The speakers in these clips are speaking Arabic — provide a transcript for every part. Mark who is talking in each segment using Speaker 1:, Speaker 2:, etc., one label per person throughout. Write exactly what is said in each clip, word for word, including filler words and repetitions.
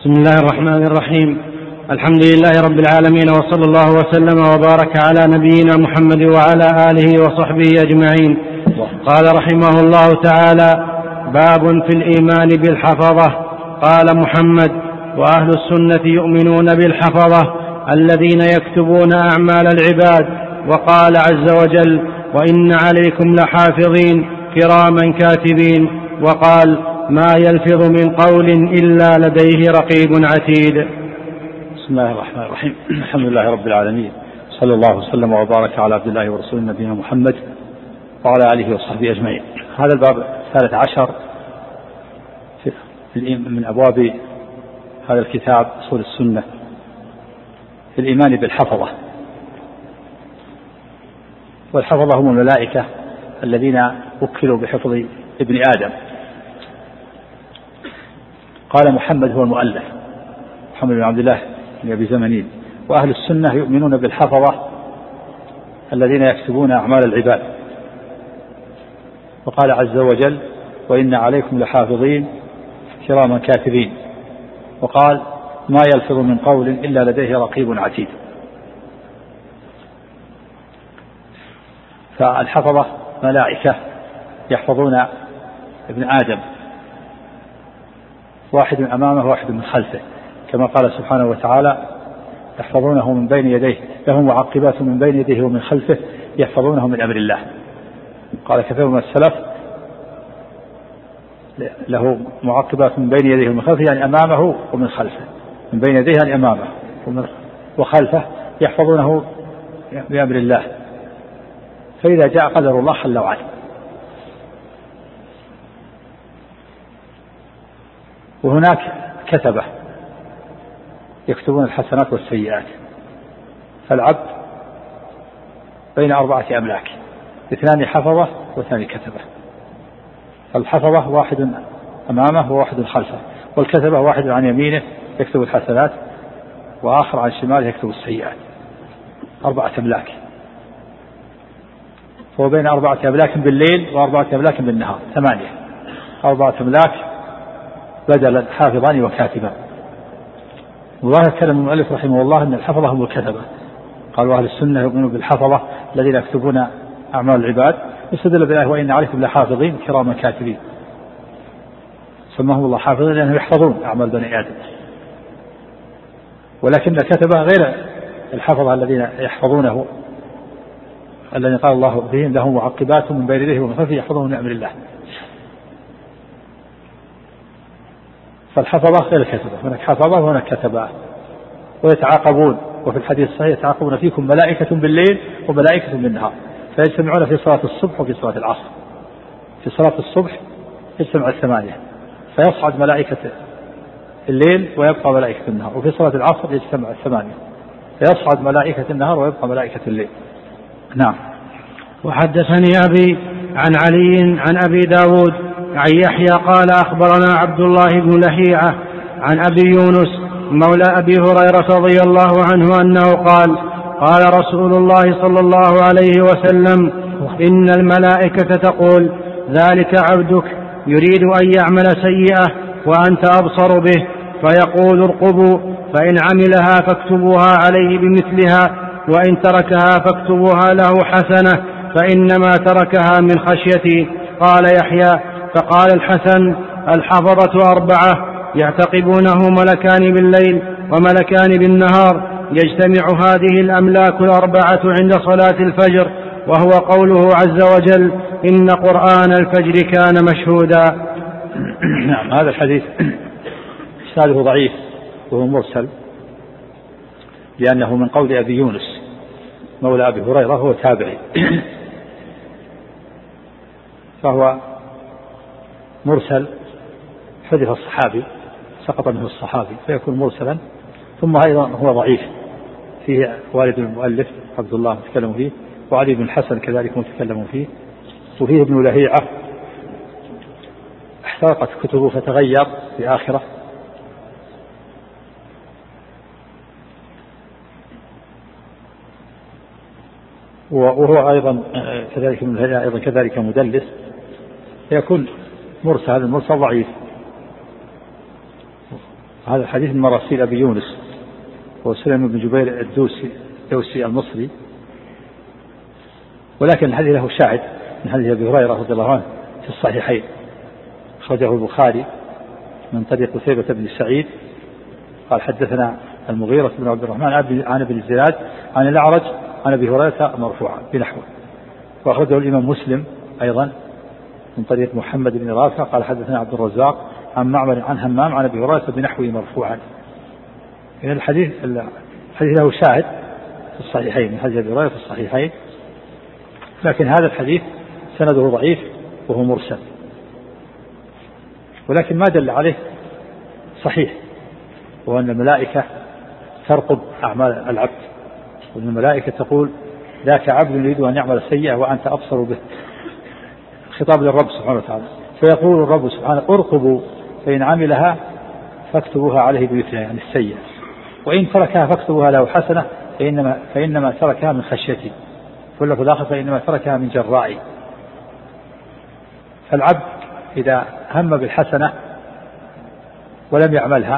Speaker 1: بسم الله الرحمن الرحيم. الحمد لله رب العالمين، وصلى الله وسلم وبارك على نبينا محمد وعلى آله وصحبه أجمعين. قال رحمه الله تعالى: باب في الإيمان بالحفظة. قال محمد: وأهل السنة يؤمنون بالحفظة الذين يكتبون أعمال العباد. وقال عز وجل: وإن عليكم لحافظين كراما كاتبين. وقال: ما يلفظ من قول إلا لديه رقيب عتيد.
Speaker 2: بسم الله الرحمن الرحيم. الحمد لله رب العالمين، صلى الله وسلم وبارك على عبد الله ورسوله نبينا محمد وعلى آله وصحبه أجمعين. هذا الباب الثالث عشر من أبواب هذا الكتاب أصول السنة في الإيمان بالحفظة. والحفظة هم الملائكة الذين وكلوا بحفظ ابن آدم. قال محمد هو المؤلف، محمد بن عبد الله بن أبي زمنين. وأهل السنة يؤمنون بالحفظة الذين يكتبون أعمال العباد. وقال عز وجل: وإن عليكم لحافظين كراما كاتبين. وقال: ما يلفظ من قول إلا لديه رقيب عتيد. فالحفظة ملائكة يحفظون ابن آدم، واحد من أمامه واحد من خلفه، كما قال سبحانه وتعالى: يحفظونه من بين يديه، لهم معقبات من بين يديه ومن خلفه يحفظونه من أمر الله. قال كثير من السلف: له معقبات من بين يديه ومن خلفه، يعني أمامه ومن خلفه. من بين يديه يعني أمامه وخلفه يحفظونه بأمر الله، فإذا جاء قدر الله خلوا عنه. وهناك كتبة يكتبون الحسنات والسيئات. فالعبد بين أربعة أملاك، اثنان حفظة واثنان كتبة. فالحفظة واحد أمامه وواحد خلفه، والكتبة واحد عن يمينه يكتب الحسنات وآخر عن شماله يكتب السيئات. أربعة أملاك. هو بين أربعة أملاك بالليل وأربعة أملاك بالنهار، ثمانية. أربعة أملاك بدلا حافظان وكاتبان. وظاهر كلام المؤلف رحمه الله أن الحفظة هم الكتبة. قالوا أهل السنة يؤمنون بالحفظة الذين يكتبون أعمال العباد، يستدل بالآية: وإن عليكم لحافظين كراما كاتبين. سماهم الله حافظين لأنهم يحفظون أعمال بني آدم. ولكن الكتبة غير الحفظة الذين يحفظونه، الذين قال الله بهم: لهم معقبات من بين يديه ومن خلفه يحفظون من أمر الله. فالحفظة غير الكتبة، هناك حفظة وهناك كتبة، ويتعاقبون. وفي الحديث الصحيح: يتعاقبون فيكم ملائكة بالليل وملائكة بالنهار، فيجتمعون في صلاة الصبح وفي صلاة العصر. في صلاة الصبح يجتمع الثمانية، فيصعد ملائكة الليل ويبقى ملائكة النهار. وفي صلاة العصر يجتمع الثمانية، فيصعد ملائكة النهار ويبقى ملائكة الليل. نعم.
Speaker 1: وحدثني أبي عن علي عن أبي داود عن يحيى قال: أخبرنا عبد الله بن لهيعة عن أبي يونس مولى أبي هريرة رضي الله عنه أنه قال: قال رسول الله صلى الله عليه وسلم: إن الملائكة تقول: ذلك عبدك يريد أن يعمل سيئة وأنت أبصر به، فيقول: ارقبوا، فإن عملها فاكتبوها عليه بمثلها، وإن تركها فاكتبوها له حسنة، فإنما تركها من خشيتي. قال يحيى: فقال الحسن: الحفظة أربعة يعتقبونه ملكان بالليل وملكان بالنهار، يجتمع هذه الأملاك الأربعة عند صلاة الفجر، وهو قوله عز وجل: إن قرآن الفجر كان مشهودا.
Speaker 2: نعم. هذا الحديث إسناده ضعيف وهو مرسل، لأنه من قول أبي يونس مولى أبي هريرة، هو تابعي، فهو مرسل، حذف الصحابي، سقط منه الصحابي فيكون مرسلا. ثم أيضا هو ضعيف، فيه والد المؤلف عبد الله متكلم فيه، وعلي بن الحسن كذلك متكلم فيه، وفيه ابن لهيعة احترقت كتبه فتغير في آخره. وهو أيضا كذلك ابن لهيعة أيضا كذلك مدلس، فيكون مرسل. المرسل ضعيف. هذا الحديث من مراسيل أبي يونس وسليم بن جبير الدوسي الدوسي المصري، ولكن الحديث له شاهد من حديث أبي هريرة رضي الله عنه في الصحيحين، أخرجه البخاري من طريق قتيبة بن سعيد قال حدثنا المغيرة بن عبد الرحمن عن ابن الزناد عن الأعرج عن أبي هريرة مرفوعا بنحوه، وأخرجه الإمام مسلم أيضا من طريق محمد بن رافع قال حدثنا عبد الرزاق عن معمر عن همام عن أبي هريرة بنحوه مرفوعا. إن الحديث الحديث له شاهد في الصحيحين من حديث أبي هريرة في الصحيحين، لكن هذا الحديث سنده ضعيف وهو مرسل، ولكن ما دل عليه صحيح، وأن الملائكة ترقب أعمال العبد، وأن الملائكة تقول ذاك عبد يريد أن يعمل سيئة وأنت أبصر به، خطاب للرب سبحانه وتعالى، فيقول الرب سبحانه ارقبوا فإن عملها فاكتبوها عليه بمثلها يعني السيئة، وإن تركها فاكتبوها له حسنة فإنما, فإنما تركها من خشيتي، واللفظ الآخر فإنما تركها من جرائي. فالعبد إذا هم بالحسنة ولم يعملها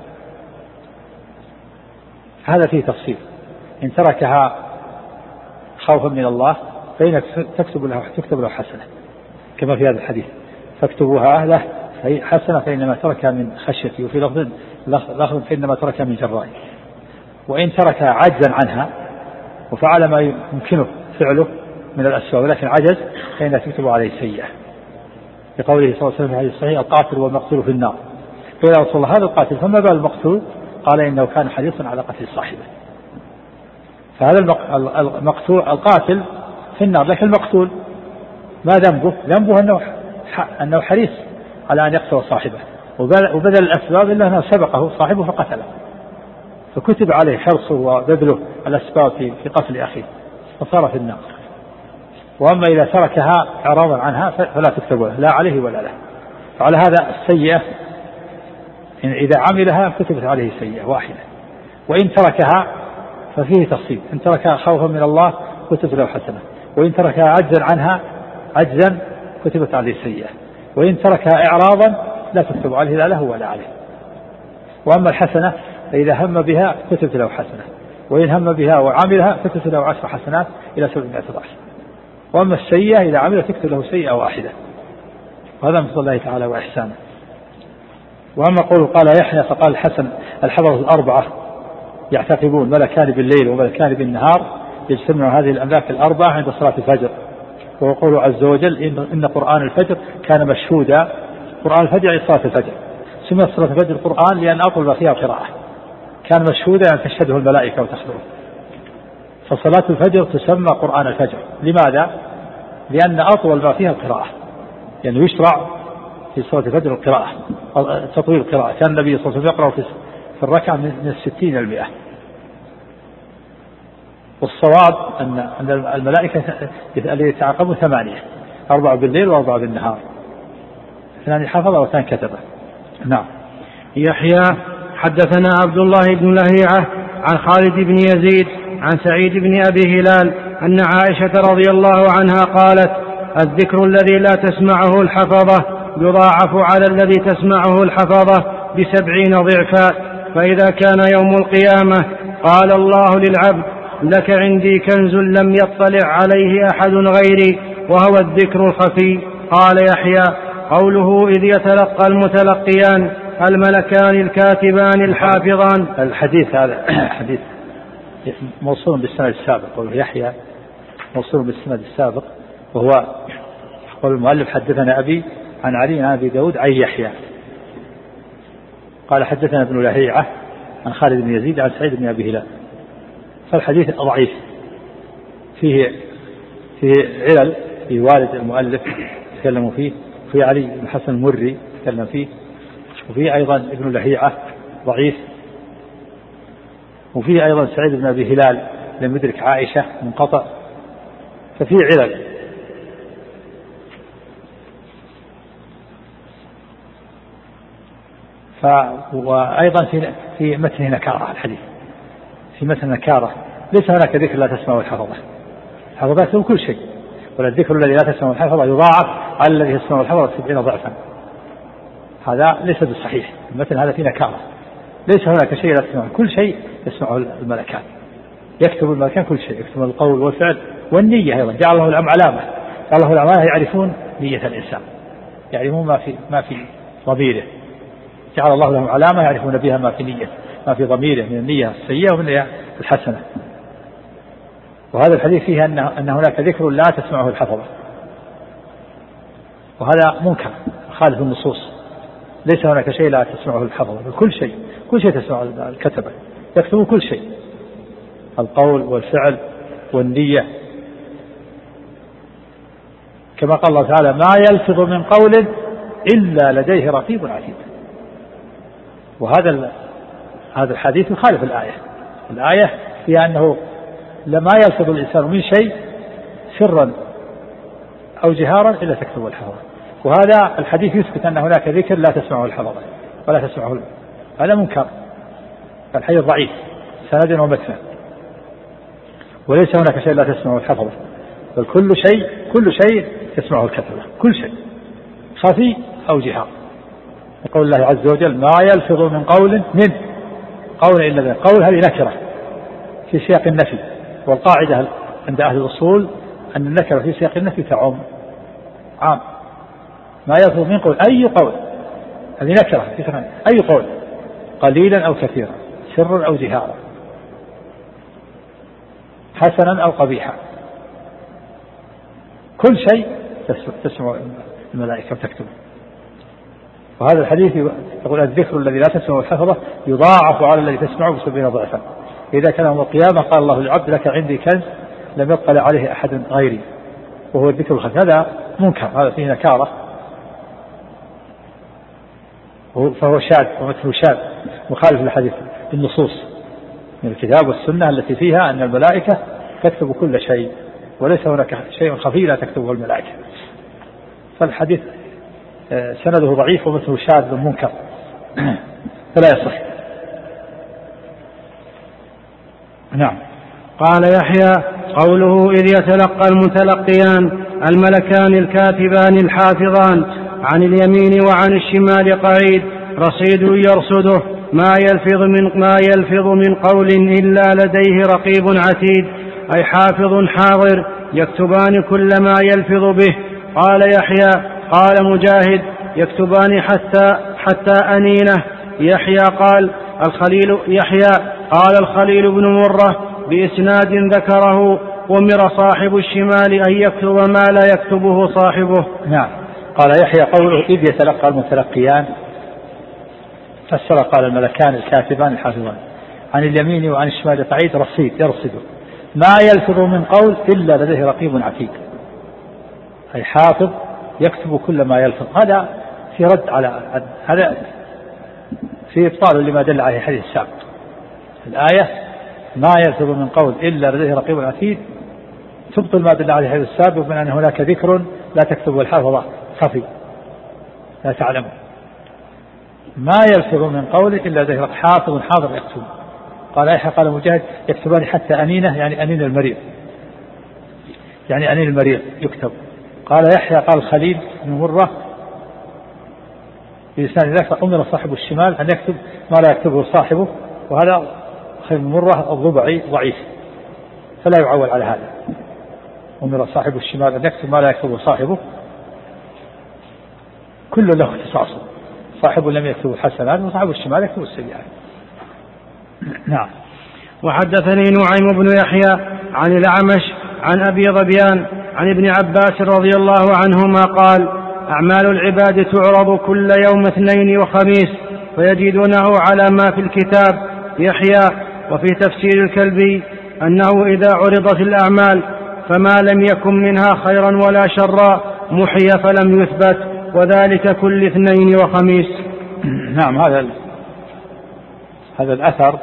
Speaker 2: هذا فيه تفصيل، إن تركها خوفا من الله فإنك تكتب له تكتب له حسنة كما في هذا الحديث، فاكتبوها له حسنة فإنما تركها من خشيتي، وفي لفظ لفظ فإنما تركها من جرائي. وإن تركها عجزا عنها وفعل ما يمكنه فعله من الأسباب ولكن عجز فإنها تكتب عليه سيئة، لقوله صلى الله عليه وسلم في الحديث الصحيح القاتل والمقتول في النار، قيل يا رسول الله هذا القاتل فما بال المقتول؟ قال إنه كان حريصا على قتل صاحبه. فهذا المقتول القاتل في النار، لكن المقتول ما ذنبه؟ ذنبه أنه أنه حريص على أن يقتل صاحبه، وبذل الأسباب إلا أنه سبقه صاحبه فقتله، فكتب عليه حرصه وبذله الأسباب في قتل أخيه فصار في النار. وأما إذا تركها إعراضا عنها فلا تكتب له لا عليه ولا له. فعلى هذا السيئة إن إذا عملها كتبت عليه سيئة واحدة، وإن تركها ففيه تفصيل، إن تركها خوفا من الله كتبت له حسنة، وإن تركها عجزا عنها عجزا كتبت عليه سيئة، وإن تركها إعراضا لا تكتب عليه لا له ولا عليه. وأما الحسنة فإذا هم بها كتبت له حسنة، وإن هم بها وعملها كتبت له عشر حسنات إلى سبعمائة ضعف. وأما السيئة إذا عمل تكتب له سيئة واحدة، وهذا من فضل الله تعالى وإحسانه. وأما قول قال يحيى فقال الحسن الحضرة الأربعة يعتقبون ملكان بالليل وملكان بالنهار يجتمع هذه الأملاك الأربعة عند صلاة الفجر. ويقول عز وجل إن, إن قرآن الفجر كان مشهودا، قرآن الفجر يعني صلاة الفجر، سميت صلاة الفجر القرآن لأن أطول فيها قراءة، كان مشهودا يعني تشهده الملائكة وتحضره، فصلاة الفجر تسمى قرآن الفجر. لماذا؟ لأن أطول ما فيها القراءة، يعني يشرع في صلاة الفجر القراءة تطويل القراءة، كان النبي صلى الله عليه وسلم يقرأ في الركعة من الستين إلى المئة. والصواب أن الملائكة الذي يتعاقبون ثمانية، أربعة بالليل وأربعة بالنهار، اثنان حفظة واثنان كتبة. نعم.
Speaker 1: يحيى حدثنا عبد الله بن لهيعة عن خالد بن يزيد عن سعيد بن أبي هلال أن عائشة رضي الله عنها قالت الذكر الذي لا تسمعه الحفظة يضاعف على الذي تسمعه الحفظة بسبعين ضعفا، فإذا كان يوم القيامة قال الله للعبد لك عندي كنز لم يطلع عليه أحد غيري وهو الذكر الخفي. قال يحيى قوله إذ يتلقى المتلقيان الملكان الكاتبان الحافظان.
Speaker 2: الحديث هذا حديث موصول بالسند السابق، قوله يحيى موصول بالسند السابق، وهو قول المؤلف حدثنا أبي عن علي عن أبي داود عن يحيى قال حدثنا ابن لهيعة عن خالد بن يزيد عن سعيد بن أبي هلال. فالحديث ضعيف، فيه فيه علل، في والد المؤلف تكلموا فيه، في علي بن حسن المري تكلم فيه، وفيه أيضا ابن لهيعة ضعيف، وفيه أيضا سعيد بن أبي هلال لم يدرك عائشة منقطع، ففيه علل. ف... وأيضا في في متن نكارة، الحديث في متن نكارة، ليس هناك ذكر لا تسمع الحفظة، الحفظات هو كل شيء، ولا الذكر الذي لا تسمع الحفظة يضاعف على الذي يسمع الحفظة سبعين ضعفا، هذا ليس بالصحيح، المتن هذا في نكارة ليس هناك شيء لا تسمعه، كل شيء يسمعه الملكان، يكتب الملكان كل شيء، يكتب القول والفعل والنية أيضا. جعل الله العلم علامة، جعل الله العلامة يعرفون نية الإنسان، يعرفون ما في ما في ضميره، جعل الله لهم علامة يعرفون بها ما في نية ما في ضميره من النية السيئة ومن النية الحسنة. وهذا الحديث فيه أن أن هناك ذكر لا تسمعه الحفظة، وهذا منكر خالف النصوص. ليس هناك شيء لا تسمعه الحفظة، كل شيء كل شيء تسمعه الكتبة، يكتبون كل شيء، القول والفعل والنية، كما قال الله تعالى: ما يلفظ من قول إلا لديه رقيب عتيد. وهذا هذا الحديث يخالف الآية. الآية فيها أنه لما يلفظ الإنسان من شيء سرا أو جهارا إلا تكتبه الحفظة، وهذا الحديث يثبت أن هناك ذكر لا تسمعه الحفظة ولا تسمعه، هذا منكر، الحديث ضعيف سندا ومتنا، وليس هناك شيء لا تسمعه الحفظة، بل كل شيء كل شيء تسمعه الكتبة، كل شيء خفي أو جهار. يقول الله عز وجل: ما يلفظ من قول من قول إلا ذا. قول هذه نكرة في سياق النفي، والقاعدة عند أهل الأصول أن النكرة في سياق النفي تعم عام. ما يلفظ من قول، أي قول، هذه نكرة في سياق أي قول، قليلا أو كثيرا، سرا أو جهارا، حسنا أو قبيحا، كل شيء تسمع الملائكة وتكتب. وهذا الحديث يقول: الذكر الذي لا تسمعه الحفظة يضاعف على الذي تسمعه بسبعين ضعفا. إذا كان يوم القيامة قال الله للعبد: لك عندي كنز لم يطلع عليه أحد غيري، وهو الذكر الخفي. هذا منكر، هذا فيه نكارة، فهو شاذ ومثله شاذ مخالف للحديث بالنصوص من الكتاب والسنة التي فيها أن الملائكة تكتب كل شيء، وليس هناك شيء خفي لا تكتبه الملائكة. فالحديث سنده ضعيف ومثله شاذ منكر فلا يصح. نعم.
Speaker 1: قال يحيى: قوله إذ يتلقى المتلقيان الملكان الكاتبان الحافظان عن اليمين وعن الشمال قعيد رصيد يرصده ما يلفظ من ما يلفظ من قول إلا لديه رقيب عتيد، أي حافظ حاضر يكتبان كل ما يلفظ به. قال يحيى: قال مجاهد: يكتبان حتى حتى أنينه. يحيى قال الخليل يحيى قال الخليل بن مرة بإسناد ذكره: أمر صاحب الشمال أن يكتب ما لا يكتبه صاحبه.
Speaker 2: نعم. قال يحيى: قوله إذ يتلقى المتلقيان، فسر قال: الملكان الكاتبان الحافظان عن اليمين وعن الشمال قعيد رصيد يرصده ما يلفظ من قول إلا لديه رقيب عتيد، أي حافظ يكتب كل ما يلفظ. هذا في رد على هذا، في إبطال لما دل عليه الحديث السابق. الآية ما يلفظ من قول إلا لديه رقيب عتيد تبطل ما دل عليه الحديث السابق من أن هناك ذكر لا تكتبه الحافظة خفي لا تعلمه. ما يلفظ من قول إلا لديه رقيب حافظ حاضر يكتب. قال يحيى قال مجاهد: يكتبان حتى أنينه، يعني أنين المريض، يعني أنين المريض يكتب. قال يحيى قال خليل بن مرة بلسان ذاك: أمر صاحب الشمال أن يكتب ما لا يكتبه صاحبه. وهذا خليل بن مرة الضبعي ضعيف فلا يعول على هذا. أمر صاحب الشمال أن يكتب ما لا يكتبه صاحبه، كل له اختصاصه، صاحب لم يكتب الحسنات وصاحب الشمال يكتب السيئات. نعم.
Speaker 1: وحدثني نعيم بن يحيى عن الأعمش عن أبي ظبيان عن ابن عباس رضي الله عنهما قال: أعمال العباد تعرض كل يوم اثنين وخميس فيجدونه على ما في الكتاب. يحيى: وفي تفسير الكلبي أنه إذا عرضت الأعمال فما لم يكن منها خيرا ولا شرا محي فلم يثبت، وذلك كل اثنين وخميس.
Speaker 2: نعم. هذا هذا الأثر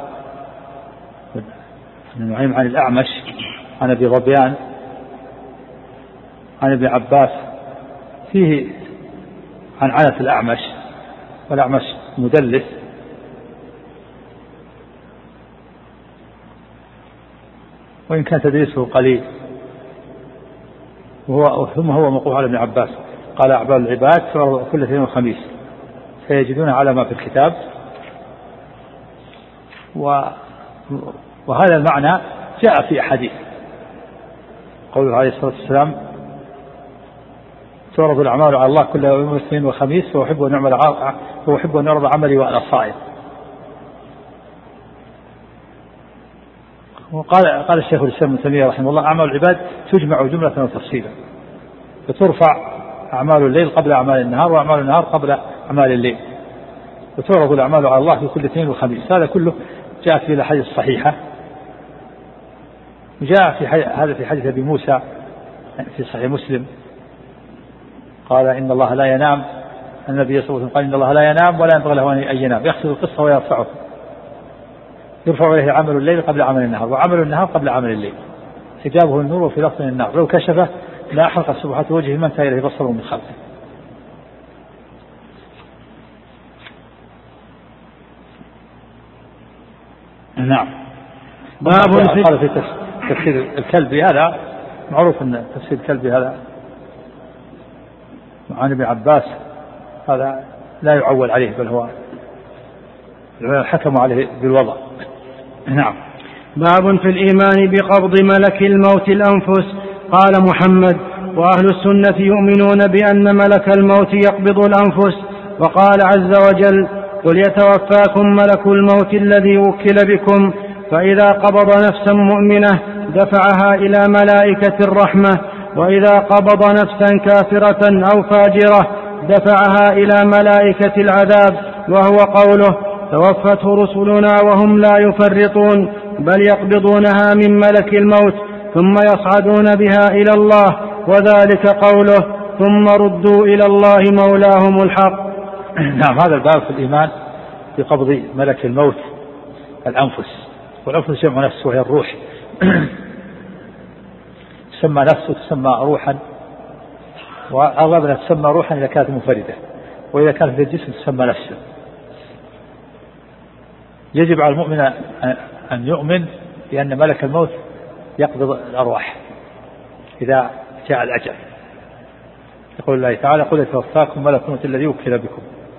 Speaker 2: نعيم عن الأعمش عن أبي ظبيان عن ابن عباس فيه عن عنة الأعمش، والأعمش مدلس، وإن كان تدريسه قليل، وهو ثم هو موقوف على ابن عباس قال: أعمال العباد تعرض كل اثنين وخميس فيجدون على ما في الكتاب. وهذا المعنى جاء في أحاديث قوله عليه الصلاة والسلام تعرض الأعمال على الله كل يوم اثنين وخميس فأحب أن أعمل فأحب أن أعرض عملي وأنا صائم. وقال قال الشيخ الإسلام ابن تيمية رحمه الله أعمال العباد تجمع جملة وتفصيلا فترفع أعمال الليل قبل أعمال النهار وأعمال النهار قبل أعمال الليل وتعرض الأعمال على الله في كل اثنين وخميس. هذا كله جاء في الأحاديث الصحيحة. وجاء في هذا في حديث أبي موسى في صحيح مسلم قال إن الله لا ينام النبي صلى الله عليه وسلم قال إن الله لا ينام ولا ينبغي له أن ينام يخسر القصة ويرفعه يرفع إليه عمل الليل قبل عمل النهار وعمل النهار قبل عمل الليل حجابه النور وفي لفظ النار لو كشفه لا أحرق سبحات وجهه ما انتهى إليه بصره من خلقه. نعم. باب قال في تفسير الكلب هذا معروف أن تفسير الكلب هذا عن ابن عباس هذا لا يعول عليه بل هو حكم عليه بالوضع. نعم.
Speaker 1: باب في الإيمان بقبض ملك الموت الأنفس. قال محمد وأهل السنة يؤمنون بأن ملك الموت يقبض الأنفس. وقال عز وجل قل يتوفاكم ملك الموت الذي وكل بكم فإذا قبض نفسا مؤمنة دفعها إلى ملائكة الرحمة وإذا قبض نفسا كافرة أو فاجرة دفعها إلى ملائكة العذاب وهو قوله توفته رسلنا وهم لا يفرطون بل يقبضونها من ملك الموت ثم يصعدون بها إلى الله وذلك قوله ثم ردوا إلى الله مولاهم الحق.
Speaker 2: نعم. هذا الباب في الإيمان بقبض ملك الموت الأنفس والأنفس جمع نفس وهي الروح تسمى نفس وتسمى روحا وأغلبنا تسمى روحا إذا كانت منفردة وإذا كانت في الجسم تسمى نفسا. يجب على المؤمن أن يؤمن بأن ملك الموت يقبض الأرواح إذا جاء الأجل. يقول الله تعالى قل يتوفاكم ملك الموت الذي وكل بكم.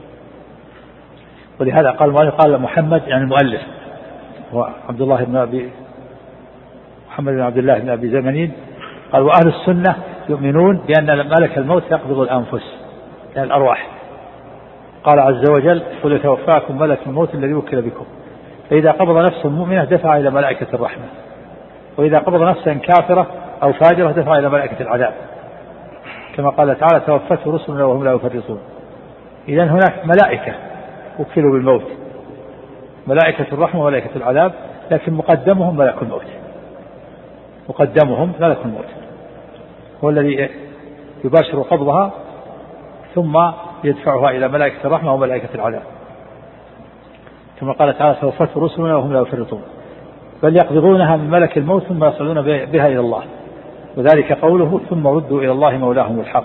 Speaker 2: ولهذا قال قال محمد يعني المؤلف هو عبد الله بن أبي محمد بن عبد الله بن أبي زمنين قال وأهل السنة يؤمنون بأن ملك الموت يقبض الأنفس يعني الأرواح. قال عز وجل قل يتوفاكم ملك الموت الذي وكل بكم فإذا قبض نفس مؤمنة دفع إلى ملائكة الرحمة وإذا قبض نفسا كافرة أو فاجرة دفع إلى ملائكة العذاب كما قال تعالى توفته رسلنا وهم لا يفرطون. إذن هناك ملائكة وكلوا بالموت ملائكة الرحمة وملائكة العذاب لكن مقدمهم ملك الموت مقدمهم ملك الموت هو الذي يباشر قبضها ثم يدفعها إلى ملائكة الرحمة وملائكة العذاب كما قال تعالى توفته رسلنا وهم لا يفرطون بل يقبضونها من ملك الموت ثم يصعدون بها إلى الله وذلك قوله ثم ردوا إلى الله مولاهم الحق.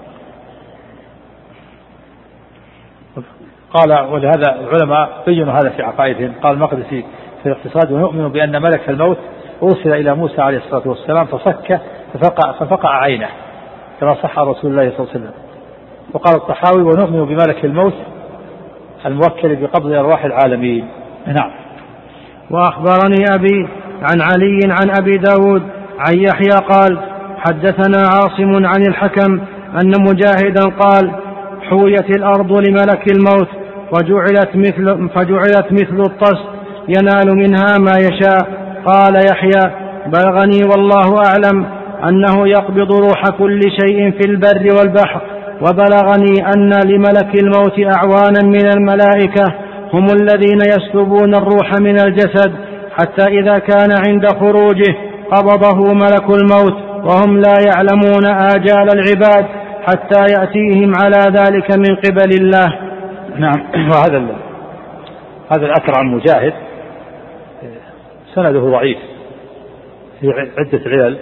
Speaker 2: قال ولهذا العلماء بينوا هذا في عقائدهم. قال المقدسي في الاقتصاد ونؤمن بأن ملك الموت أرسل إلى موسى عليه الصلاة والسلام فصك ففقع, ففقع عينه كما صح رسول الله صلى الله عليه وسلم. وقال الطحاوي ونؤمن بملك الموت الموكل بقبض أرواح العالمين. نعم.
Speaker 1: وأخبرني أبي عن علي عن أبي داود عن يحيى قال حدثنا عاصم عن الحكم أن مجاهدا قال حويت الأرض لملك الموت وجعلت مثل, فجعلت مثل الطست ينال منها ما يشاء. قال يحيى بلغني والله أعلم أنه يقبض روح كل شيء في البر والبحر وبلغني أن لملك الموت أعوانا من الملائكة هم الذين يسلبون الروح من الجسد حتى إذا كان عند خروجه قبضه ملك الموت وهم لا يعلمون آجال العباد حتى يأتيهم على ذلك من قبل الله.
Speaker 2: نعم. وهذا هذا الأثر عن مجاهد سنده ضعيف في عدة علل.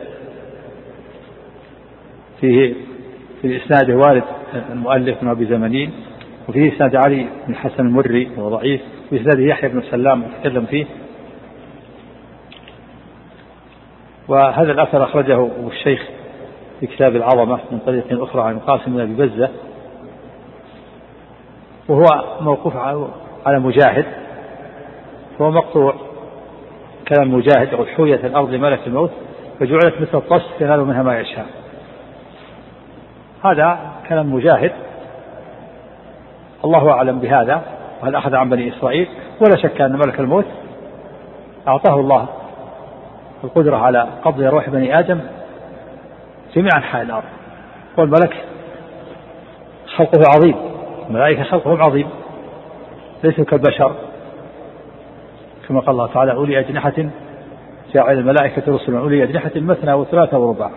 Speaker 2: فيه في إسناده والد المؤلف بن أبي زمنين وفيه إسناد علي بن حسن المري وهو ضعيف وفي إسناده يحيى بن سلام تكلم فيه. وهذا الأثر أخرجه الشيخ في كتاب العظمة من طريق أخرى عن قاسم بن أبي بزة وهو موقوف على مجاهد هو مقطوع. كلام مجاهد يقول حويت الأرض لملك الموت فجعلت مثل الطش ينال منها ما يشاء. هذا كلام مجاهد، الله أعلم بهذا، وهل أخذ عن بني إسرائيل. ولا شك أن ملك الموت أعطاه الله القدرة على قبض روح بني آدم جميع أنحاء الأرض. والملك خلقه عظيم، الملائكة خلقهم عظيم، ليسوا كالبشر، كما قال الله تعالى أولي أجنحة جاعل الملائكة رسلا أولي أجنحة مثنى وثلاثة ورباع.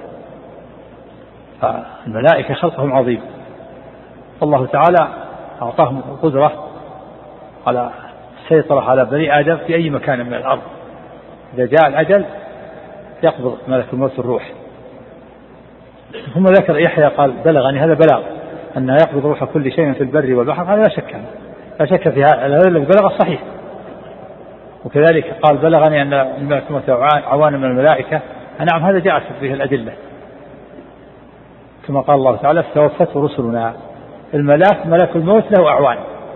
Speaker 2: فالملائكة خلقهم عظيم، الله تعالى أعطاهم القدرة على السيطرة على بني آدم في أي مكان من الأرض. إذا جاء الأجل يقبض ملك الموت الروح. ثم ذكر يحيى قال بلغني، هذا بلاغ أنه يقبض روح كل شيء في البر والبحر، هذا لا شك لا شك في هذا الذي بلغ صحيح. وكذلك قال بلغني أن ملك الموت عوان من الملائكة، نعم هذا جاءت به الأدلة، كما قال الله تعالى توفته رسلنا. الملاك ملك الموت له أعوان،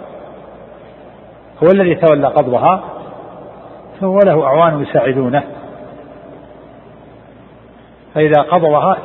Speaker 2: هو الذي تولى قبضها، فهو له أعوان يساعدونه، فإذا قبضها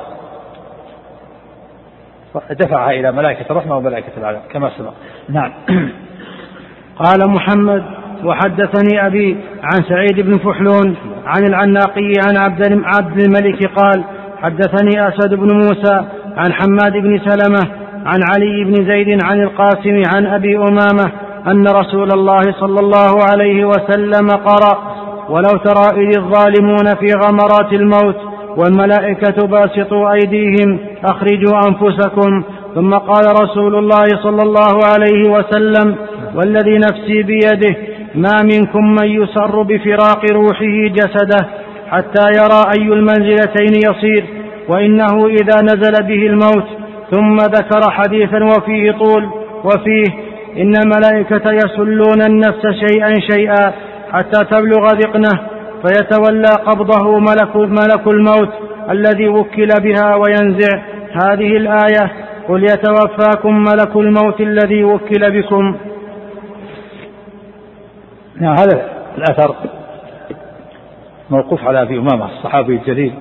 Speaker 2: دفعها إلى ملائكة الرحمة وملائكة العذاب كما سبق. نعم.
Speaker 1: قال محمد وحدثني أبي عن سعيد بن فحلون عن العناقي عن عبد الملك قال حدثني أسد بن موسى عن حماد بن سلمة عن علي بن زيد عن القاسم عن أبي أمامة أن رسول الله صلى الله عليه وسلم قرأ ولو ترى إذ الظالمون في غمرات الموت والملائكة باسطوا أيديهم أخرجوا أنفسكم. ثم قال رسول الله صلى الله عليه وسلم والذي نفسي بيده ما منكم من يسر بفراق روحه جسده حتى يرى أي المنزلتين يصير، وإنه إذا نزل به الموت. ثم ذكر حديثا وفيه طول وفيه إن الملائكة يسلون النفس شيئا شيئا حتى تبلغ ذقنه فيتولى قبضه ملك, ملك الموت الذي وكل بها وينزع هذه الآية قل يتوفاكم ملك الموت الذي وكل بكم.
Speaker 2: نعم. هذا الأثر موقوف على أبي أمامة الصحابي الجليل،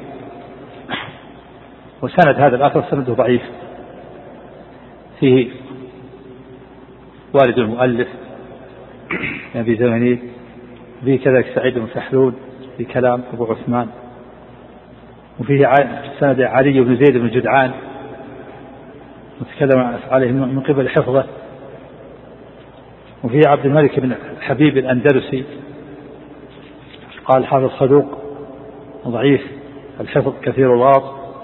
Speaker 2: وسند هذا الأثر سنده ضعيف، فيه والد المؤلف أبي زمني، فيه كذلك سعيد بن فحلون في كلام أبو عثمان، وفيه سند علي بن زيد بن جدعان وتكلم عليه من قبل حفظه، وفيه عبد الملك بن حبيب الأندلسي قال حافظ صدوق ضعيف الحفظ كثير الغلط،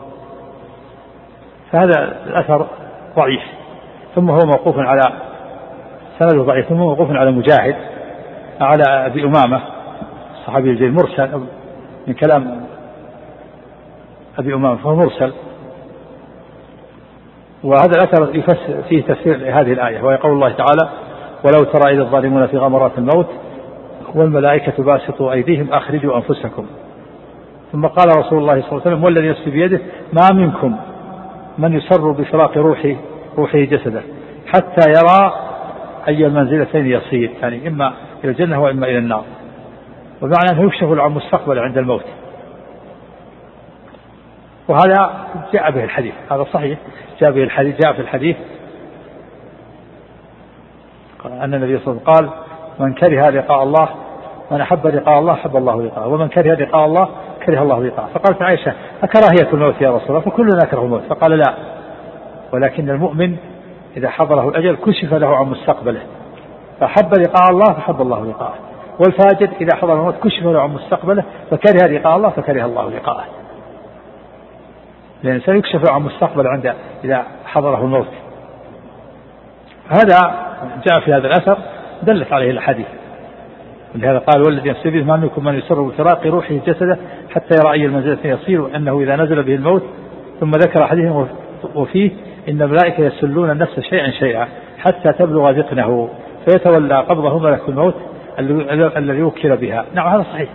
Speaker 2: فهذا الأثر ضعيف. ثم هو موقوف على سنده ضعيف، ثم موقوف على مجاهد على أبي أمامة الصحابي الجليل مرسل من كلام أبي أمامة، فهو مرسل. وهذا الأثر يفسر فيه تفسير هذه الآية، وهي قول الله تعالى ولو ترى إذ الظالمون في غمرات الموت والملائكة باسطوا أيديهم أخرجوا أنفسكم. ثم قال رسول الله صلى الله عليه وسلم والذي نفسي بيده ما منكم من يسر بفراق روحه روحه جسده حتى يرى أي المنزلتين يصير، يعني إما إلى الجنة وإما إلى النار، ومعنى أنه يكشف عن المستقبل عند الموت. وهذا جاء به الحديث، هذا صحيح جاء به الحديث، جاء في الحديث أن النبي صلى الله عليه وسلم قال من كره لقاء الله من أحب لقاء الله أحب الله لقاءه، ومن كره لقاء الله كره الله لقاءه. فقالت عائشة أكراهية الموت يا رسول الله؟ فكلنا نكره الموت. فقال لا، ولكن المؤمن إذا حضره الأجل كشف له عن مستقبله، فأحب لقاء الله فحب الله لقاءه، والفاجر إذا حضر الموت كشف له عن مستقبله فكره لقاء الله فكره الله لقاءه. لأن سيكشف عن مستقبل عند إذا حضره الموت. هذا جاء في هذا الأثر دلت عليه الحديث، ولهذا قال والذي نفسي بيده ما منكم من يسر بفراق روحه جسده حتى يرى أي المنزلتين يصير، أنه إذا نزل به الموت. ثم ذكر حديث وفيه إن الملائكة يسلون النفس شيئا شيئا حتى تبلغ ذقنه فيتولى قبضه ملك الموت الذي وكل بها. نعم هذا صحيح،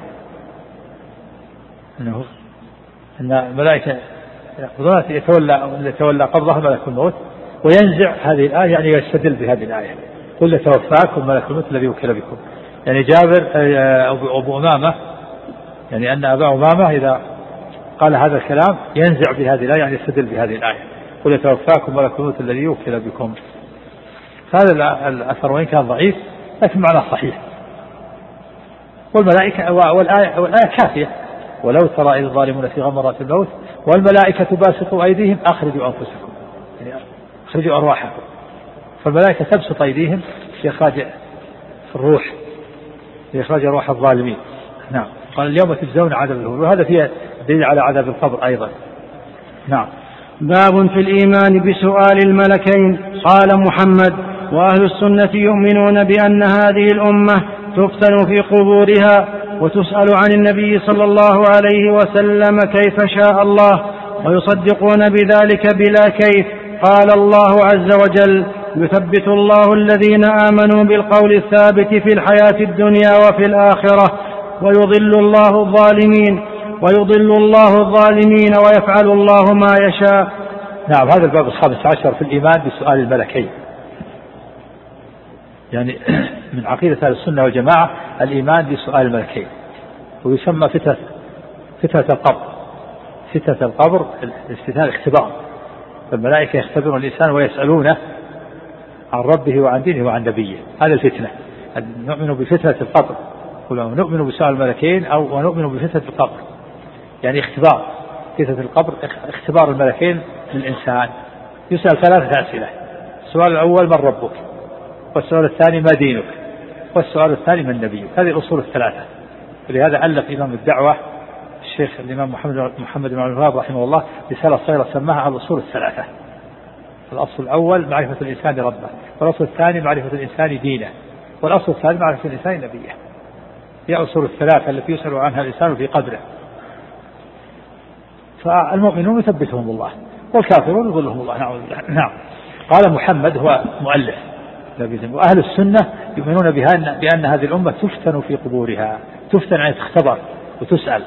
Speaker 2: أنه أن الملائكة يتولى يتولى قبضه ملك الموت وينزع هذه الآية، يعني يستدل بهذه الآية قل يتوفاكم ملك الموت الذي وكل بكم. يعني جابر أبو أمامة يعني أن أبا أمامة إذا قال هذا الكلام ينزع بهذه الآية يعني يستدل بهذه الآية قل يتوفاكم ملك الموت الذي يوكل بكم. هذا الأثر وإن كان ضعيف لكن معناه صحيح. والملائكة والآية, والآية كافية ولو ترى إذ الظالمون في غمرات الموت والملائكة باسطوا أيديهم أخرجوا أنفسكم يعني أخرجوا أرواحكم. فالملائكة تبسط أيديهم في إخراج الروح في إخراج أرواح الظالمين. نعم. قال اليوم تجزون عذاب الهون وهذا فيه دليل على عذاب القبر أيضا. نعم.
Speaker 1: باب في الإيمان بسؤال الملكين. قال محمد: وأهل السنة يؤمنون بأن هذه الأمة تفتن في قبورها وتسأل عن النبي صلى الله عليه وسلم كيف شاء الله ويصدقون بذلك بلا كيف. قال الله عز وجل: يثبت الله الذين آمنوا بالقول الثابت في الحياة الدنيا وفي الآخرة ويضل الله الظالمين ويضل الله الظالمين ويفعل الله ما يشاء.
Speaker 2: نعم. هذا الباب الخامس عشر في الإيمان بسؤال الملكين. يعني من عقيدة أهل السنة والجماعة الإيمان بسؤال الملكين ويسمى فتنة فتنة القبر. فتنة القبر الاستثناء الاختبار. فالملائكة يختبرون الإنسان ويسألونه عن ربه وعن دينه وعن نبيه. هذا الفتنة. نؤمن بفتنة القبر ونؤمن بسؤال الملكين أو ونؤمن بفتنة القبر يعني اختبار. فتنة القبر اختبار الملكين للإنسان. يسأل ثلاثة أسئلة. السؤال الأول: من ربك؟ والسؤال الثاني: ما دينك؟ والسؤال الثاني: من نبيك؟ هذه الأصول الثلاثة. ولهذا ألف إمام الدعوة الشيخ الإمام محمد محمد بن عبد الوهاب رحمه الله رسالة صغيرة سماها الأصول الثلاثة. الأصل الأول معرفة الإنسان ربه، والأصل الثاني معرفة الإنسان دينه، والأصل الثالث معرفة الإنسان نبيه. هي أصول الثلاثة التي يسأل عنها الإنسان في قبره. فالمؤمنون يثبتهم الله والكافرون يضلهم الله. نعم. قال محمد هو مؤلف. وأهل السنة يؤمنون بأن, بأن هذه الأمة تفتن في قبورها. تفتن يعني تختبر وتسأل.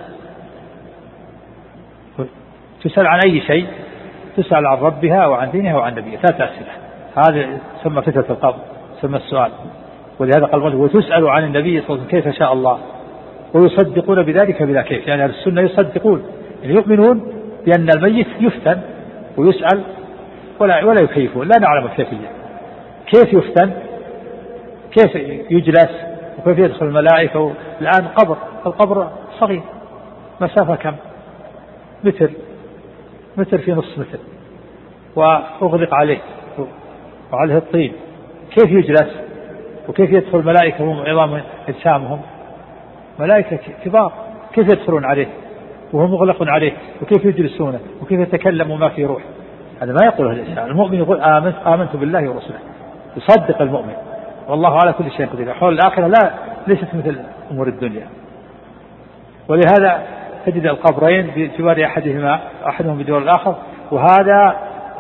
Speaker 2: تسأل عن أي شيء؟ تسأل عن ربها وعن دينها وعن نبيها. ثلاث أسئلة. هذا سمى فتنة القبر، سمى السؤال. ولهذا قال: وتسأل عن النبي صلى الله عليه وسلم كيف شاء الله ويصدقون بذلك بلا كيف. يعني أهل السنة يصدقون يعني يؤمنون بأن الميت يفتن ويسأل ولا ولا يكيفون. لا نعلم الكيفية. كيف يفتن؟ كيف يجلس؟ وكيف يدخل الملائكة؟ الآن قبر القبر صغير، مسافة كم؟ متر متر في نصف متر وأغلق عليه وعليه الطين. كيف يجلس؟ وكيف يدخل الملائكة وهم عظام أجسامهم ملائكة كبار؟ كيف يدخلون عليه وهم مغلق عليه؟ وكيف يجلسونه؟ وكيف يتكلم ما في روح؟ هذا ما يقوله الإنسان. المؤمن يقول: آمنت آمنت بالله ورسوله. يصدق المؤمن والله على كل شيء قدير. حول الآخرة لا ليست مثل أمور الدنيا. ولهذا تجد القبرين بجوار أحدهما أحدهم بجوار الآخر، وهذا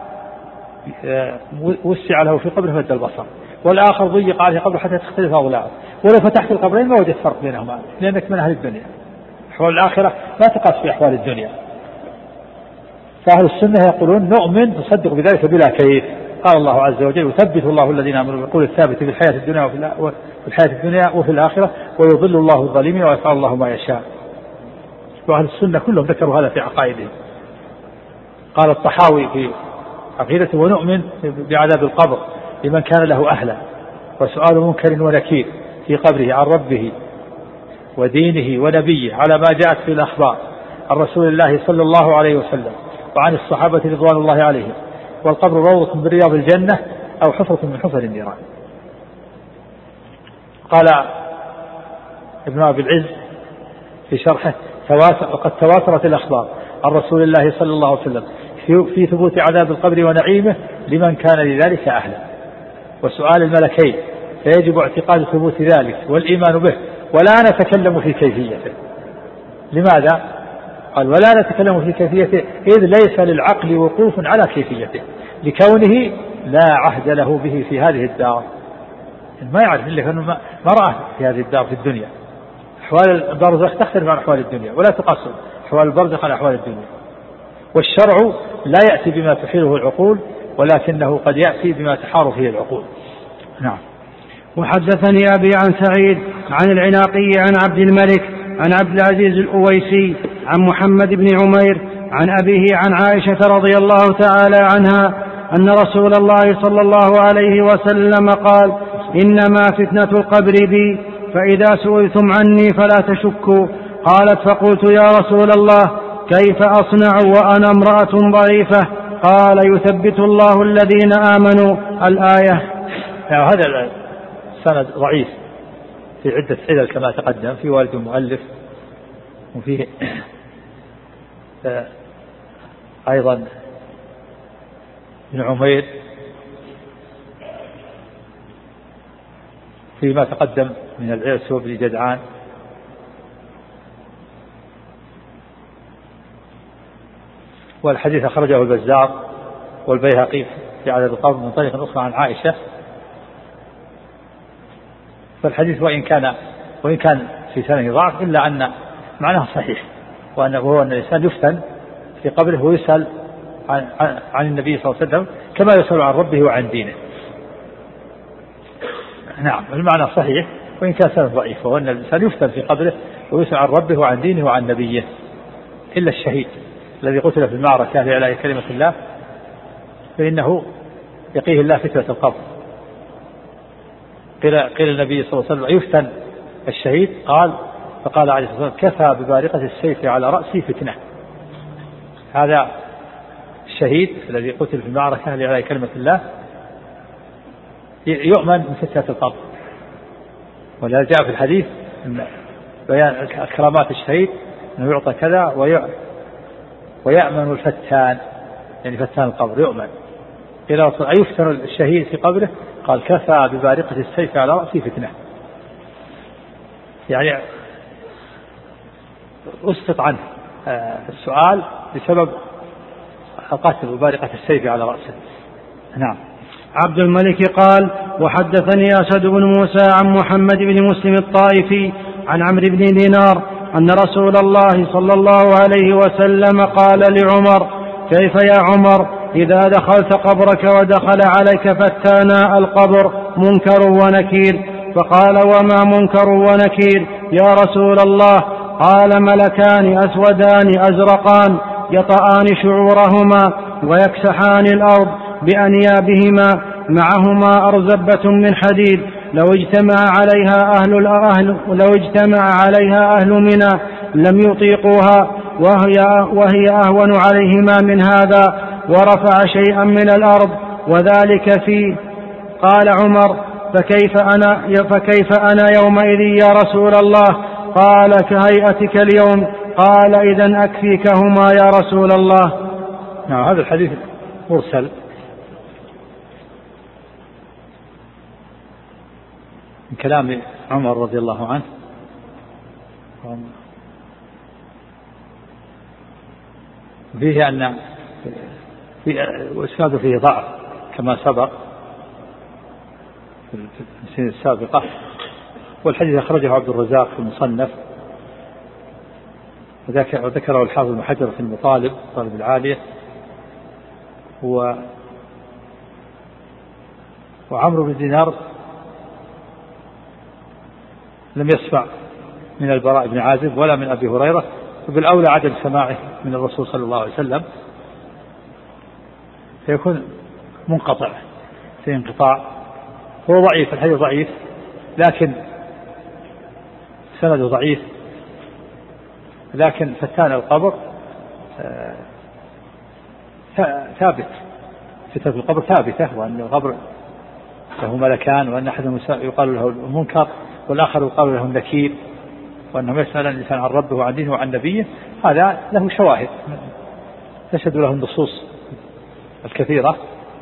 Speaker 2: وسع له في قبره مد البصر، والآخر ضيق عليه قبره حتى تختلف أضلاعه. ولو فتحت القبرين ما وجدت فرق بينهما لأنك من أهل الدنيا. أحوال الآخرة لا تقاس في أحوال الدنيا. فأهل السنة يقولون نؤمن نصدق بذلك بلا كيف. قال الله عز وجل: يثبت الله الذين آمنوا بالقول الثابت في الحياة الدنيا وفي الحياة الدنيا وفي الآخرة ويضل الله الظالمين ويفعل الله ما يشاء. وأهل السنة كلهم ذكروا هذا في عقائدهم. قال الطحاوي في عقيدته: ونؤمن بعذاب القبر لمن كان له أهلا، وسؤال منكر ونكير في قبره عن ربه ودينه ونبيه على ما جاءت في الأخبار عن رسول الله صلى الله عليه وسلم وعن الصحابة رضوان الله عليهم. والقبر روضة من رياض الجنة أو حفرة من حفر النيران. قال ابن أبي العز في شرحه: وقد تواترت الأخبار عن رسول الله صلى الله عليه وسلم في ثبوت عذاب القبر ونعيمه لمن كان لذلك أهلا، وسؤال الملكين، فيجب اعتقاد ثبوت ذلك والإيمان به ولا نتكلم في كيفيته. لماذا؟ قال: ولا نتكلم في كيفيته إذ ليس للعقل وقوف على كيفيته لكونه لا عهد له به في هذه الدار. ما يعرف إلا أنه ما رأى في هذه الدار في الدنيا. أحوال البرزخ تختلف عن أحوال الدنيا ولا تقصر أحوال البرزخ عن أحوال الدنيا. والشرع لا يأتي بما تحيله العقول ولكنه قد يأتي بما تحار فيه العقول. نعم.
Speaker 1: وحدثني أبي عن سعيد عن العناقي عن عبد الملك عن عبد العزيز الأويسي عن محمد بن عمير عن أبيه عن عائشة رضي الله تعالى عنها أن رسول الله صلى الله عليه وسلم قال: إنما فتنة القبر بي، فإذا سئلتم عني فلا تشكوا. قالت: فقلت: يا رسول الله، كيف أصنع وأنا امرأة ضعيفة؟ قال: يثبت الله الذين آمنوا. الآية.
Speaker 2: هذا السند ضعيف في عدة علل كما تقدم، في والد المؤلف، وفيه أيضا ابن عمير فيما تقدم من العرس وابن جدعان. والحديث أخرجه البزار والبيهقي في عدد القبر من طريق أخرى عن عائشة. فالحديث وإن كان وإن كان في سنده ضعف إلا أن معناه صحيح، وأنه هو أن الإنسان يفتن في قبره ويسأل عن, عن النبي صلى الله عليه وسلم كما يسأل عن ربه وعن دينه. نعم، المعنى صحيح وإن كان سنده ضعيف، وأن الإنسان يفتن في قبره ويسأل عن ربه وعن دينه وعن نبيه، إلا الشهيد الذي قتل في المعركة لإعلاء كلمة الله فإنه يقيه الله فتنة القبر. قيل قيل النبي صلى الله عليه وسلم: يفتن الشهيد؟ قال فقال عليه الصلاة والسلام: كفى ببارقة السيف على رأسي فتنة. هذا الشهيد الذي قتل في المعركة لإعلاء كلمة الله يؤمن من فتنة القبر. ولا جاء في الحديث أن بيان كرامات الشهيد أنه يعطى كذا ويأمن الفتان، يعني فتان القبر يؤمن. قيل أيفتن الشهيد في قبره؟ قال: كفى ببارقة السيف على رأسي فتنة. يعني أسقط عنه السؤال بسبب القتل ببارقة السيف على رأسه. نعم.
Speaker 1: عبد الملك قال: وحدثني أسد بن موسى عن محمد بن مسلم الطائفي عن عمرو بن دينار أن رسول الله صلى الله عليه وسلم قال لعمر: كيف يا عمر إذا دخلت قبرك ودخل عليك فتانا القبر منكر ونكير؟ فقال: وما منكر ونكير يا رسول الله؟ قال: ملكان أسودان أزرقان يطآن شعورهما ويكسحان الأرض بأنيابهما، معهما أرزبة من حديد، لو اجتمع عليها أهل الأهل لو اجتمع عليها أهل منى لم يطيقوها، وهي, وهي أهون عليهما من هذا، ورفع شيئا من الأرض وذلك فيه. قال عمر: فكيف أنا, فكيف أنا يومئذ يا رسول الله؟ قال: كهيئتك اليوم. قال: إذن أكفيكهما يا رسول الله.
Speaker 2: نعم، هذا الحديث مرسل من كلام عمر رضي الله عنه، فيه أن وإسناده فيه ضعف كما سبق في السنة السابقة. والحديث أخرجه عبد الرزاق في المصنف، وذكره الحافظ بن حجر في المطالب طالب العالية. و وعمرو بن دينار لم يسمع من البراء بن عازب ولا من أبي هريرة، وبالأولى عدم سماعه من الرسول صلى الله عليه وسلم، فيكون منقطع في انقطاع. هو ضعيف، الحديث ضعيف، لكن سنده ضعيف، لكن فتان القبر ثابت، فتنة القبر ثابتة، وأن القبر له ملكان، وأن أحدهم يقال له المنكر والآخر يقال له النكير، وأنهم يسأل الإنسان عن ربه وعن دينه وعن نبيه. هذا له شواهد تشهد له النصوص الكثيرة.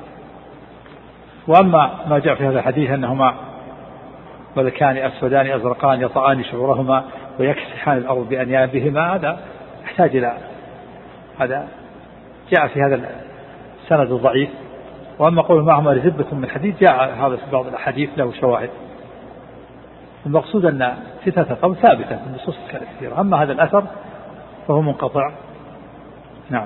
Speaker 2: وأما ما جاء في هذا الحديث أنهما ملكان أسودان أزرقان يطآن شعورهما ويكسحان الأرض بأنيابهما، هذا يحتاج إلى هذا جاء في هذا السند الضعيف. وأما قول معهما رزبة من حديد جاء هذا في بعض الأحاديث له شواهد. المقصود أن فتنة القبر ثابتة في النصوص الكثيرة، أما هذا الأثر فهو منقطع. نعم.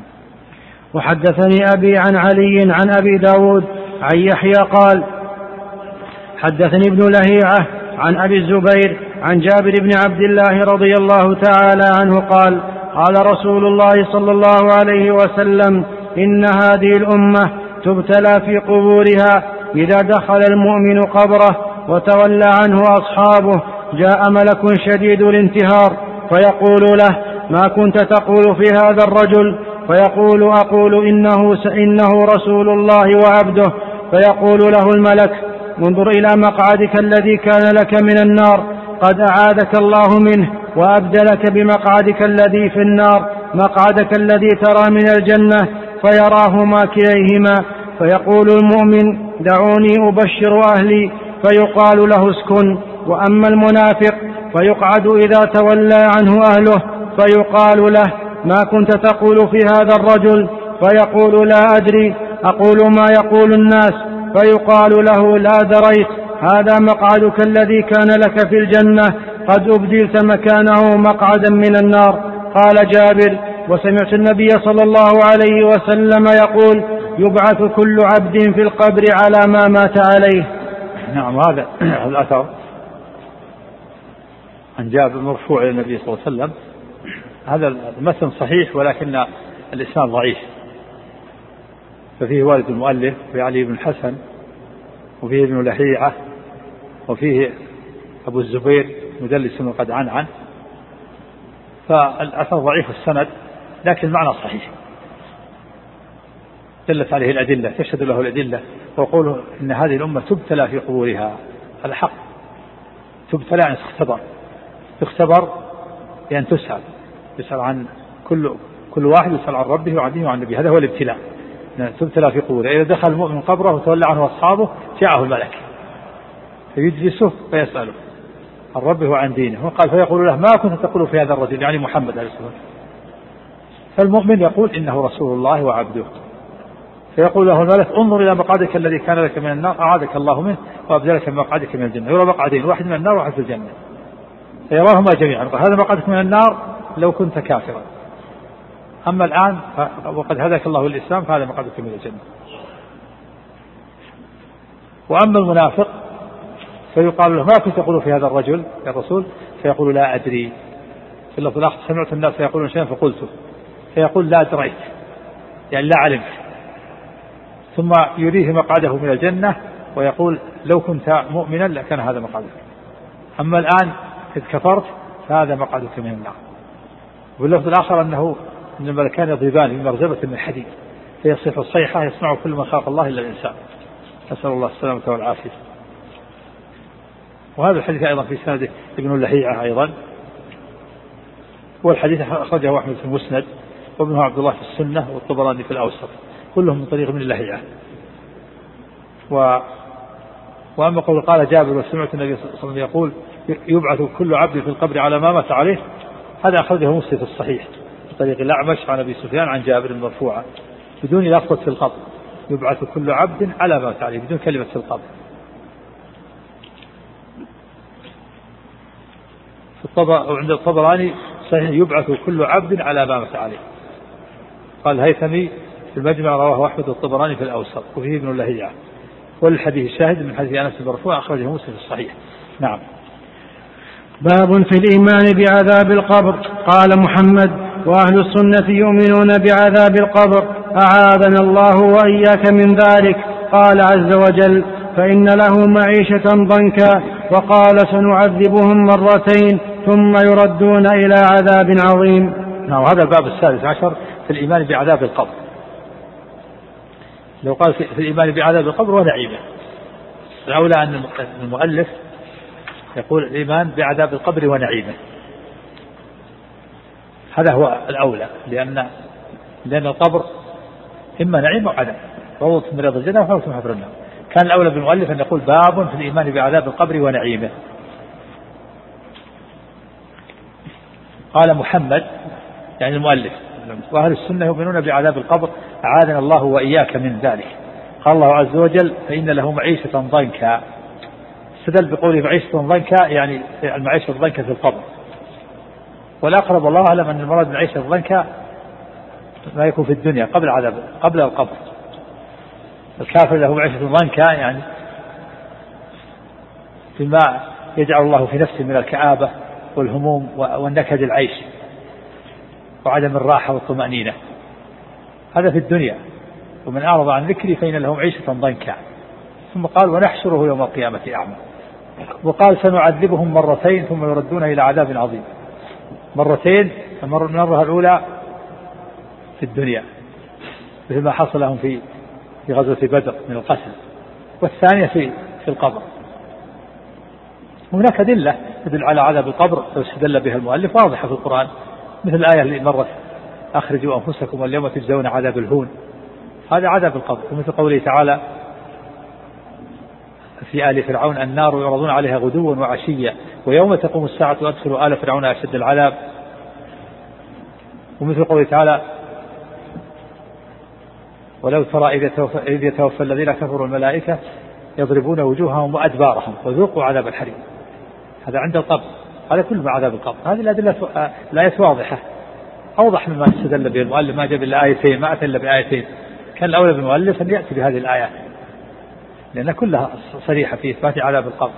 Speaker 1: وحدثني أبي عن علي عن أبي داود عن يحيى قال: حدثني ابن لهيعة عن أبي الزبير عن جابر بن عبد الله رضي الله تعالى عنه قال قال رسول الله صلى الله عليه وسلم إن هذه الأمة تبتلى في قبورها إذا دخل المؤمن قبره وتولى عنه أصحابه جاء ملك شديد الانتهار فيقول له ما كنت تقول في هذا الرجل؟ فيقول أقول إنه, إنه رسول الله وعبده. فيقول له الملك انظر إلى مقعدك الذي كان لك من النار قد أعاذك الله منه وأبدلك بمقعدك الذي في النار مقعدك الذي ترى من الجنة فيراهما كليهما. فيقول المؤمن دعوني أبشر أهلي فيقال له اسكن. وأما المنافق فيقعد إذا تولى عنه أهله فيقال له ما كنت تقول في هذا الرجل؟ فيقول لا أدري أقول ما يقول الناس. فيقال له لا دريت هذا مقعدك الذي كان لك في الجنة قد أبدلت مكانه مقعدا من النار. قال جابر وسمعت النبي صلى الله عليه وسلم يقول يبعث كل عبد في القبر على ما مات عليه.
Speaker 2: نعم هذا الأثر عن جابر مرفوع إلى النبي صلى الله عليه وسلم. هذا المتن صحيح ولكن الإسناد ضعيف، ففيه والد المؤلف في علي بن الحسن وفيه ابن لهيعة وفيه أبو الزبير مدلس قد عنعن، فالأثر ضعيف السند لكن المعنى صحيح دلت عليه الأدلة تشهد له الأدلة. وقوله إن هذه الأمة تبتلى في قبورها الحق، تبتلى يعني تختبر، تختبر يعني تسأل، يسأل عن كل كل واحد يسأل عن ربه وعن دينه وعن نبيه، هذا هو الابتلاء. تبتلى في قبوره. إذا دخل المؤمن قبره وتولى عنه أصحابه جاءه الملك فيجلسه فيسأله عن ربه وعن دينه. وقال فيقول له ما كنت تقول في هذا الرجل يعني محمد عليه الصلاة والسلام؟ فالمؤمن يقول إنه رسول الله وعبده. فيقول له الملك انظر إلى مقعدك الذي كان لك من النار أعاذك الله منه وأبدلك من مقعدك من الجنة. يرى مقعدين واحد من النار وواحد في الجنة فيراهما جميعا. هذا مقعدك من النار لو كنت كافرا، أما الآن وقد هداك الله الإسلام فهذا مقعدك من الجنة. وأما المنافق فيقال له ما كنت تقول في هذا الرجل يا رسول؟ فيقول لا أدري. في اللفظ الآخر سمعت الناس يقولون شيئا فقلته، فيقول لا دريت يعني لا علمت. ثم يريه مقعده من الجنة ويقول لو كنت مؤمنا لكان هذا مقعدك، أما الآن إذ كفرت فهذا مقعدك من النار. واللفظ الآخر أنه إن الملكان يضربان بمرزبة من حديد فيصيح الصيحة يسمع كل من خلق الله إلا الإنسان، نسأل الله السلامة والعافية. وهذا الحديث أيضا في سنده ابن لهيعة أيضا، والحديث أخرجه أحمد في المسند وابنه عبد الله في السنة والطبراني في الأوسط كلهم من طريق ابن لهيعة. و... وأما قول قال جابر وسمعت النبي صلى الله عليه وسلم يقول يبعث كل عبد في القبر على ما مات عليه، هذا أخرجه مسلم في الصحيح بطريق الأعمش عن أبي سفيان عن جابر مرفوعا بدون لفظة في القبر، يبعث كل عبد على ما مات عليه بدون كلمة في القبر. في الطبع وعند الطبراني صحيح يبعث كل عبد على ما مات عليه. قال الهيثمي في المجمع رواه أحمد الطبراني في الأوسط وفيه ابن لهيعة. والحديث الشاهد من حديث أنس المرفوع أخرجه مسلم في الصحيح. نعم.
Speaker 1: باب في الإيمان بعذاب القبر. قال محمد وأهل السنة يؤمنون بعذاب القبر أعاذنا الله وإياك من ذلك. قال عز وجل فإن له معيشة ضنكا وقال سنعذبهم مرتين ثم يردون إلى عذاب عظيم.
Speaker 2: نعم. هذا الباب السادس عشر في الإيمان بعذاب القبر. لو قال في الإيمان بعذاب القبر ونعيمه الأولى أن المؤلف يقول الإيمان بعذاب القبر ونعيمه، هذا هو الأولى، لأن لأن القبر إما نعيم وعذاب، روضة من رياض الجنة وحفرة من حفر النار. كان الأولى بالمؤلف أن يقول باب في الإيمان بعذاب القبر ونعيمه. قال محمد يعني المؤلف وأهل السنة يؤمنون بعذاب القبر أعاذنا الله وإياك من ذلك. قال الله عز وجل فإن له معيشة ضنكا، استدل بقوله معيشة ضنكا يعني المعيشة الضنكا في القبر، والأقرب والله أعلم أن المراد معيشة ضنكا ما يكون في الدنيا قبل عذاب قبل القبر. الكافر له معيشة ضنكا يعني بما يجعل الله في نفسه من الكآبة والهموم والنكد العيش وعدم الراحة والطمأنينة. هذا في الدنيا. ومن أعرض عن ذكري فإن لهم عيشة ضنكا. ثم قال ونحشره يوم القيامة أعمى. وقال سنعذبهم مرتين ثم يردون إلى عذاب عظيم. مرتين، المرة الأولى في الدنيا مثل ما حصل لهم في في غزوة بدر من القتل، والثانية في في القبر. هناك أدلة تدل على عذاب القبر واستدل بها المؤلف واضحة في القرآن، مثل الآية اللي مرت أخرجوا أنفسكم واليوم تجزون عذاب الهون، هذا عذاب القبر. ومثل قوله تعالى في آل فرعون النار يعرضون عليها غدوا وعشيا ويوم تقوم الساعة أدخلوا آل فرعون أشد العذاب. ومثل قوله تعالى ولو ترى إذ يتوفى الذين كفروا الملائكة يضربون وجوههم وأدبارهم وذوقوا عذاب الحريق. هذا عند القبر، هذا كل ما عذاب القبر. هذه الأدلة الآية واضحة أوضح مما استدل به المؤلف، ما جاب إلا آيتين، ما أتى إلا بآيتين. كان الأولى بالمؤلف أن يأتي بهذه الآيات لأن كلها صريحة في إثبات عذاب القبر.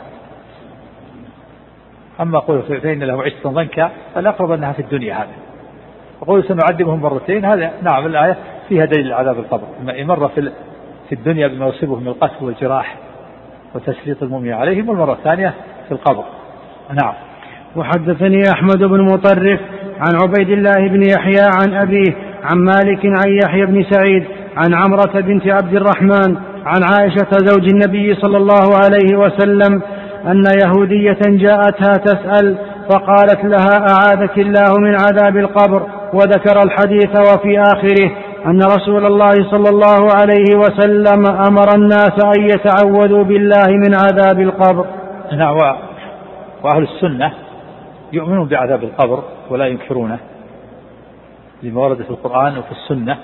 Speaker 2: أما قول فإن لهم عيشة ضنكا فالأقرب أنها في الدنيا. هذا وقول سنعذبهم مرتين، هذا نعم الآية فيها دليل عذاب القبر، مرة في الدنيا بما يصيبهم من القتل والجراح وتسليط المؤمن عليهم، والمرة الثانية في القبر. نعم.
Speaker 1: وحدثني أحمد بن مطرف عن عبيد الله بن يحيى عن أبيه عن مالك عن يحيى بن سعيد عن عمرة بنت عبد الرحمن عن عائشة زوج النبي صلى الله عليه وسلم أن يهودية جاءتها تسأل فقالت لها أعاذك الله من عذاب القبر، وذكر الحديث وفي آخره أن رسول الله صلى الله عليه وسلم أمر الناس أن يتعوذوا بالله من عذاب القبر.
Speaker 2: نعم. وأهل السنة يؤمنون بعذاب القبر ولا ينكرونه لما ورد في القرآن وفي السنة،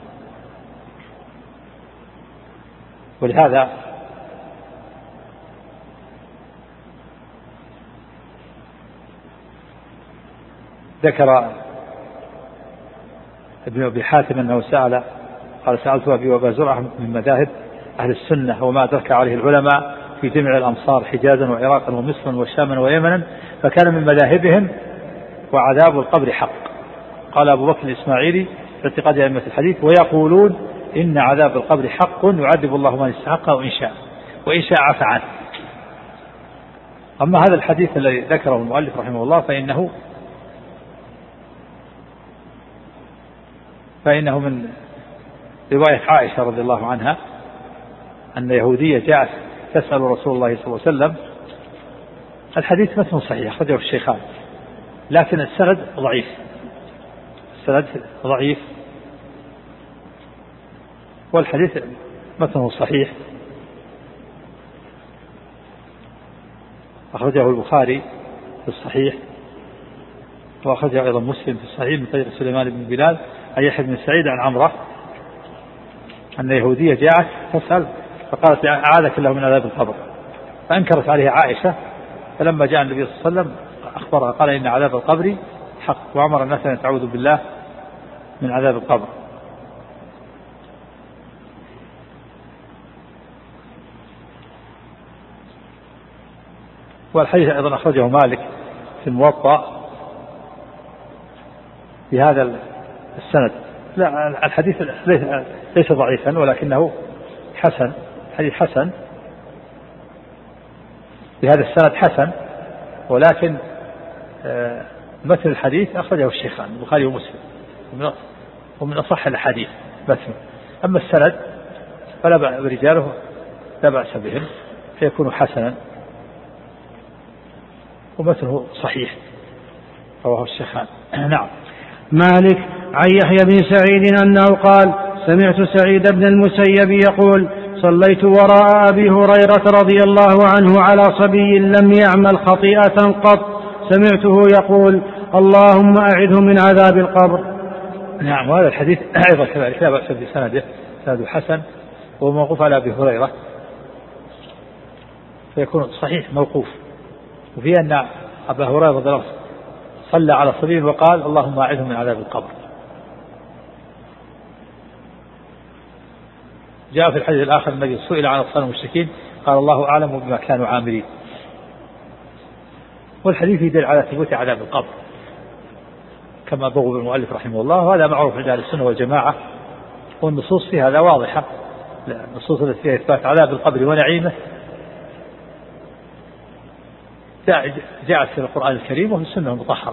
Speaker 2: ولهذا ذكر ابن أبي حاتم أنه سأل قال سألت أبي وأبا زرعة من مذاهب أهل السنة وما أدرك عليه العلماء في جميع الأمصار حجازا وعراقا ومصرا وشاما ويمنا، فكان من مذاهبهم وعذاب القبر حق. قال أبو بكر الإسماعيلي في اعتقاد أئمة الحديث ويقولون إن عذاب القبر حق يعذب الله من استحقه وإن شاء وإن شاء عفى عنه. أما هذا الحديث الذي ذكره المؤلف رحمه الله فإنه فإنه من رواية عائشة رضي الله عنها أن يهودية جاءت تسأل رسول الله صلى الله عليه وسلم. الحديث متن صحيح أخرجه الشيخان، لكن السند ضعيف، السند ضعيف والحديث متنه صحيح. أخرجه البخاري في الصحيح، وأخرجه أيضا مسلم في الصحيح من طريق سليمان بن بلال عن يحيى بن سعيد عن عمرة أن يهودية جاءت تسأل فقالت أعاذك الله من عذاب القبر، فأنكرت عليها عائشة، فلما جاء النبي صلى الله عليه وسلم أخبرها قال إن عذاب القبر حق، وأمر الناس أن يتعوذوا بالله من عذاب القبر. والحديث أيضا أخرجه مالك في الموطأ بهذا السند. لا الحديث ليس ضعيفا ولكنه حسن، حديث حسن بهذا السند حسن، ولكن مثل الحديث أخرجه الشيخان البخاري ومسلم ومن أصح الحديث مثل. أما السند فلا بأس برجاله لا بأس بهم فيكون حسنا ومثله صحيح رواه الشيخان. نعم.
Speaker 1: مالك عن يحيى بن سعيد أنه قال سمعت سعيد بن المسيب يقول صليت وراء أبي هريرة رضي الله عنه على صبي لم يعمل خطيئة قط، سمعته يقول اللهم أعذه من عذاب القبر.
Speaker 2: نعم. وهذا الحديث أيضا كذلك لا بأس بسنده، سنده حسن وموقوف على أبي هريرة فيكون صحيح موقوف، وفي أن أبا هريرة رضي الله عنه صلى على صبي وقال اللهم أعذه من عذاب القبر. جاء في الحديث الآخر النبي سئل عن أطفال المشركين قال الله أعلم بما كانوا عاملين. والحديث يدل على ثبوت عذاب القبر كما بوب المؤلف رحمه الله، وهذا معروف عند أهل السنة والجماعة، والنصوص في هذا واضحة، النصوص التي فيها إثبات عذاب القبر ونعيمه جاءت في القرآن الكريم وفي السنة المطهرة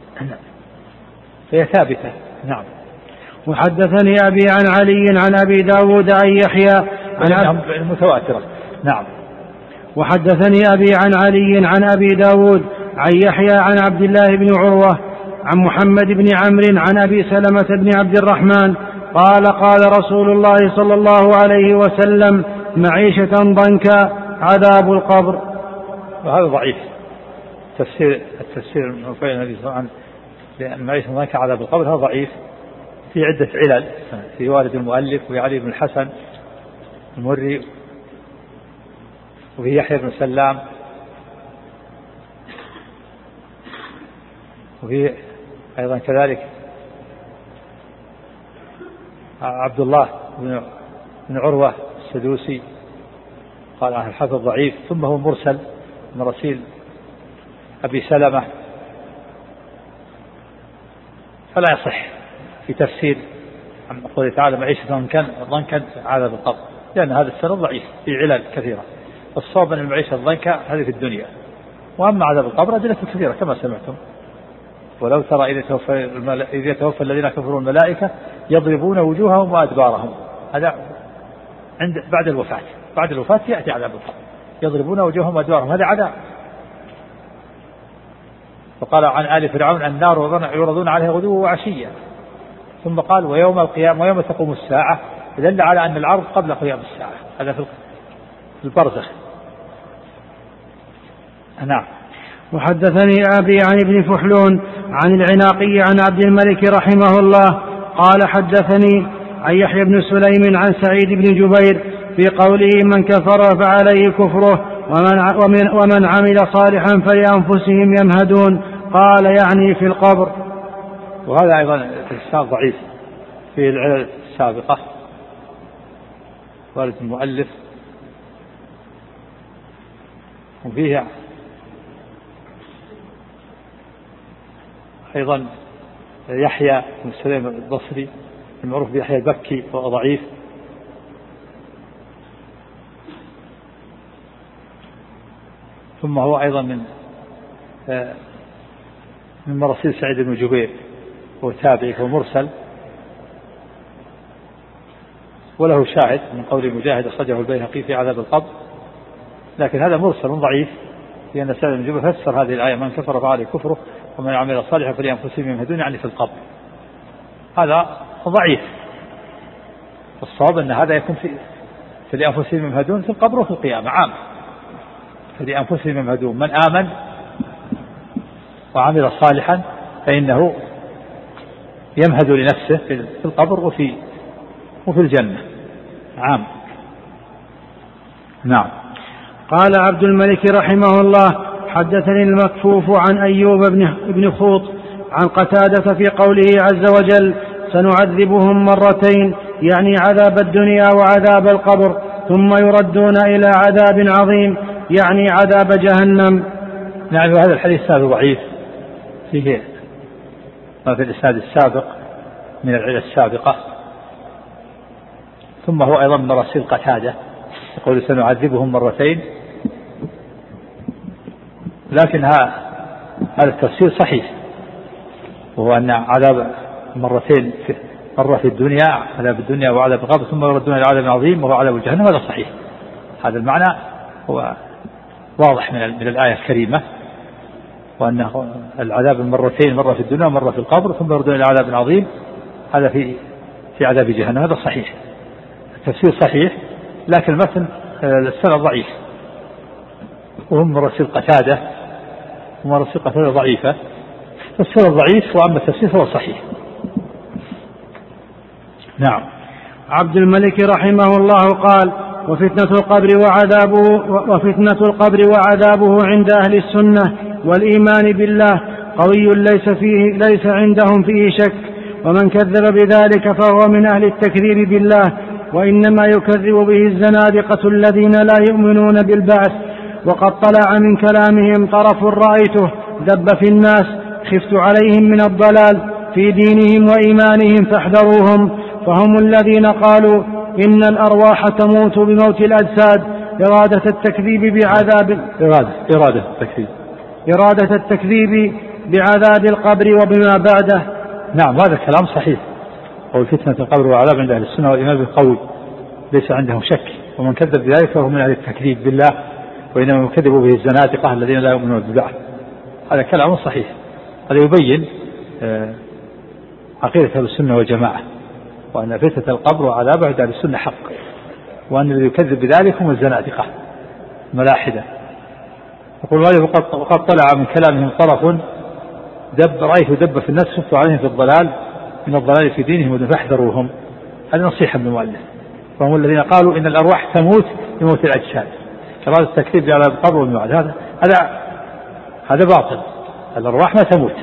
Speaker 2: فهي ثابتة. نعم.
Speaker 1: وحدثني أبي عن علي عن أبي داود عن يحيى عن
Speaker 2: المتواترة. نعم.
Speaker 1: وحدثني أبي عن علي عن أبي داود عن يحيى عن عبد الله بن عروة عن محمد بن عمرو عن أبي سلمة بن عبد الرحمن قال قال رسول الله صلى الله عليه وسلم معيشة ضنكا عذاب القبر.
Speaker 2: وهذا ضعيف، تفسير التفسير المنفي النبي صلى الله عليه وسلم لأن معيشة ضنكا عذاب القبر هذا ضعيف، في عدة علل، في والد المؤلف وفي علي بن الحسن المري وفي يحيى بن سلام وفي أيضا كذلك عبد الله بن عروة السدوسي قال عنه الحافظ ضعيف، ثم هو مرسل من رسيل أبي سلمة، فلا يصح في تفسير عن قوله تعالى معيشة ضنكا عذاب القبر، لأن هذا السند ضعيف في علل كثيرة. الصواب أن المعيشة الضنكا هذه في الدنيا، وأما عذاب القبر أدلة كثيرة كما سمعتم. ولو ترى إذا توفى, إذا توفى الذين كفروا الملائكة يضربون وجوههم وأدبارهم، هذا عند بعد الوفاة، بعد الوفاة يأتي عذاب القبر، يضربون وجوههم وأدبارهم، هذا عذاب. وقال عن آل فرعون النار يعرضون عليها غدوا وعشيا، ثم قال ويوم القيامة ويوم تقوم الساعة، دل على أن العرض قبل قيام الساعة، هذا في البرزخ. نعم.
Speaker 1: وحدثني أبي عن ابن فحلون عن العناقي عن عبد الملك رحمه الله قال حدثني عن يحيى بن سليم عن سعيد بن جبير في قوله من كفر فعليه كفره ومن, ومن, ومن عمل صالحا فلأنفسهم يمهدون، قال يعني في القبر.
Speaker 2: وهذا أيضا الإسناد ضعيف في العلل السابقة، والد المؤلف وفيه أيضا يحيى بن سليم البصري المعروف بيحيى البكي وهو ضعيف، ثم هو أيضا من من مراسيل سعيد بن جبير هو تابعي ومرسل، وله شاهد من قول مجاهد أخرجه البيهقي في عذاب القبر، لكن هذا مرسل ضعيف، لأن سعيد بن جبير فسر هذه الآية من كفر فعليه كفره ومن عمل صالحا فلأنفسهم يمهدون يعني في القبر، هذا ضعيف. الصواب أن هذا يكون في فلأنفسهم يمهدون في القبر وفي القيامة عام، فلأنفسهم يمهدون من آمن وعمل صالحا فإنه يمهد لنفسه في القبر وفي وفي الجنة عام. نعم.
Speaker 1: قال عبد الملك رحمه الله حدثني المكفوف عن أيوب بن خوط عن قتادة في قوله عز وجل سنعذبهم مرتين، يعني عذاب الدنيا وعذاب القبر، ثم يردون إلى عذاب عظيم، يعني عذاب جهنم.
Speaker 2: نعم. وهذا الحديث السابق ضعيف، فيه ما في الإسناد السابق من العلة السابقة، ثم هو أيضا من مراسيل قتادة يقول سنعذبهم مرتين، لكن هذا التفسير صحيح، وهو أن عذاب مرتين في مرة في الدنيا عذاب الدنيا وعذاب القبر ثم يردون إلى عذاب عظيم وهو عذاب الجهنم، هذا صحيح. هذا المعنى هو واضح من, من الآية الكريمة، وأن العذاب المرتين مرة في الدنيا ومرة في القبر ثم يردون إلى عذاب عظيم، هذا في في عذاب جهنم، هذا صحيح، التفسير صحيح، لكن المتن السند ضعيف، وهم مراسيل قتادة ومراسيل قتادة ضعيفة، السند ضعيف وأما التفسير فهو صحيح. نعم.
Speaker 1: عبد الملك رحمه الله قال وفتنة القبر وعذابه وفتنة القبر وعذابه عند أهل السنة والإيمان بالله قوي ليس فيه ليس عندهم فيه شك، ومن كذب بذلك فهو من أهل التكذيب بالله، وإنما يكذب به الزنادقة الذين لا يؤمنون بالبعث وقد طلع من كلامهم طرف رأيته دب في الناس خفت عليهم من الضلال في دينهم وإيمانهم فاحذروهم، فهم الذين قالوا إن الأرواح تموت بموت الأجساد إرادة التكذيب بعذاب
Speaker 2: إرادة, إرادة التكذيب
Speaker 1: إرادة التكذيب بعذاب القبر وبما بعده.
Speaker 2: نعم هذا الكلام صحيح، وفتنة القبر والعذاب عند أهل السنة والإيمان بالقول ليس عندهم شك، ومن كذب بذلك فهو من أهل التكذيب بالله، وإنما يكذبوا به الزنادقة الذين لا يؤمنون بالبعث. هذا كلام صحيح، هذا يبين عقيدة أهل السنة والجماعة، وأن فتنة القبر وعذابه عند أهل السنة حق، وأن الذي يكذب بذلك هم الزنادقة ملاحدة. يقول وقد طلع من كلامهم طرف دب رأيت دب في الناس خفت عليهم في الضلال من الضلال في دينهم فاحذروهم. هذه نصيحة من المؤلف، فهم الذين قالوا إن الأرواح تموت بموت الأجساد، إرادة التكذيب على القبر والموعد. هذا هذا هذا باطل، الأرواح ما تموت.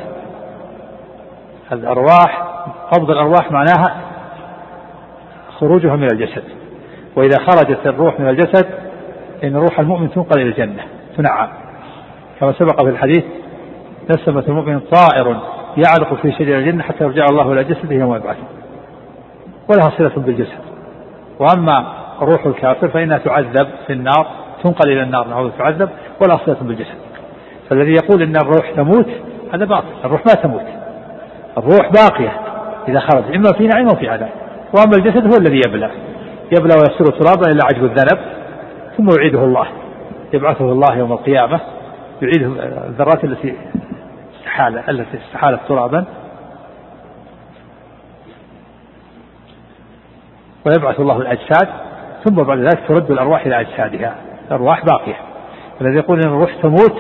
Speaker 2: الأرواح قبض الأرواح معناها خروجها من الجسد، وإذا خرجت الروح من الجسد إن روح المؤمن تنقل إلى الجنة تنعم، كما سبق في الحديث نسمة المؤمن طائر يعلق في شجر الجنة حتى يرجع الله إلى جسده يوم يبعث، ولها صلة بالجسد. وأما روح الكافر فإنها تعذب في النار، تنقل إلى النار نعوذ تعذب ولا صلة بالجسد. فالذي يقول إن الروح تموت هذا باطل، الروح ما تموت، الروح باقية إذا خرج إما في نعيم وفي عذاب، وأما الجسد هو الذي يبلى يبلى ويصير ترابا إلى عجب الذنب، ثم يعيده الله، يبعثه الله يوم القيامة يعيده الذرات التي استحالة التي استحالت ترابا، ويبعث الله الأجساد، ثم بعد ذلك ترد الأرواح إلى أجسادها، الأرواح باقية. الذي يقول إن الروح تموت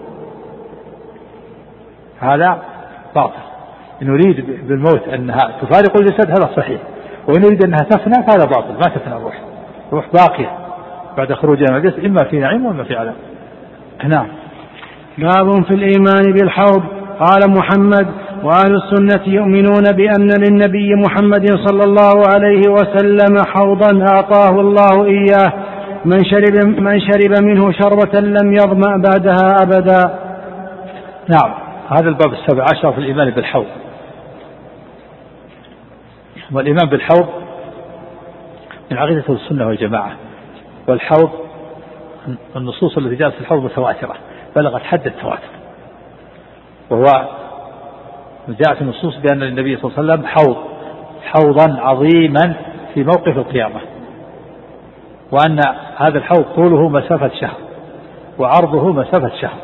Speaker 2: هذا باطل. إن يريد بالموت أنها تفارق الجسد هذا صحيح، وإن يريد أنها تفنى فهذا باطل، ما تفنى الروح، الروح باقية بعد خروجها من الجسد إما في نعيم وإما في عذاب. نعم.
Speaker 1: باب في الإيمان بالحوض. قال محمد: وأهل السنة يؤمنون بأن للنبي محمد صلى الله عليه وسلم حوضا أعطاه الله إياه من شرب, من شرب منه شربة لم يظمأ بعدها أبدا.
Speaker 2: نعم، هذا الباب السابع عشر في الإيمان بالحوض. والإيمان بالحوض من عقيدة السنة والجماعة، والحوض النصوص التي جاءت في الحوض متواترة بلغت حد التواتر، وهو جاءت النصوص بأن للنبي صلى الله عليه وسلم حوض حوضا عظيما في موقف القيامة، وأن هذا الحوض طوله مسافة شهر وعرضه مسافة شهر،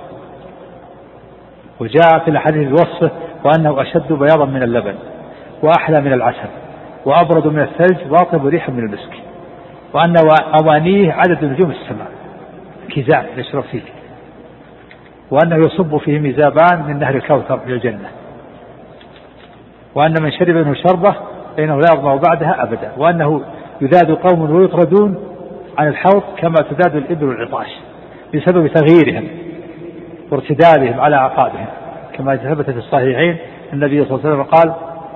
Speaker 2: وجاء في الحديث وصفه وأنه أشد بياضا من اللبن وأحلى من العسل وأبرد من الثلج واطيب ريحا من المسك، وأن أوانيه عدد نجوم السماء كزان يشرب فيه، وأنه يصب فيه مزابان من نهر الكوثر في الجنة، وأن من شرب منه شربة فإنه لا يظمأ بعدها أبدا، وأنه يذاد قوم ويطردون عن الحوض كما تذاد الإبل والعطاش بسبب تغييرهم وارتدادهم على أعقابهم، كما ثبت في الصحيحين النبي صلى الله عليه وسلم قال: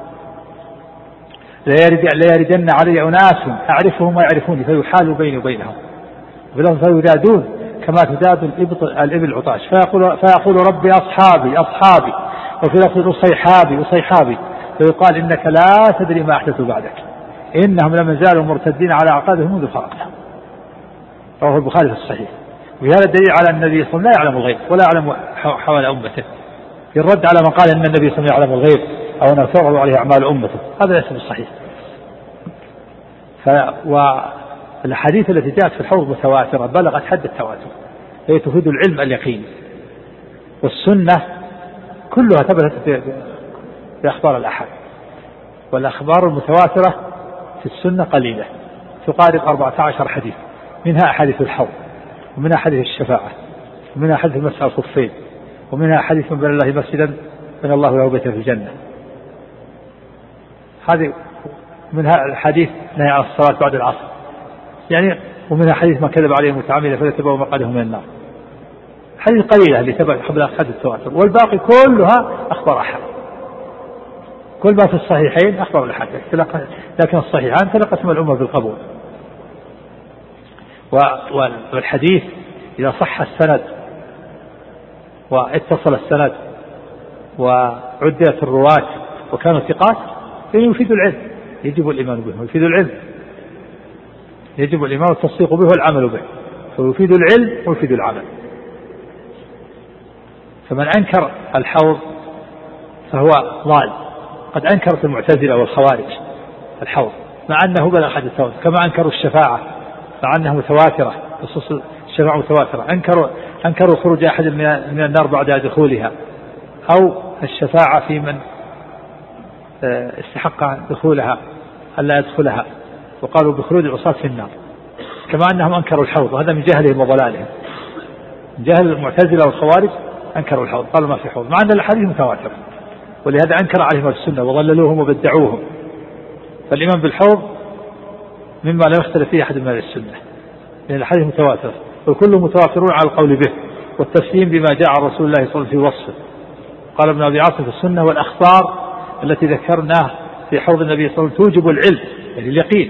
Speaker 2: لا يردن علي أناس أعرفهم ويعرفوني فيحال بيني وبينهم، ولهم فيذادون كما تذاد الإبل العطاش، فيقول, فيقول ربي أصحابي أصحابي، وفي لفظ أصيحابي أصيحابي، فيقال إنك لا تدري ما أحدثوا بعدك إنهم لم يزالوا مرتدين على أعقابهم منذ فرقنا. رواه البخاري في الصحيح. وهذا الدليل على أن النبي صلى الله عليه وسلم لا يعلم الغيب ولا يعلم حوال أمته، يرد على من قال أن النبي صلى الله عليه وسلم يعلم الغيب أو أن تعرض عليه أعمال أمته، هذا ليس بالصحيح. والحديث التي جاءت في الحوض متواترة بلغت حد التواتر، هي تفيد العلم اليقين، والسنة كلها ثبتت بأخبار الأحاد، والأخبار المتواترة في السنة قليلة تقارب أربعة عشر حديث، منها أحاديث الحوض، ومنها حديث الشفاعة، ومنها حديث مسح الخفين، ومنها حديث من بنى الله مسجدا بنى الله له بيتا في الجنة، هذه منها الحديث نهي عن الصلاة بعد العصر يعني، ومنها حديث من كذب عليه متعمدا فليتبوأ مقعده من النار. حديث قليلة اللي تبع قبل حد التواتر، والباقي كلها أخبار أحد، كل ما في الصحيحين أخبار الأحد، لكن الصحيحان تلقتهم الأمة بالقبول. والحديث إذا صح السند واتصل السند وعدلت الرواة وكانوا ثقات فإنه يفيد العلم، يجب الإيمان به ويفيد العلم، يجب الإيمان والتصديق به والعمل به، فيفيد العلم ويفيد العمل. فمن أنكر الحوض فهو ضال. قد أنكرت المعتزلة والخوارج الحوض مع أنه بلغ حد التواتر، كما أنكروا الشفاعة مع أنها متواترة، خصوص الشفاعة متواترة، أنكروا أنكروا خروج أحد من النار بعد دخولها، أو الشفاعة في من استحق دخولها ألا يدخلها، وقالوا بخروج العصاة في النار، كما أنهم أنكروا الحوض، وهذا من جهلهم وضلالهم، من جهل المعتزلة والخوارج أنكروا الحوض، قالوا ما في حوض، مع أن الحديث متواتر، ولهذا أنكر عليهم السنة وضللوهم وبدعوهم. فالإيمان بالحوض مما لا يختلف فيه أحد من السنة، لأن الحديث متواتر وكلهم متوافرون على القول به والتسليم بما جاء عن رسول الله صلى الله عليه وسلم في وصفه. قال ابن أبي عاصم في السنة: والأخبار التي ذكرناه في حوض النبي صلى الله عليه وسلم توجب العلم، يعني اليقين،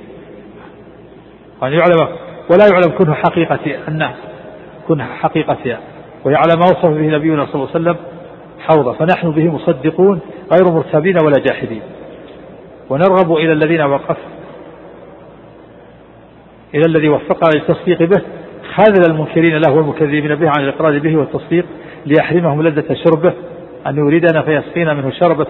Speaker 2: وأن يعلم ولا يعلم كنه حقيقة أنه كنه حقيقتها، ويعلم ما وصف به نبينا صلى الله عليه وسلم حوضا، فنحن به مصدقون غير مرتابين ولا جاحدين، ونرغب إلى الذين وقف إلى الذي وفقنا للتصديق به خاذل المنكرين له والمكذبين به عن الإقرار به والتصديق، ليحرمهم لذة شربه، أن يريدنا فيسقينا منه شربة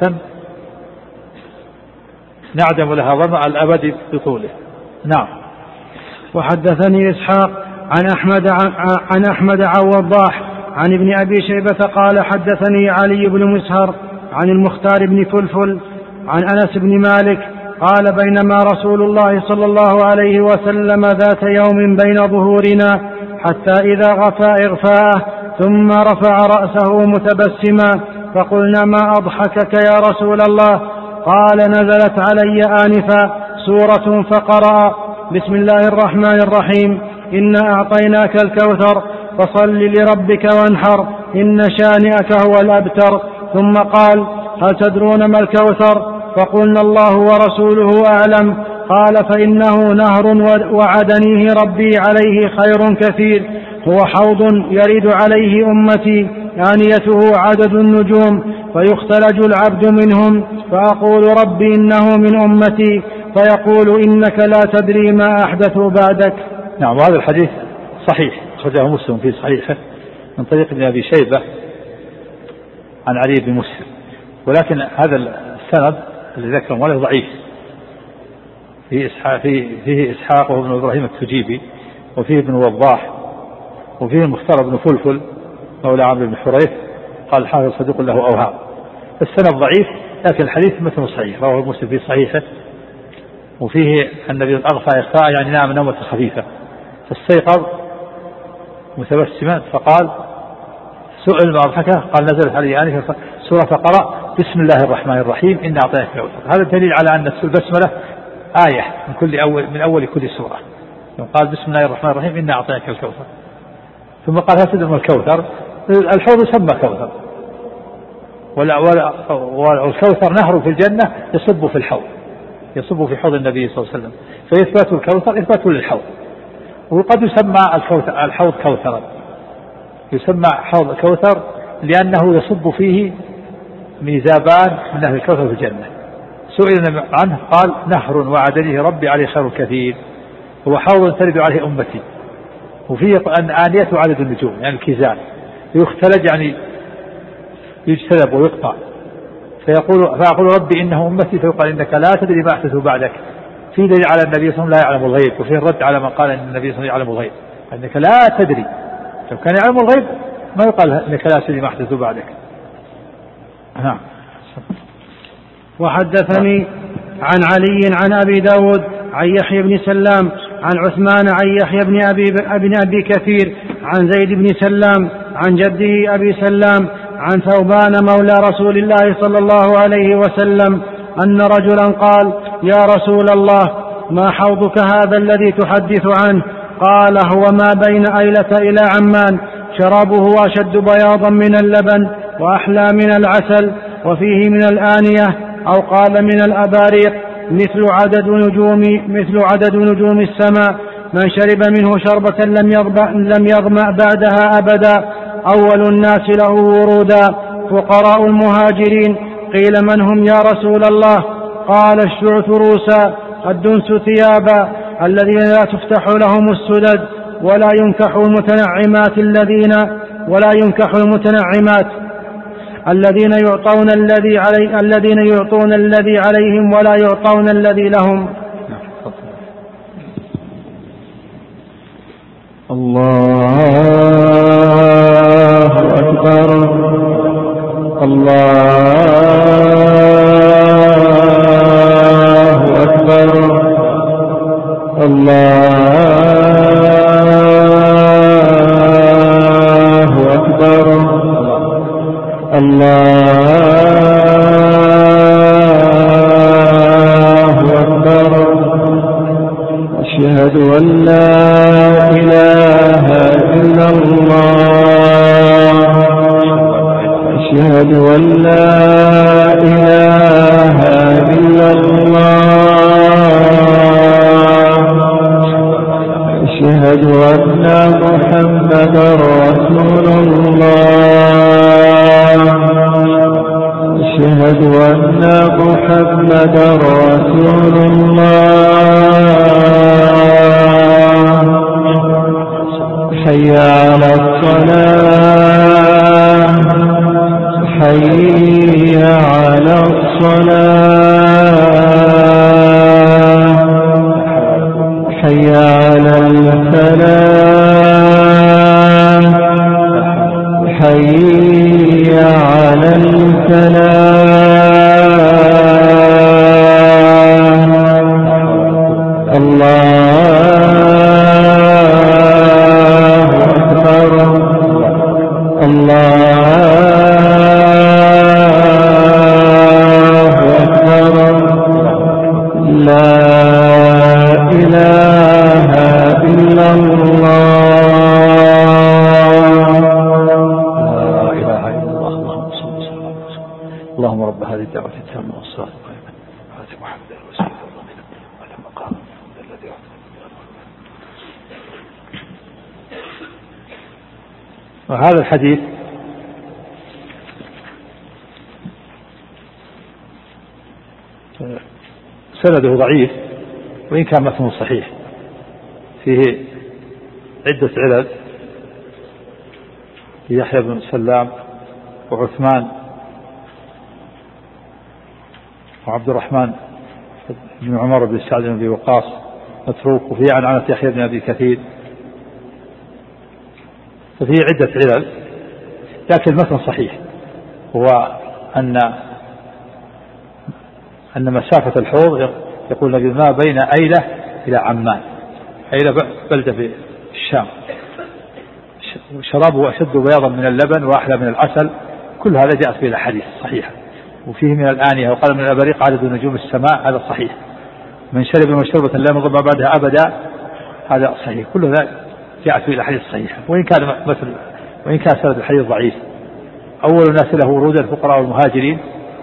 Speaker 2: نعدم لها ظمأ الأبد بطوله. نعم.
Speaker 1: وحدثني إسحاق عن أحمد عن أحمد عن وضاح عن ابن أبي شيبة قال حدثني علي بن مسهر عن المختار بن فلفل عن أنس بن مالك قال: بينما رسول الله صلى الله عليه وسلم ذات يوم بين ظهورنا حتى إذا غفى إغفاءه ثم رفع رأسه متبسما فقلنا: ما أضحكك يا رسول الله؟ قال: نزلت علي آنفا سورة فقرأ: بسم الله الرحمن الرحيم، إنا أعطيناك الكوثر فصل لربك وانحر إن شانئك هو الأبتر. ثم قال: هل تدرون ما الكوثر؟ فقلنا: الله ورسوله أعلم. قال: فإنه نهر وعدنيه ربي عليه خير كثير، هو حوض يرد عليه أمتي آنيته عدد النجوم، فيختلج العبد منهم، فأقول: ربي إنه من أمتي، فيقول: إنك لا تدري ما أحدثوا بعدك.
Speaker 2: نعم. وهذا الحديث صحيح، أخرجه مسلم في صحيحه من طريق ابن أبي شيبة عن علي بن مسلم، ولكن هذا السند الذي ذكره وله ضعيف، فيه إسحاق, فيه إسحاق وابن إبراهيم التجيبي، وفيه ابن وضاح، وفيه المختار بن فلفل مولى عمرو بن حريث، قال الحافظ صدوق له أوهام. السند ضعيف، لكن الحديث مثل صحيح، رواه مسلم في صحيحه، وفيه النبي أغفى إغفاء يعني نام نومة خفيفة فاستيقظ متبسما، فقال: سئل ما أضحكه؟ قال: نزلت علي آنفا سورة فقرأ: بسم الله الرحمن الرحيم إنا أعطيناك الكوثر. هذا دليل على أن البسملة آية من كل أول من أول كل سورة. قال: بسم الله الرحمن الرحيم إنا أعطيناك الكوثر، ثم قال: هل تدرون الكوثر؟ الحوض يسمى كوثر، والكوثر نهر في الجنة يصب في الحوض، يصب في حوض النبي صلى الله عليه وسلم، فإثبات الكوثر إثبات للحوض. وقد يسمى الحوض كوثرا، يسمى حوض كوثر لأنه يصب فيه ميزابان من أهل الكوثر في الجنة. سئل عنه قال: نهر وعدنيه ربي عليه خير كثير، هو حوض ترد عليه أمتي، وفيه أن آنيته عدد النجوم يعني الكيزان، يختلج يعني يجتذب ويقطع، فيقول فيقول ربي إنه أمتي، فيقال: إنك لا تدري ما أحدث بعدك. في دليل على النبي صلى الله عليه وسلم لا يعلم الغيب، وفيه الرد على من قال إن النبي صلى الله عليه وسلم يعلم الغيب، إنك لا تدري. لو كان يعلم الغيب ما يقال إنك لا تدري ما أحدث بعدك. نعم.
Speaker 1: وحدثني عن علي عن أبي داود عن يحيى بن سلام عن عثمان عن يحيى بن أبي, بن أبي كثير عن زيد بن سلام عن جده أبي سلام عن ثوبان مولى رسول الله صلى الله عليه وسلم أن رجلا قال: يا رسول الله، ما حوضك هذا الذي تحدث عنه؟ قال: هو ما بين أيلة إلى عمان، شرابه أشد بياضا من اللبن وأحلى من العسل، وفيه من الآنية أو قال من الأباريق مثل عدد نجوم مثل عدد نجوم السماء، من شرب منه شربة لم يظمأ بعدها أبدا. أول الناس له ورودا فقراء المهاجرين. قيل من هم يا رسول الله؟ قال الشعث روسا الدنس ثيابا الذين لا تفتح لهم السدد ولا ينكح المتنعمات الذين ولا ينكح المتنعمات الذين يعطون الذي علي الذين يعطون الذي عليهم ولا يعطون الذي لهم.
Speaker 3: الله أكبر الله أكبر الله أكبر الله أكبر. أشهد أن لا إله إلا الله أشهد أن لا إله إلا الله أشهد أن محمدا رسول الله أشهد أن محمدا رسول الله. حي على الصلاة حي على الصلاة حي على الفلاح حي على الفلاح. الله أكبر الله أكبر. لا إله إلا الله.
Speaker 2: لا إله إلا الله. اللهم صل وسلم على رسول الله. اللهم رب هذه الدعوة التامة والصلاة القائمة آت محمدا الوسيلة والفضيلة وله مقام الذي وهذا الحديث سنده ضعيف وإن كان متنه صحيح فيه عدة علل. يحيى بن سلام وعثمان وعبد الرحمن بن عمر بن سعد بن أبي وقاص متروك. وفي عنعنة يحيى بن أبي كثير. ففيه عدة علل لكن المتن صحيح. هو أن أن مسافة الحوض يقول النبي ما بين أيلة إلى عمان. أيلة بلدة في الشام شرابه أشد بياضا من اللبن وأحلى من العسل. كل هذا جاءت به الأحاديث صحيحة. وفيه من الآنية وقال من الأبريق عدد نجوم السماء هذا صحيح. من شرب مشربة لا يظمأ بعدها أبدا هذا صحيح. كل هذا جاءت به الأحاديث الصحيحة وإن كان مثل وإن كان سند الحديث ضعيف. أول الناس له ورود الفقراء والمهاجرين.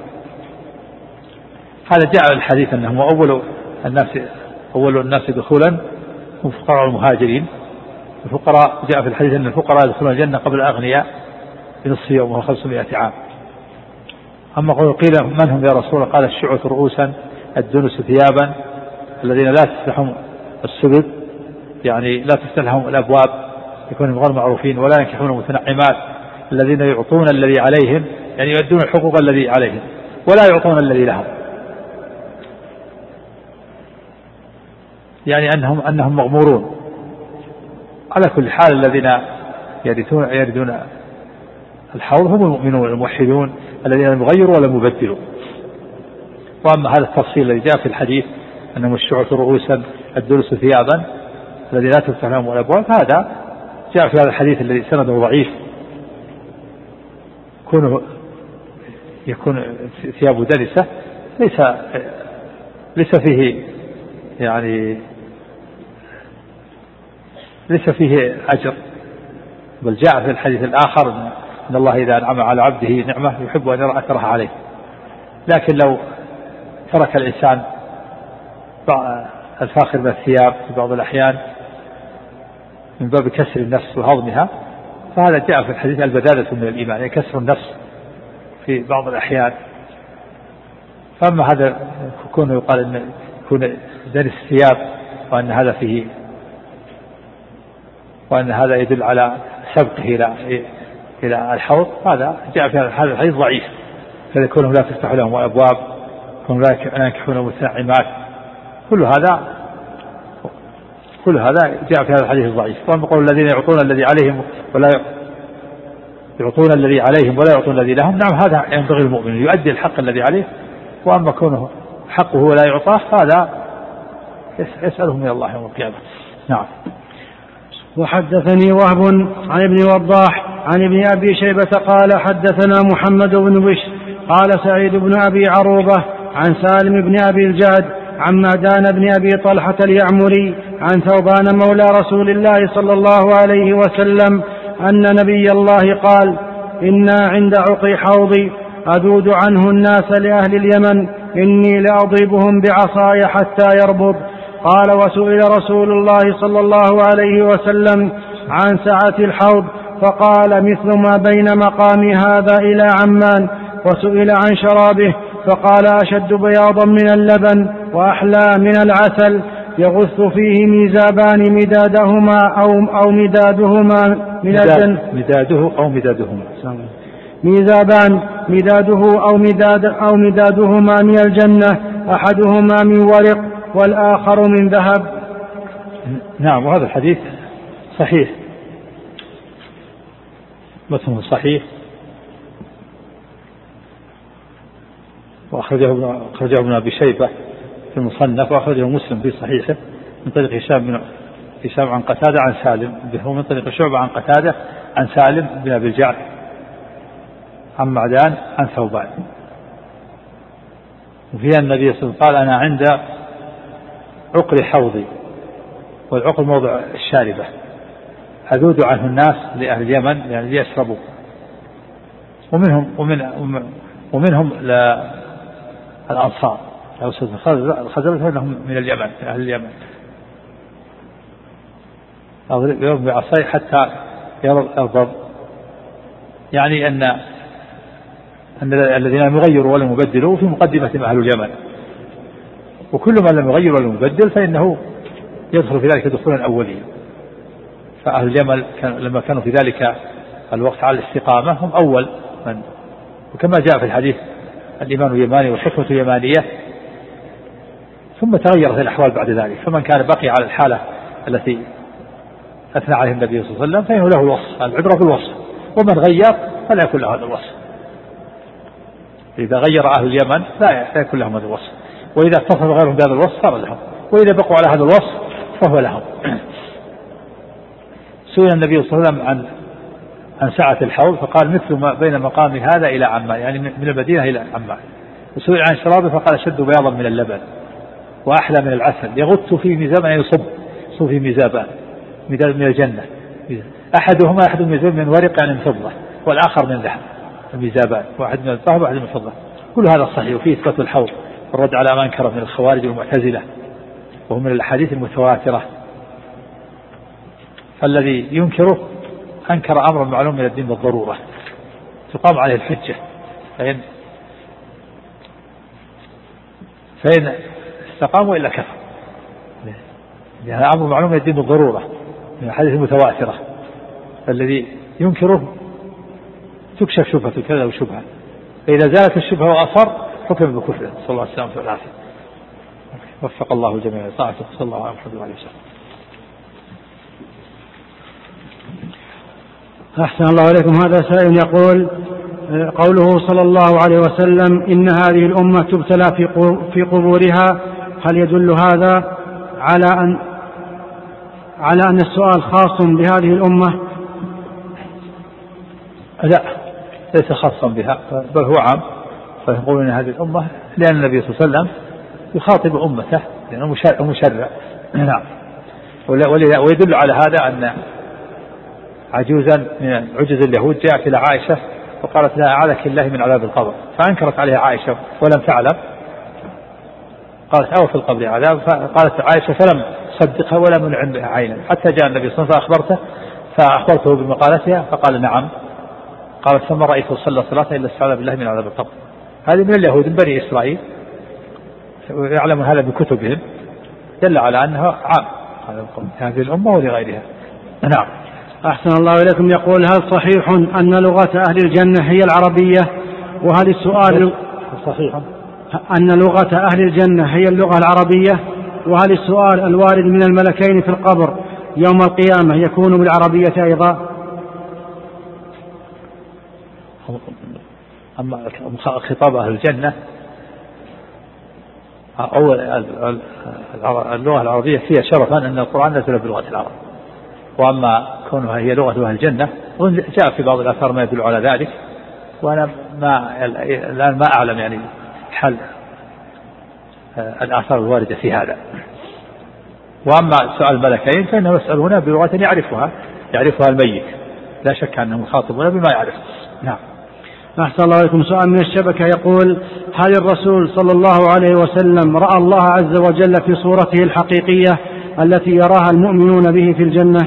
Speaker 2: هذا جاء الحديث أنهم أول الناس أول الناس دخولا هم فقراء المهاجرين. الفقراء جاء في الحديث أن الفقراء يدخلون الجنة قبل الأغنياء بنصف يوم وهو خمسمائة عام. أما قيل من هم يا رسول الله؟ قال الشعث رؤوسا الدنس ثيابا الذين لا تفتحهم السبل يعني لا تفتح لهم الأبواب يكونوا غير معروفين ولا ينكحون المتنعمات الذين يعطون الذي عليهم يعني يؤدون الحقوق الذي عليهم ولا يعطون الذي لهم. يعني أنهم أنهم مغمورون. على كل حال الذين يرثون يرثون الحوض هم المؤمنون الموحدون الذين لم يغيروا ولم يبدلوا. وأما هذا التفصيل الذي جاء في الحديث أنهم الشعث رؤوسا الدرس ثيابا الذي لا تفتح لهم الأبواب هذا جاء في هذا الحديث الذي سنده ضعيف. كونه يكون ثيابه دنسة ليس ليس فيه يعني ليس فيه أجر. بل جاء في الحديث الآخر أن الله إذا أنعم على عبده نعمة يحب أن يرى أثرها عليه. لكن لو ترك الإنسان الفاخر بالثياب في بعض الأحيان من باب كسر النفس وهضمها، فهذا جاء في الحديث البدادة من الإيمان، يعني كسر النفس في بعض الأحيان. فأما هذا كونه يقال أن يكون دنس الثياب وأن هذا فيه وأن هذا يدل على سبقه إلى إلى الحوض، هذا جاء في هذا الحديث ضعيف. فيكونهم لا تفتح لهم أبواب، كونهم لا ينكحون متنعمات، كل هذا كل هذا جاء في هذا الحديث الضعيف. وأما قول الذين يعطون الذي عليهم ولا يعطون الذي عليهم ولا يعطون الذي لهم، نعم هذا ينبغي المؤمن يؤدي الحق الذي عليه، وأما كونه حقه ولا يعطاه هذا يسأله من الله يوم القيامة. نعم.
Speaker 1: وحدثني وهب عن ابن وضاح عن ابن أبي شيبة قال حدثنا محمد بن بشر قال سعيد بن أبي عروبة عن سالم بن أبي الجعد عن معدان بن أبي طلحة اليعمري عن ثوبان مولى رسول الله صلى الله عليه وسلم أن نبي الله قال إنا عند عقي حوضي أدود عنه الناس لأهل اليمن إني لأضربهم بعصاي حتى يربض. قال وسئل رسول الله صلى الله عليه وسلم عن سعة الحوض فقال مثل ما بين مقام هذا إلى عمان. وسئل عن شرابه فقال أشد بياضا من اللبن وأحلى من العسل يغث فيه ميزابان مدادهما أو, أو مدادهما من الجنة
Speaker 2: مداده أو مدادهما
Speaker 1: ميزابان مداده أو, مداد أو مدادهما من الجنة أحدهما من ورق والآخر من ذهب.
Speaker 2: نعم. وهذا الحديث صحيح، متنه صحيح، وأخرجه ابن أبي شيبة في المصنف، وأخرجه مسلم في صحيحه من طريق هشام بن هشام عن قتادة عن سالم، من طريق شعبة عن قتادة عن سالم بن أبي الجعد عن معدان عن ثوبان. وفيها النبي صلى الله عليه وسلم قال أنا عند عقر حوضي، والعقر موضع الشاربة، أذود عنه الناس لأهل اليمن يعني ليشربوا، ومنهم ومن ومنهم الأنصار الخزرج أنهم من اليمن من أهل اليمن. أضرب بعصاي حتى يرضب، يعني أن أن الذين لم يغيروا ولم يبدلوا في مقدمة أهل اليمن، وكل من لم يغير ولم يبدل فإنه يدخل في ذلك دخولا أوليا. فأهل اليمن كان لما كانوا في ذلك الوقت على الاستقامة هم أول من، وكما جاء في الحديث الإيمان يماني والحكمة يمانية، ثم تغيرت الأحوال بعد ذلك. فمن كان بقي على الحالة التي أثنى عليه النبي صلى الله عليه وسلم فإنه له الوصف، العبرة بالوصف، ومن غير فلا يكون له هذا الوصف. إذا غير أهل اليمن لا يكون لهم هذا الوصف، وإذا اتصف غيرهم بهذا الوصف صار لهم، وإذا بقوا على هذا الوصف فهو لهم. سئل النبي صلى الله عليه وسلم عن عن سعة الحوض فقال مثل ما بين مقام هذا إلى عمان، يعني من المدينة إلى عمان. وسئل عن شرابه فقال شد بياضا من اللبن وأحلى من العسل يغث فيه ميزابا، يعني يصب يصب فيه ميزابان ميزاب من الجنة، أحدهما أحد ميزاب من ورق يعني من فضة، والآخر من ذهب، الميزابان واحد من الذهب واحد من الفضة. كل هذا صحيح. وفيه إثبات الحوض والرد على ما أنكر من الخوارج والمعتزلة، وهم من الأحاديث المتواترة. فالذي ينكره أنكر أمر معلوم من الدين بالضرورة تقام عليه الحجة، فإن فإن استقاموا إلا كفر، لأن أمر معلوم من الدين بالضرورة من الأحاديث المتواترة. فالذي ينكره تكشف شبهة كذا وشبهة، فإذا زالت الشبهة وأصر حكم بكفره. صلى الله عليه وسلم والعافية. وفق الله الجميع لطاعته. صلى الله عليه وسلم.
Speaker 1: أحسن الله عليكم. هذا سائل يقول قوله صلى الله عليه وسلم إن هذه الأمة تبتلى في قبورها، هل يدل هذا على أن على أن السؤال خاص بهذه الأمة؟
Speaker 2: لا، ليس خاصا بها، بل هو عام. فيقولون إن هذه الأمة لأن النبي صلى الله عليه وسلم يخاطب أمته لأنه مشرع. نعم. ويدل على هذا أن عجوزا من عجز اليهود جاءت إلى عائشة وقالت لها أعاذك الله من عذاب القبر، فأنكرت عليها عائشة ولم تعلم، قالت أو في القبر عذاب، فقالت عائشة فلم مصدقها ولا منع بها عينا، حتى جاء النبي صلى الله عليه وسلم فأخبرته فأخبرته بمقالتها فقال نعم. قال ثم رأيته صلى صلاة إلا استعاذ بالله من عذاب القبر. هذه من اليهود من بني إسرائيل، يعلم هذا بكتبهم، دل على أنها عام هذه الأمة ولغيرها. نعم.
Speaker 1: أحسن الله إليكم. يقول هل صحيح أن لغة أهل الجنة هي العربية؟ وهل السؤال
Speaker 2: صحيح
Speaker 1: أن لغة أهل الجنة هي اللغة العربية؟ وهل السؤال الوارد من الملكين في القبر يوم القيامة يكون بالعربية أيضا؟
Speaker 2: أما خطاب أهل الجنة أول اللغة العربية فيها شرفا أن القرآن نزل بلغة العرب، وأما كونها هي لغة أهل الجنة جاء في بعض الآثار ما يدل على ذلك، وأنا ما الآن ما أعلم يعني حل الآثار الواردة في هذا. وأما سؤال الملكين فإنهم يسألون بلغة يعرفها يعرفها الميت، لا شك أنهم يخاطبون بما يعرف. نعم.
Speaker 1: أحسن الله عليكم. سؤال من الشبكة يقول هل الرسول صلى الله عليه وسلم رأى الله عز وجل في صورته الحقيقية التي يراها المؤمنون به في الجنة؟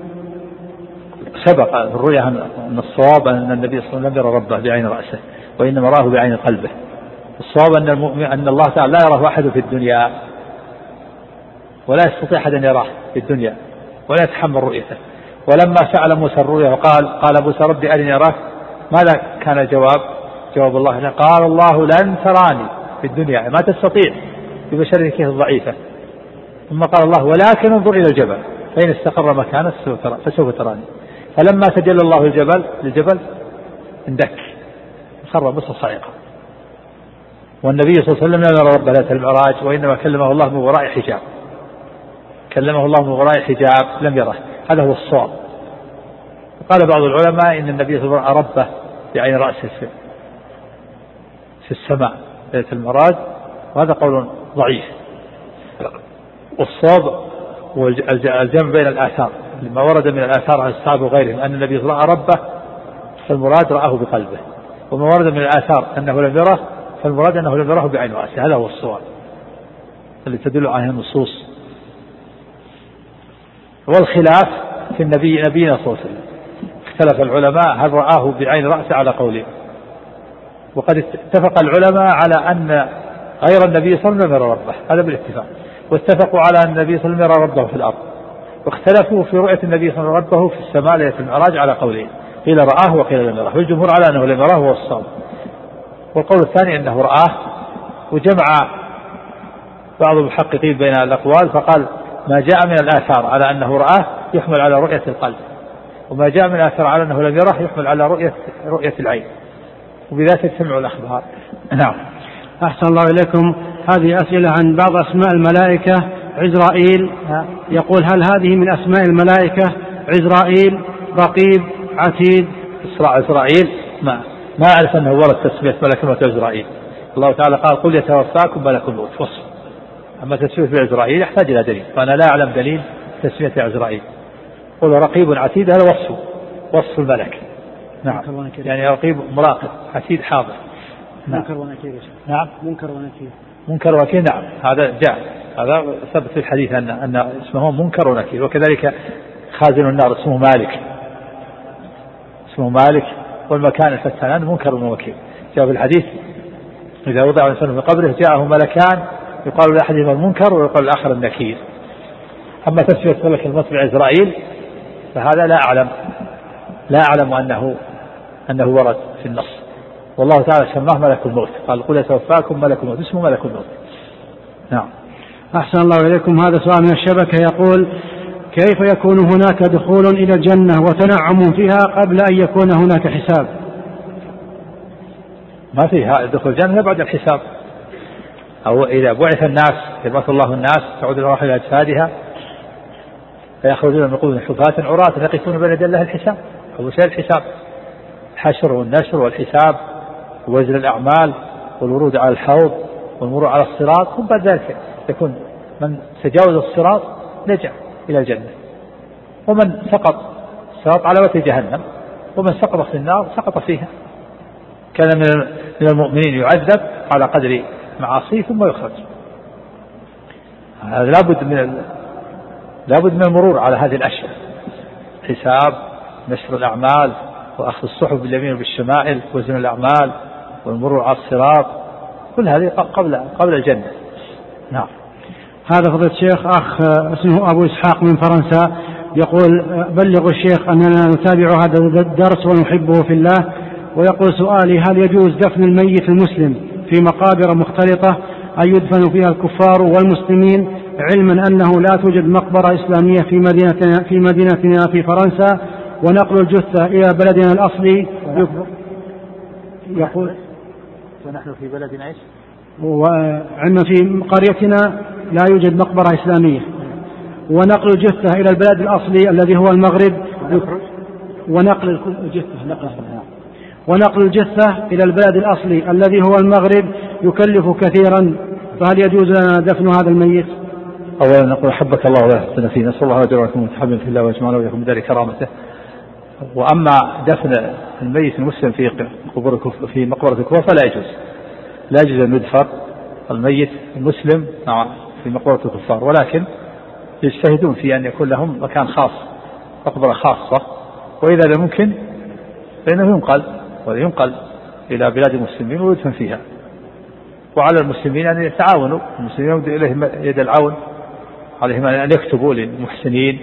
Speaker 2: سبق الرؤيا أن الصواب أن النبي صلى الله عليه وسلم لم يرى ربه بعين رأسه وإنما راه بعين قلبه. الصواب أن المؤمن أن الله تعالى لا يراه أحد في الدنيا ولا يستطيع أحد أن يراه في الدنيا ولا يتحمل رؤيته. ولما سأل موسى الرؤيا وقال قال موسى ربي أرني أراك، ماذا كان الجواب؟ جواب الله قال الله لن تراني في الدنيا، ما تستطيع ببشرك الضعيفة. ثم قال الله ولكن انظر إلى الجبل فإن استقر مكانه فسوف تراني. فلما تجلى الله الجبل للجبل اندك خر مصر صعقا. والنبي صلى الله عليه وسلم لم يرى ربه ليلة المعراج وإنما كلمه الله من وراء حجاب، كلمه الله من وراء حجاب لم يره. هذا هو الصواب. قال بعض العلماء إن النبي صلى الله عليه وسلم رأى ربه بعين رأسه في السماء ليلة المعراج، وهذا قول ضعيف. والصواب هو الجمع بين الآثار لما ورد من الآثار عن الصحابة وغيرهم أن النبي رأى ربه فالمراد رآه بقلبه، وما ورد من الآثار أنه لم يره فالمراد أنه لم يره بعين رأسه. هذا هو الصواب اللي تدل عليه النصوص. والخلاف في النبي نبينا صلى الله عليه وسلم، اختلف العلماء هل رآه بعين رأسه على قولين، وقد اتفق العلماء على أن غير النبي صلى الله عليه وسلم يرى ربه، هذا بالاتفاق. واتفقوا على أن النبي صلى الله عليه وسلم يرى ربه في الأرض، واختلفوا في رؤية النبي صلى الله عليه وسلم ربه في السماء ليلة المعراج على قولين، قيل رآه وقيل لم يراه، والجمهور على أنه لم يراه والصواب. والقول الثاني أنه رآه. وجمع بعض المحققين بين الأقوال فقال ما جاء من الآثار على أنه رآه يحمل على رؤية القلب، وما جاء من الآثار على أنه لم يراه يحمل على رؤية رؤية العين، وبذلك تجتمع الأخبار. نعم.
Speaker 1: أحسن الله إليكم. هذه أسئلة عن بعض أسماء الملائكة. عزرائيل يقول هل هذه من أسماء الملائكة؟ عزرائيل، رقيب، عتيد.
Speaker 2: إسرائيل ما ما أعرف أنه ورد تسمية ملك الموت عزرائيل. الله تعالى قال قل يتوفاكم ملك الموت وصف. أما تسمية عزرائيل يحتاج إلى دليل، فأنا لا أعلم دليل تسمية عزرائيل. قل رقيب عتيد هذا وصف وصف الملك. نعم. يعني رقيب مراقب، عتيد حاضر.
Speaker 1: نعم. منكر ونكير.
Speaker 2: نعم.
Speaker 1: منكر ونكير.
Speaker 2: منكر ونكير. نعم. هذا جاء هذا ثبت في الحديث أن أن اسمه منكر ونكير. وكذلك خازن النار اسمه مالك اسمه مالك والمكان الفتان منكر ونكير. جاء في الحديث إذا وضع الإنسان في قبره جاءه ملكان يقال لأحدهما المنكر ويقال الآخر النكير. أما تسمية ملك الموت بعزرائيل فهذا لا أعلم لا أعلم أنه أنه ورد في النص. والله تعالى سماه ملك الموت، قال قل يتوفاكم ملك الموت، اسمه ملك الموت. نعم.
Speaker 1: أحسن الله إليكم. هذا سؤال من الشبكة يقول كيف يكون هناك دخول إلى الجنة وتنعم فيها قبل أن يكون هناك حساب؟
Speaker 2: ما فيها دخول الجنة بعد الحساب، أو إذا بعث الناس يبعث الله الناس تعود الأرواح إلى أجسادها فيخرجون من قبور حفاة عراة يقفون بين يدي الله الحساب. أول شيء الحساب، الحشر والنشر والحساب ووزن الأعمال والورود على الحوض والمرور على الصراط. ثم بعد ذلك يكون من تجاوز الصراط نجا إلى الجنة، ومن سقط الصراط على وجه جهنم، ومن سقط في النار سقط فيها. كان من المؤمنين يعذب على قدر معاصيه ثم يخرج. هذا لابد من لابد من المرور على هذه الأشياء، حساب، نشر الأعمال، وأخذ الصحف باليمين وبالشمائل، وزن الأعمال، والمرور على الصراط، كل هذه قبل قبل الجنة. نعم.
Speaker 1: هذا فضيلة الشيخ أخ اسمه أبو إسحاق من فرنسا يقول: بلغوا الشيخ أننا نتابع هذا الدرس ونحبه في الله، ويقول: سؤالي: هل يجوز دفن الميت المسلم في مقابر مختلطة أن يدفن فيها الكفار والمسلمين، علما أنه لا توجد مقبرة إسلامية في مدينتنا في مدينتنا في فرنسا، ونقل الجثة إلى بلدنا الأصلي يقول
Speaker 2: ونحن في بلدنا إيش؟
Speaker 1: وعندنا في قريتنا لا يوجد مقبرة إسلامية، ونقل الجثة إلى البلد الأصلي الذي هو المغرب، ونقل الجثة ونقل الجثة إلى البلد الأصلي الذي هو المغرب يكلف كثيرا، فهل يجوز لنا دفن هذا الميت؟
Speaker 2: أولا نقول: حبك الله ويحسن فيه، نسأل الله أجر ويكون متحبا في الله ويجمعنا ويكون بدار كرامته. وأما دفن الميت المسلم في في مقبرة الكفار فلا يجوز، لا يجوز أن يدفن الميت المسلم في مقبرة الكفار، ولكن يجتهدون في أن يكون لهم مكان خاص، مقبرة خاصة، وإذا لم يمكن فإنه ينقل وينقل إلى بلاد المسلمين ويدفن فيها. وعلى المسلمين أن يتعاونوا، المسلمين يمد إليهم يد العون، عليهم أن يكتبوا للمحسنين،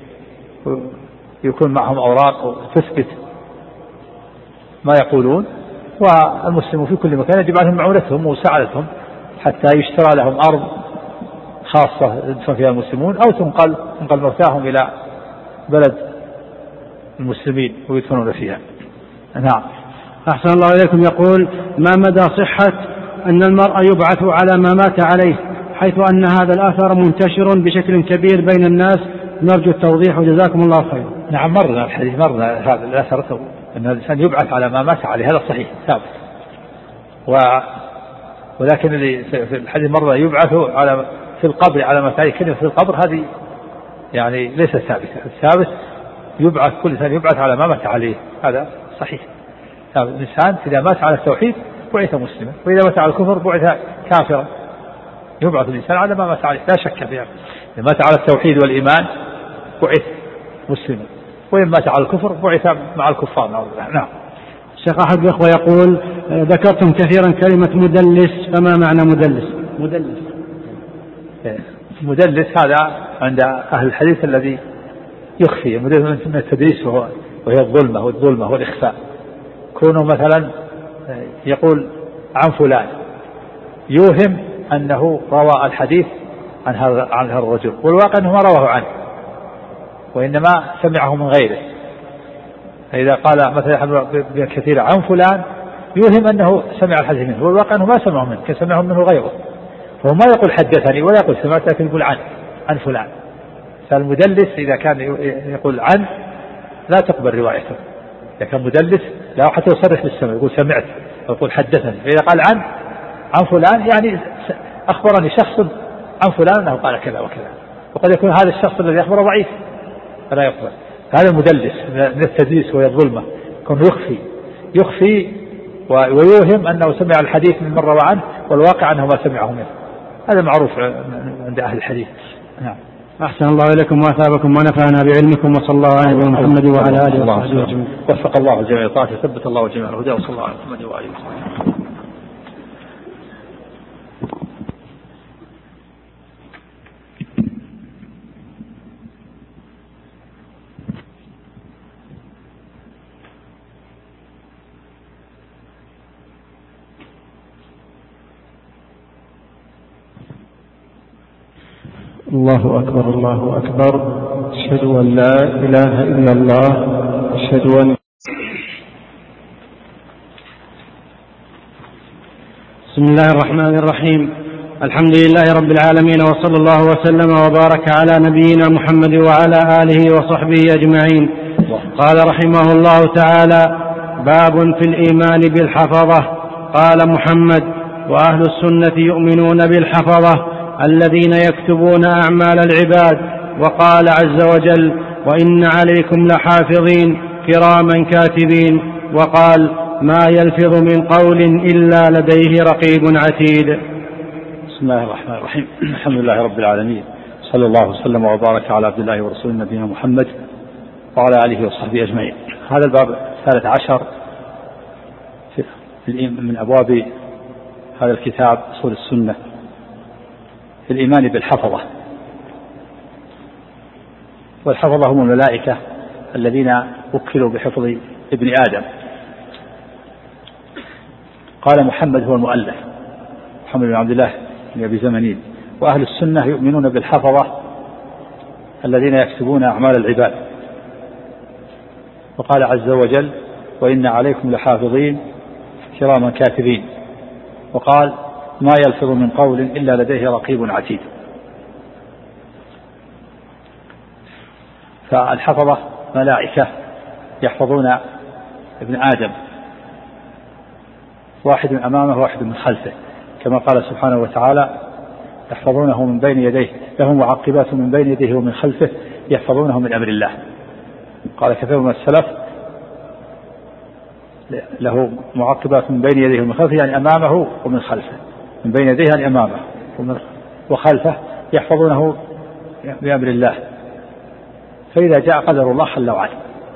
Speaker 2: يكون معهم أوراق تثبت ما يقولون، والمسلمون في كل مكان يجب عليهم معونتهم ومساعدتهم حتى يشترى لهم أرض خاصة يدفن فيها المسلمون، أو تنقل تنقل موتاهم إلى بلد المسلمين ويدفنون فيها. نعم.
Speaker 1: أحسن الله إليكم. يقول: ما مدى صحة أن المرء يبعث على ما مات عليه، حيث أن هذا الأثر منتشر بشكل كبير بين الناس؟ نرجو التوضيح وجزاكم الله خير.
Speaker 2: نعم، مرنا الحديث، مرنا هذا الأثر أن الإنسان يبعث على ما مات عليه، هذا صحيح ثابت. و... ولكن اللي في الحديث مرة يبعث على في القبر على ما مات عليه، كلمة في القبر هذه يعني ليست ثابتة. الثابت يبعث، كل إنسان يبعث على ما مات عليه، هذا صحيح. الإنسان إذا مات على التوحيد بعث مسلما، وإذا مات على الكفر بعث كافرا. يبعث الإنسان على ما مات عليه لا شك فيها. إذا مات على التوحيد والإيمان بعث مسلما، وإن مات على الكفر بعث مع الكفار. نعم.
Speaker 1: شيخ أحد الأخوة يقول: ذكرتم كثيرا كلمة مدلس، فما معنى مدلس؟
Speaker 2: مدلس مدلس هذا عند أهل الحديث الذي يخفي، مدلس من التدليس وهو وهي الظلمة والظلمة والإخفاء. كونه مثلا يقول عن فلان يوهم أنه روى الحديث عن هذا عن هذا الرجل، والواقع أنه ما رواه عنه، وإنما سمعه من غيره. فإذا قال مثلا ابن كثير عن فلان يوهم أنه سمع الحديث منه، والواقع أنه ما سمعه منه، كان سمعه منه غيره. فهو ما يقول حدثني ولا يقول سمعت، لكن يقول عن عن فلان. فالمدلس إذا كان يقول عن لا تقبل روايته. إذا كان مدلس لا حتى يصرح بالسمع، يقول سمعت أو يقول حدثني. فإذا قال عن عن فلان يعني أخبرني شخص عن فلان أنه قال كذا وكذا، وقد يكون هذا الشخص الذي أخبره ضعيف فلا يقبل. هذا المدلس من التدليس وهي الظلمة، يكون يخفي يخفي ويوهم أنه سمع الحديث من روى عنه، والواقع أنه ما سمعه منه. هذا معروف عند أهل الحديث. نعم.
Speaker 1: أحسن الله إليكم وأثابكم ونفعنا بعلمكم، وصلى الله على نبينا محمد وعلى آله وصحبه أجمعين.
Speaker 2: وفق الله الجميع لطاعته، ثبت الله جميع الهدى، وصلى الله على محمد وآله وصحبه.
Speaker 3: الله أكبر الله أكبر، أشهد أن لا إله إلا الله، أشهد أن
Speaker 1: بسم الله الرحمن الرحيم. الحمد لله رب العالمين، وصلى الله وسلم وبارك على نبينا محمد وعلى آله وصحبه أجمعين. قال رحمه الله تعالى: باب في الإيمان بالحفظة. قال محمد: وأهل السنة يؤمنون بالحفظة الذين يكتبون أعمال العباد. وقال عز وجل: وإن عليكم لحافظين كراما كاتبين. وقال: ما يلفظ من قول إلا لديه رقيب عتيد.
Speaker 2: بسم الله الرحمن الرحيم. الحمد لله رب العالمين، صلى الله وسلم وبارك على عبد الله ورسوله نبينا محمد وعلى آله وصحبه أجمعين. هذا الباب الثالث عشر من أبواب هذا الكتاب أصول السنة في الإيمان بالحفظة. والحفظة هم الملائكة الذين وكلوا بحفظ ابن آدم. قال محمد هو المؤلف، محمد بن عبد الله بن أبي زمنين. وأهل السنة يؤمنون بالحفظة الذين يكتبون أعمال العباد. وقال عز وجل وإن عليكم لحافظين كراما كاتبين. وقال ما يلفظ من قول إلا لديه رقيب عتيد. فالحفظة ملائكة يحفظون ابن آدم، واحد من أمامه واحد من خلفه، كما قال سبحانه وتعالى يحفظونه من بين يديه، له معقبات من بين يديه ومن خلفه يحفظونه من أمر الله. قال كثير من السلف له معقبات من بين يديه ومن خلفه، يعني أمامه ومن خلفه، من بين يديه يعني أمامه وخلفه يحفظونه بأمر الله، فإذا جاء قدر الله حلوا عنه.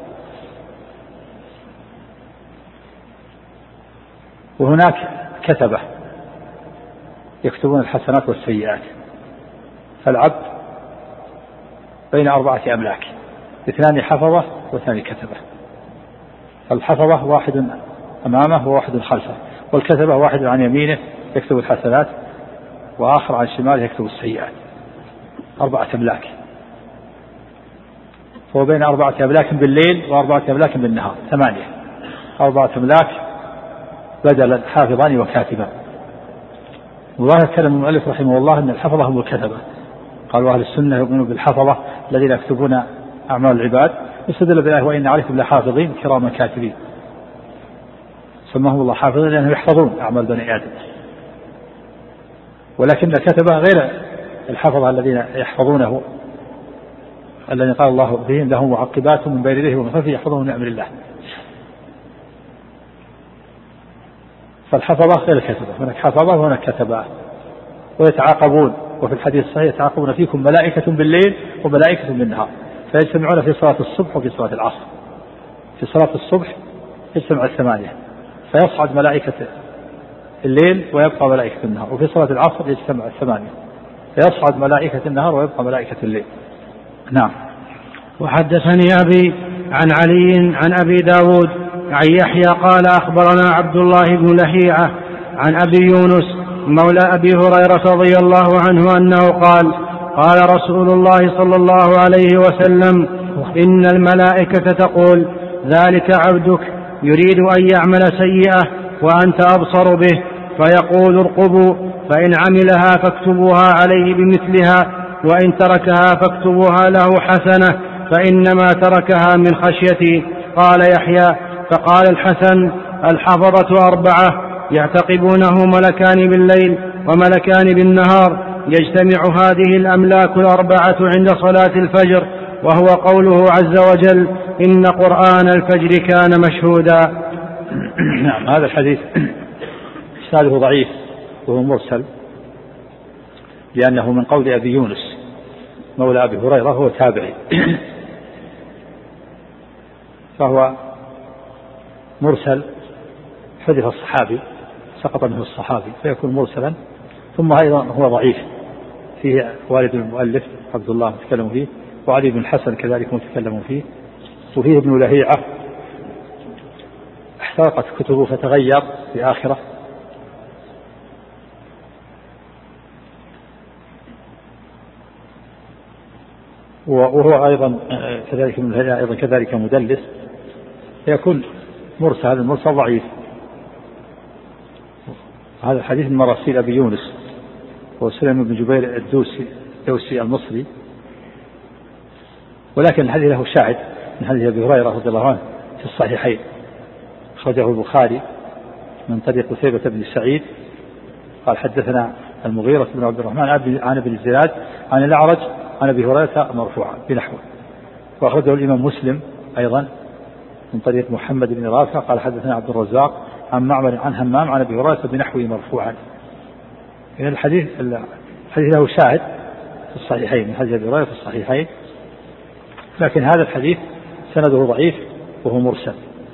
Speaker 2: وهناك كتبة يكتبون الحسنات والسيئات. فالعبد بين أربعة أملاك، اثنان حفظة واثنان كتبة. الحفظة واحد أمامه وواحد خلفه، والكتبة واحد عن يمينه يكتب الحسنات وآخر عن شماله يكتب السيئات. أربعة أملاك، هو بين أربعة أملاك بالليل وأربعة أملاك بالنهار، ثمانية. أربعة أملاك بدلا حافظان وكاتبان. وظاهر كلام المؤلف رحمه الله أن الحفظة هم الكتبة. قالوا أهل السنة يؤمنون بالحفظة الذين يكتبون أعمال العباد، يستدل بالله وإن عليكم لحافظين كراما كاتبين. سماهم الله حافظين لأنهم يحفظون أعمال بني آدم. ولكن الكتبة غير الحفظة الذين يحفظونه، الذين قال الله بهم لهم معقبات من بين يديه ومن خلفه يحفظون من أمر الله. فالحفظة غير الكتبة، هناك حفظة وهناك كتبة، ويتعاقبون. وفي الحديث الصحيح يتعاقبون فيكم ملائكة بالليل وملائكة بالنهار، فيجتمعون في صلاة الصبح وفي صلاة العصر. في صلاة الصبح يجتمع الثمانية، فيصعد ملائكة الليل ويبقى ملائكة النهار، وفي صلاة العصر يجتمع الثمانية، فيصعد ملائكة النهار ويبقى ملائكة الليل. نعم.
Speaker 1: وحدثني أبي عن علي عن أبي داود عن يحيى قال أخبرنا عبد الله بن لهيعة عن أبي يونس مولى أبي هريرة رضي الله عنه أنه قال قال رسول الله صلى الله عليه وسلم إن الملائكة تقول ذلك عبدك يريد أن يعمل سيئة وأنت أبصر به، فيقول ارقبوا، فإن عملها فاكتبوها عليه بمثلها، وإن تركها فاكتبوها له حسنة، فإنما تركها من خشيتي. قال يحيى فقال الحسن الحفظة أربعة يعتقبونه ملكان بالليل وملكان بالنهار، يجتمع هذه الأملاك الأربعة عند صلاة الفجر، وهو قوله عز وجل إن قرآن الفجر كان مشهودا.
Speaker 2: نعم. هذا الحديث إسناده ضعيف وهو مرسل، لأنه من قول أبي يونس مولى أبي هريرة، هو تابعي، فهو مرسل حدث الصحابي سقط منه الصحابي فيكون مرسلا. ثم أيضا هو ضعيف، فيه والد المؤلف عبد الله متكلم فيه، وعلي بن الحسن كذلك متكلم فيه، وفيه ابن لهيعة احترقت كتبه فتغير في آخرة. وهو أيضا كذلك ابن لهيعة أيضا كذلك مدلس، فيكون مرسل. هذا المرسل ضعيف. هذا الحديث من مراسيل أبي يونس وسلم بن جبير الدوسي الدوسي المصري، ولكن الحديث له شاهد من حديث أبي هريرة رضي الله عنه في الصحيحين، أخرجه البخاري من طريق قتيبة بن سعيد قال حدثنا المغيرة بن عبد الرحمن عن ابن الزناد عن الأعرج عن أبي هريرة مرفوعا بنحوه. وأخرجه الإمام مسلم أيضا من طريق محمد بن رافع قال حدثنا عبد الرزاق عن معمر عن همام عن أبي هريرة بنحوه مرفوعا. يعني الحديث الحديث له شاهد في الصحيحين من حديث أبي هريرة في الصحيحين، لكن هذا الحديث سنده ضعيف وهو مرسل،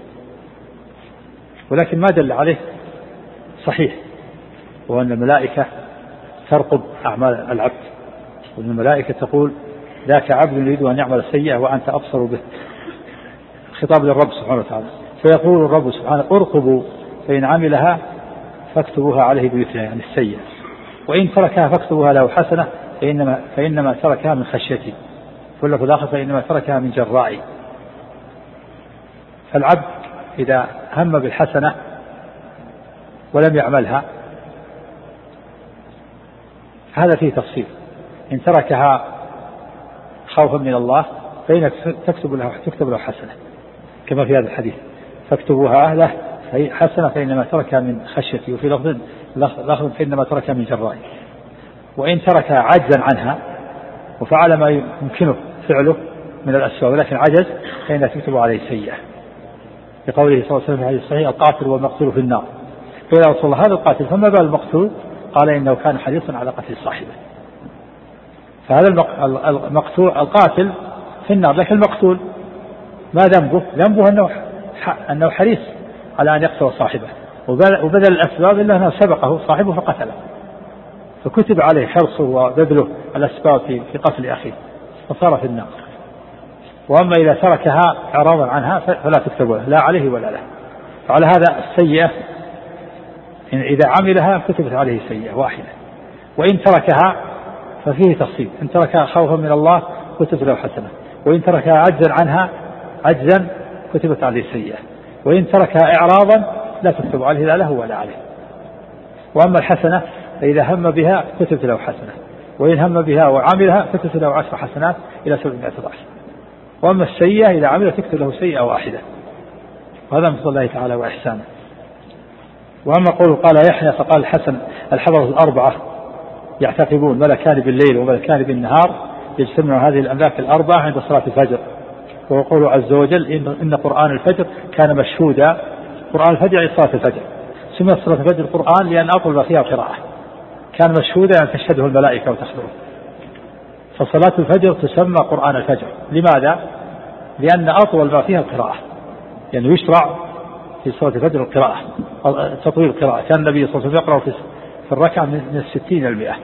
Speaker 2: ولكن ما دل عليه صحيح، وأن الملائكة ترقب أعمال العبد، وأن الملائكة تقول ذاك عبد يريد أن يعمل السيئة وأنت أبصر به، خطاب للرب سبحانه وتعالى، فيقول الرب سبحانه ارقبوا فإن عملها فاكتبوها عليه بمثلها، يعني السيئة، وإن تركها فاكتبوها له حسنة فإنما, فإنما تركها من خشيتي، كل في الآخر فإنما تركها من جرائي. فالعبد إذا هم بالحسنة ولم يعملها هذا فيه تفصيل، إن تركها خوفا من الله فإنك تكتب له تكتب له حسنة كما في هذا الحديث، فاكتبوها له حسنة فإنما تركها من خشيتي، وفي لفظ لفظ فإنما تركها من جرائي. وإن تركها عجزا عنها وفعل ما يمكنه فعله من الأسباب لكن عجز فإنها تكتب عليه سيئة، لقوله صلى الله عليه وسلم في الحديث الصحيح القاتل والمقتول في النار، قيل يا رسول الله هذا القاتل فما بال المقتول؟ قال إنه كان حريصا على قتل صاحبه. فهذا المقتول القاتل في النار، لكن المقتول ما ذنبه؟ ذنبه أنه أنه حريص على أن يقتل صاحبه، وبذل الأسباب إلا أنه سبقه صاحبه فقتله، فكتب عليه حرصه وبذله الأسباب في قتل أخيه فصار في النار. وأما إذا تركها إعراضا عنها فلا تكتب له لا عليه ولا له. فعلى هذا السيئة إذا عملها كتبت عليه سيئة واحدة، وإن تركها ففيه تفصيل، إن تركها خوفا من الله كتبت له حسنة، وإن تركها عجزا عنها عجزا كتبت عليه سيئة، وإن تركها إعراضا لا تكتب عليه لا له ولا عليه. وأما الحسنة فإذا هم بها كتبت له حسنة، وإن هم بها وعملها كتبت له عشر حسنات إلى سبعمائة ضعف. وأما السيئة إذا عمل تكتب له سيئة واحدة، وهذا من فضل الله تعالى وإحسانه. وأما قوله قال يحيى فقال الحسن الحضرة الأربعة يعتقبون ملكان بالليل وملكان بالنهار يجتمع هذه الأملاك الأربعة عند صلاة الفجر. ويقول عز وجل إن, إن قرآن الفجر كان مشهودا، قرآن الفجر يعني صلاة الفجر، سميت صلاة الفجر القرآن لأن أطول ما فيها قراءة، كان مشهودا أن تشهده الملائكة وتحضره، فصلاة الفجر تسمى قرآن الفجر. لماذا؟ لأن أطول ما فيها القراءة، يعني يشرع في صلاة الفجر القراءة تطويل القراءة، كان النبي صلى الله عليه وسلم يقرأ في الركعة من الستين المئة.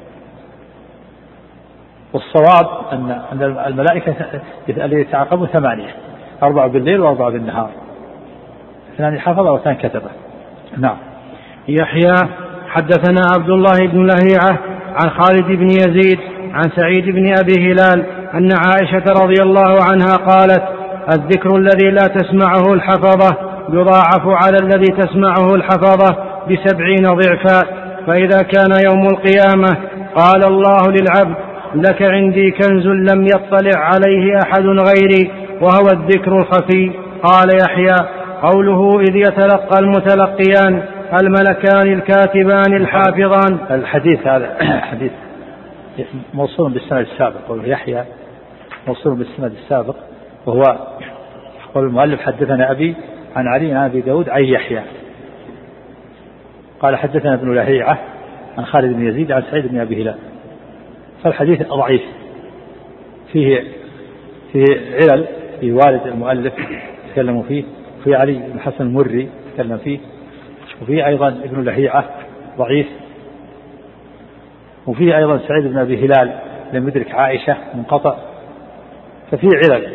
Speaker 2: والصواب أن الملائكة الذي يتعاقبون ثمانية، أربعة بالليل وأربعة بالنهار، اثنان حفظ واثنان كتبه. نعم.
Speaker 1: يحيى حدثنا عبد الله بن لهيعة عن خالد بن يزيد عن سعيد بن أبي هلال أن عائشة رضي الله عنها قالت الذكر الذي لا تسمعه الحفظة يضاعف على الذي تسمعه الحفظة بسبعين ضعفا، فإذا كان يوم القيامة قال الله للعبد لك عندي كنز لم يطلع عليه أحد غيري وهو الذكر الخفي. قال يحيى قوله إذ يتلقى المتلقيان الملكان الكاتبان الحافظان.
Speaker 2: الحديث هذا حديث موصول بالسند السابق، قوله يحيى موصول بالسند السابق، وهو قول المؤلف حدثنا أبي عن علي عن أبي داود عن يحيى قال حدثنا ابن لهيعة عن خالد بن يزيد عن سعيد بن أبي هلال. فالحديث ضعيف، فيه فيه علل، في والد المؤلف تكلموا فيه، في علي بن حسن المري تكلم فيه، وفيه أيضا ابن لهيعة ضعيف، وفيه أيضا سعيد بن أبي هلال لم يدرك عائشة منقطع، ففيه علل.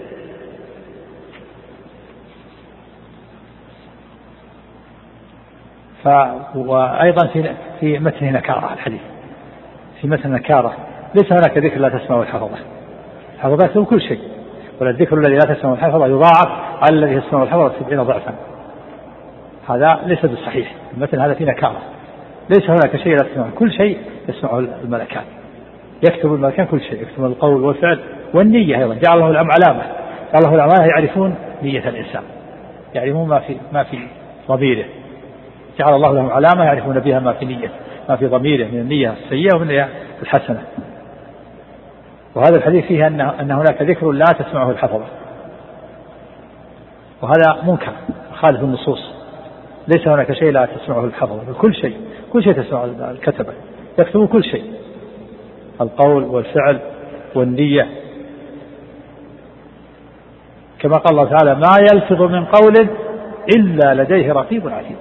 Speaker 2: ف... وأيضا في في متن نكارة، الحديث في متن نكارة، ليس هناك ذكر لا تسمعه الحفظة، الحفظة هو كل شيء، ولا الذكر الذي لا تسمعه الحفظة يضاعف على الذي يسمعه الحفظة سبعين ضعفا، هذا ليس بالصحيح. المتن هذا في نكارة، ليس هناك شيء لا تسمعه، كل شيء يسمعه الملكان، يكتب الملكان كل شيء، يكتب القول والفعل والنية أيضا، جعل الله لهم علامة، جعل الله العلامة يعرفون نية الإنسان، يعرفون ما في ما في ضميره، جعل الله لهم علامة يعرفون بها ما في نية ما في ضميره من النية السيئة ومن النية الحسنة. وهذا الحديث فيه أن أن هناك ذكر لا تسمعه الحفظة، وهذا منكر خالف النصوص، ليس هناك شيء لا تسمعه الحفظة، كل شيء كل شيء تسمعه الكتبة، يكتبون كل شيء، القول والفعل والنية، كما قال الله تعالى ما يلفظ من قول إلا لديه رقيب عتيد.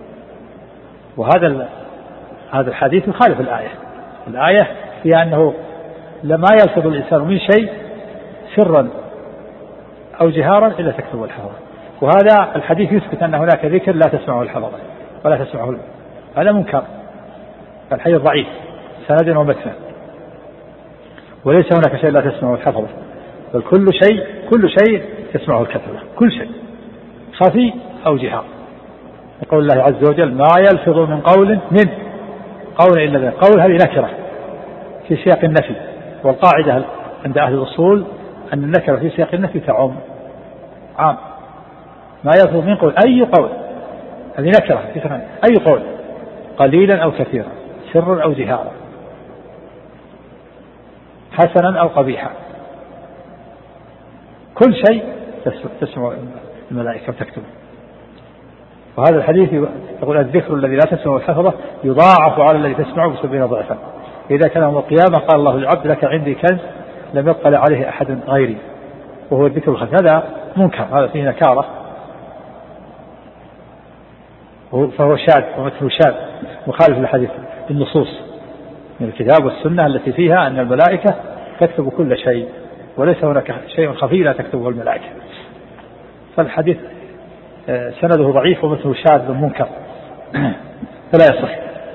Speaker 2: وهذا هذا الحديث يخالف الآية. الآية هي أنه لما يلفظ الإنسان من شيء سرا أو جهارا إلا تكتبه الحفظة، وهذا الحديث يثبت أن هناك ذكر لا تسمعه الحفظة ولا تسمعه، هذا منكر، الحديث ضعيف سند ومتن، وليس هناك شيء لا تسمعه الحفظة، بل كل شيء كل شيء تسمعه الكتبة، كل شيء خفي أو جهار. يقول الله عز وجل ما يلفظ من قول من قول إلا ذلك. قول هذه نكرة في سياق النفي، والقاعدة عند أهل الأصول أن النكرة في سياق النفي تعم عام. ما يلفظ من قول أي قول، هذه نكرة أي قول قليلا أو كثيرا، سرا أو جهارا، حسنا أو قبيحا، كل شيء تسمع الملائكة وتكتب. وهذا الحديث يقول الذكر الذي لا تسمع الحفظة يضاعف على الذي تسمعه بسبعين ضعفا. إذا كان يوم القيامة قال الله للعبد لك عندي كنز لم يطلع عليه أحد غيري، وهو الذكر الخفي. هذا منكر، هذا فيه نكارة، فهو شاذ ومثله شاذ مخالف للحديث النصوص من الكتاب والسنة التي فيها أن الملائكة تكتب كل شيء، وليس هناك شيء خفي لا تكتبه الملائكة. فالحديث سنده ضعيف ومثله شاذ منكر فلا يصح.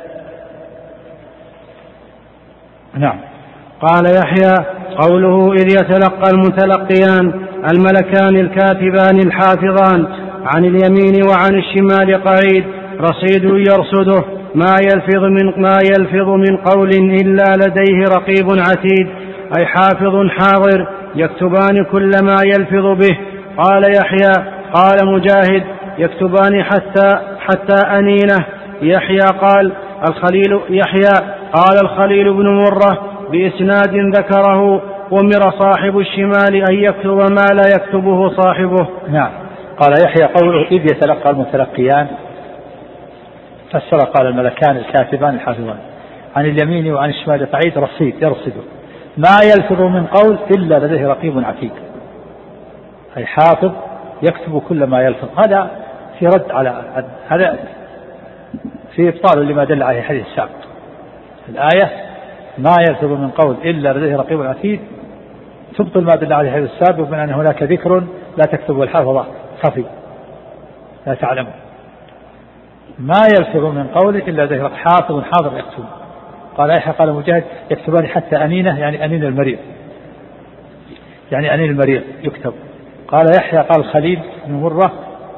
Speaker 2: نعم.
Speaker 1: قال يحيى قوله إذ يتلقى المتلقيان الملكان الكاتبان الحافظان عن اليمين وعن الشمال قعيد رصيد يرصده ما يلفظ من ما يلفظ من قول إلا لديه رقيب عتيد، أي حافظ حاضر يكتبان كل ما يلفظ به. قال يحيى قال مجاهد يكتبان حتى حتى أنينه. يحيى قال الخليل يحيى قال الخليل بن مرة بإسناد ذكره أمر صاحب الشمال أن يكتب ما لا يكتبه صاحبه.
Speaker 2: نعم. قال يحيى قوله إذ يتلقى المتلقيان فسر قال الملكان الكاتبان الحافظان عن اليمين وعن الشمال قعيد رصيد يرصده ما يلفظ من قول إلا لديه رقيب عتيد، أي حافظ يكتب كل ما يلفظ. هذا في رد على هذا في إبطال لما دل عليه الحديث السابق. الآية ما يلفظ من قول إلا لديه رقيب عتيد تبطل ما دل عليه الحديث السابق من أن هناك ذكر لا تكتبه الحافظة خفي لا تعلم. ما يلفظ من قول إلا لديه حافظ حاضر يكتب. قال يحيى قال مجاهد يكتبان حتى أنينه، يعني أنين المريض، يعني أنين المريض يكتب. قال يحيى قال خليل بن مرة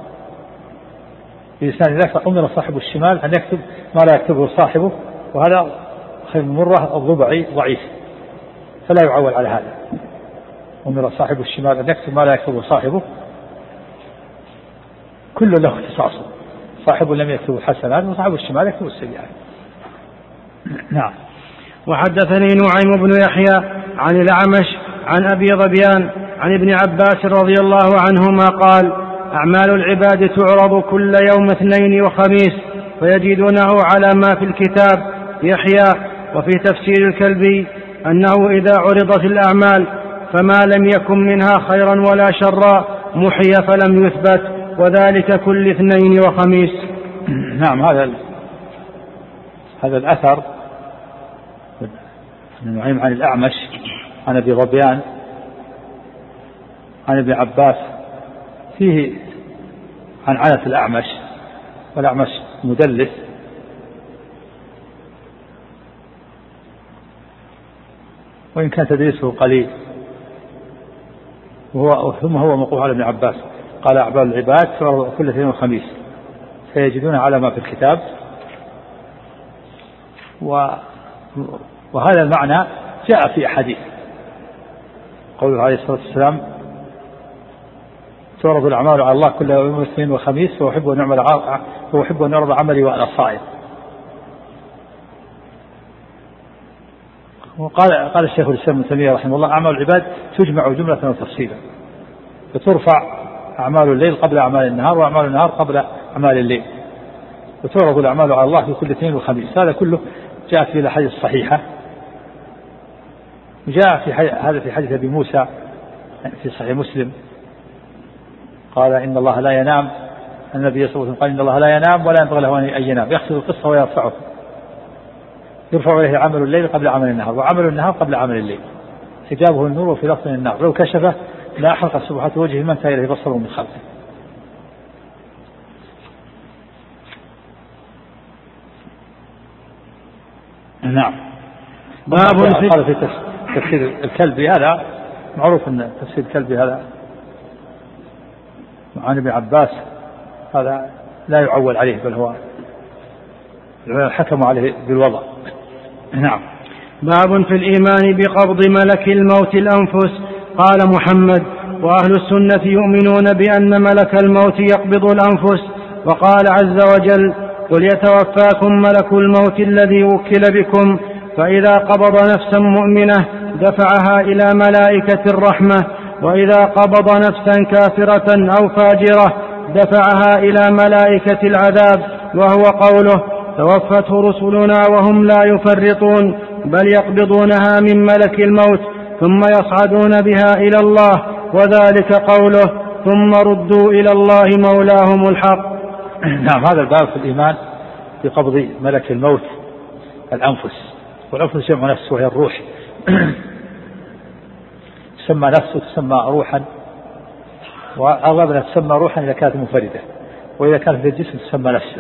Speaker 2: بإسناد ذاك أمر صاحب الشمال أن يكتب ما لا يكتبه صاحبه، وهذا خليل بن مرة الضبعي ضعيف فلا يعول على هذا. أمر صاحب الشمال أن يكتب ما لا يكتبه صاحبه، كل له اختصاصه، صاحبه لم يكتب الحسنات وصاحب الشمال يكتب السيئات. نعم.
Speaker 1: وحدثني نعيم بن يحيى عن الأعمش عن أبي ظبيان عن ابن عباس رضي الله عنهما قال أعمال العباد تعرض كل يوم اثنين وخميس فيجدونه على ما في الكتاب. يحيى وفي تفسير الكلبي أنه إذا عرضت الأعمال فما لم يكن منها خيرا ولا شرا محي فلم يثبت، وذلك كل اثنين وخميس.
Speaker 2: نعم. هذا هذا الأثر من نعيم عن الأعمش عن أبي ظبيان عن ابن عباس فيه عن عنة الأعمش، والأعمش مدلس وإن كان تدريسه قليل، وهو ثم هو موقوف على ابن عباس قال أعمال العباد تعرض كل اثنين وخميس فيجدون على ما في الكتاب. و وهذا المعنى جاء في أحاديث قوله عليه الصلاة والسلام تعرض الأعمال على الله كل يوم اثنين وخميس وأحب أن يعمل وأحب أن يعرض عملي وأنا صائم. وقال قال الشيخ الإسلام ابن تيمية رحمه الله أعمال العباد تجمع جملة وتفصيلا، فترفع أعمال الليل قبل أعمال النهار وأعمال النهار قبل أعمال الليل، وتعرض الأعمال على الله في كل اثنين وخميس. هذا كله جاء في الأحاديث الصحيحة جاء في هذا في حديث أبي موسى في صحيح مسلم قال إن الله لا ينام، النبي صلى الله عليه وسلم قال إن الله لا ينام ولا ينبغي له أن ينام، يخسر القصة ويرفعه، يرفع إليه عمل الليل قبل عمل النهار وعمل النهار قبل عمل الليل، حجابه النور وفي لفظ النار، لو كشفه لا أحرق سبحة وجهه ما انتهى إليه بصره من خلقه. نعم.
Speaker 1: باب
Speaker 2: قال في تفسير الكلب هذا معروف أن تفسير الكلب هذا عن ابن عباس هذا لا يعول عليه، بل هو حكم عليه بالوضع. نعم.
Speaker 1: باب في الإيمان بقبض ملك الموت الأنفس. قال محمد: وأهل السنة يؤمنون بأن ملك الموت يقبض الأنفس. وقال عز وجل: قل يتوفاكم ملك الموت الذي وكل بكم، فإذا قبض نفسا مؤمنة دفعها إلى ملائكة الرحمة، وإذا قبض نفسا كافرة أو فاجرة دفعها إلى ملائكة العذاب، وهو قوله: توفته رسلنا وهم لا يفرطون، بل يقبضونها من ملك الموت ثم يصعدون بها إلى الله، وذلك قوله: ثم ردوا إلى الله مولاهم الحق.
Speaker 2: نعم. هذا الباب في الإيمان بقبض ملك الموت الأنفس، والأنفس جمع نفس وهي الروح تسمى نفس وتسمى روحا، وأغلبنا تسمى روحا إذا كانت منفردة، وإذا كانت في الجسم تسمى نفسا.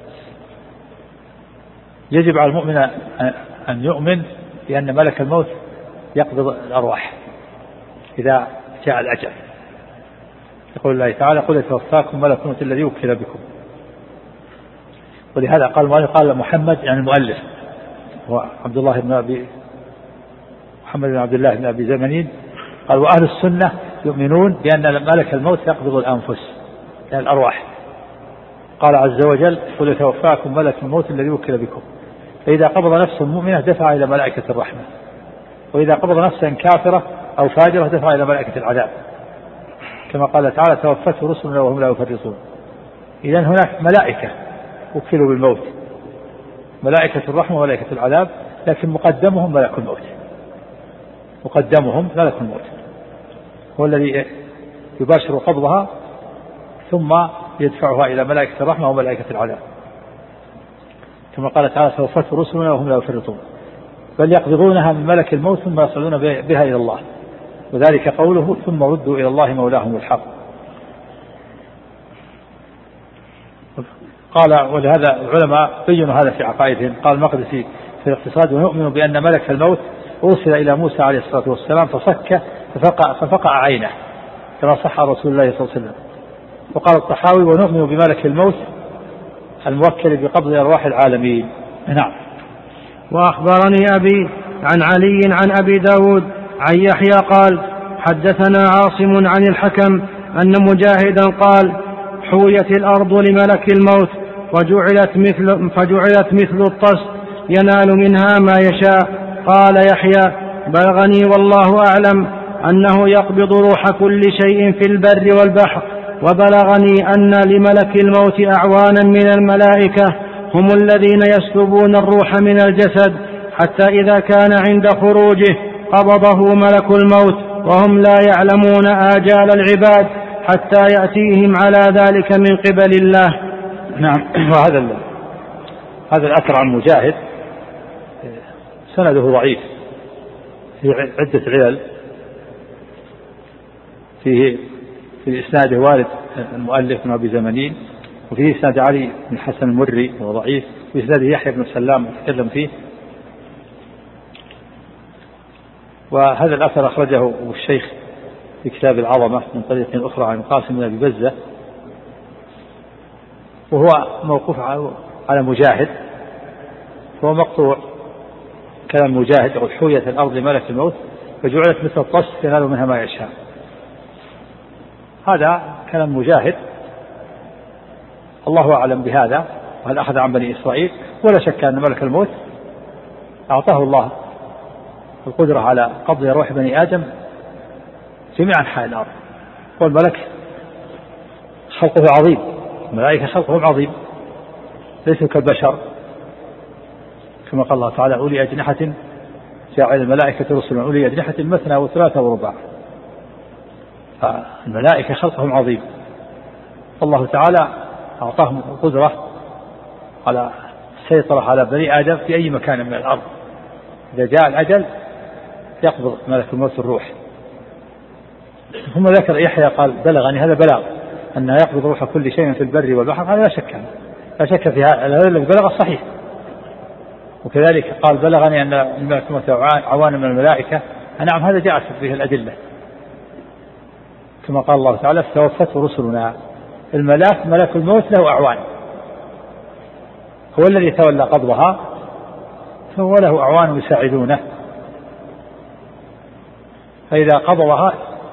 Speaker 2: يجب على المؤمن أن يؤمن بأن ملك الموت يقبض الأرواح إذا جاء الأجل. يقول الله تعالى: قل يتوفاكم ملك الموت الذي وكل بكم. ولهذا قال قال محمد يعني المؤلف هو عبد الله بن أبي محمد بن عبد الله بن أبي زمنين، قال: وأهل السنة يؤمنون بأن ملك الموت يقبض الأنفس يعني الأرواح. قال عز وجل: قل يتوفاكم ملك الموت الذي وكل بكم، فإذا قبض نفسا مؤمنة دفع إلى ملائكة الرحمة، وإذا قبض نفسا كافرة أو فاجرة دفع إلى ملائكة العذاب، كما قال تعالى: توفته رسلنا وهم لا يفرطون. إذن هناك ملائكة وكلوا بالموت، ملائكة الرحمة وملائكة العذاب، لكن مقدمهم ملك الموت، مقدمهم ملك الموت هو الذي يباشر قبضها ثم يدفعها إلى ملائكة الرحمة وملائكة العذاب، كما قال تعالى: توفته رسلنا وهم لا يفرطون، بل يقبضونها من ملك الموت ثم يصعدون بها إلى الله، وذلك قوله: ثم ردوا إلى الله مولاهم الحق. قال: ولهذا العلماء بينوا هذا في عقائدهم. قال المقدسي في الاقتصاد: ونؤمن بأن ملك الموت أرسل إلى موسى عليه الصلاة والسلام فصك ففقع, ففقع عينه كما صح رسول الله صلى الله عليه وسلم. وقال الطحاوي: ونؤمن بملك الموت الموكل بقبض أرواح العالمين. نعم.
Speaker 1: وأخبرني أبي عن علي عن أبي داود عن يحيى قال: حدثنا عاصم عن الحكم أن مجاهدا قال: حويت الأرض لملك الموت فجعلت مثل, فجعلت مثل الطس ينال منها ما يشاء. قال يحيى: بلغني والله أعلم أنه يقبض روح كل شيء في البر والبحر، وبلغني أن لملك الموت أعوانا من الملائكة هم الذين يسلبون الروح من الجسد، حتى إذا كان عند خروجه قبضه ملك الموت وهم لا يعلمون آجال العباد حتى يأتيهم على ذلك من قبل الله.
Speaker 2: نعم. وهذا هذا الأثر عن مجاهد سنده ضعيف في عدة علل. فيه في إسناده والد المؤلف بن أبي زمنين، وفيه إسناد علي بن حسن المري وهو ضعيف، وفي إسناده يحيى بن سلام تكلم فيه. وهذا الأثر أخرجه الشيخ في كتاب العظمة من طريق أخرى عن قاسم بن أبي بزة، وهو موقوف على مجاهد، فهو مقطوع كلام مجاهد: يقول: حويت الأرض لملك الموت فجعلت مثل الطس ينال منها ما يشاء. هذا كلام مجاهد، الله أعلم بهذا، وهل أخذ عن بني إسرائيل. ولا شك أن ملك الموت أعطاه الله القدرة على قبض روح بني آدم جميع أنحاء الأرض، والملك خلقه عظيم، الملائكة خلقهم عظيم، ليسوا كالبشر، كما قال الله تعالى: أولي أجنحة جعل الملائكة رسلا أولي أجنحة مثنى وثلاثة ورباع. فالملائكة خلقهم عظيم، الله تعالى أعطاهم القدرة على السيطرة على بني آدم في أي مكان من الأرض. إذا جاء الأجل يقبض ملك الموت الروح. ثم ذكر يحيى قال بلغني هذا بلاغ أنه يقبض روح كل شيء في البر والبحر، هذا لا شك لا شك في هذا الذي بلغ صحيح. وكذلك قال بلغني أن ملك الموت عوان من الملائكة، نعم هذا جاءت به الأدلة كما قال الله تعالى توفته رسلنا. الملاك ملك الموت له أعوان، هو الذي تولى قبضها فهو له أعوان يساعدونه، فإذا قبضها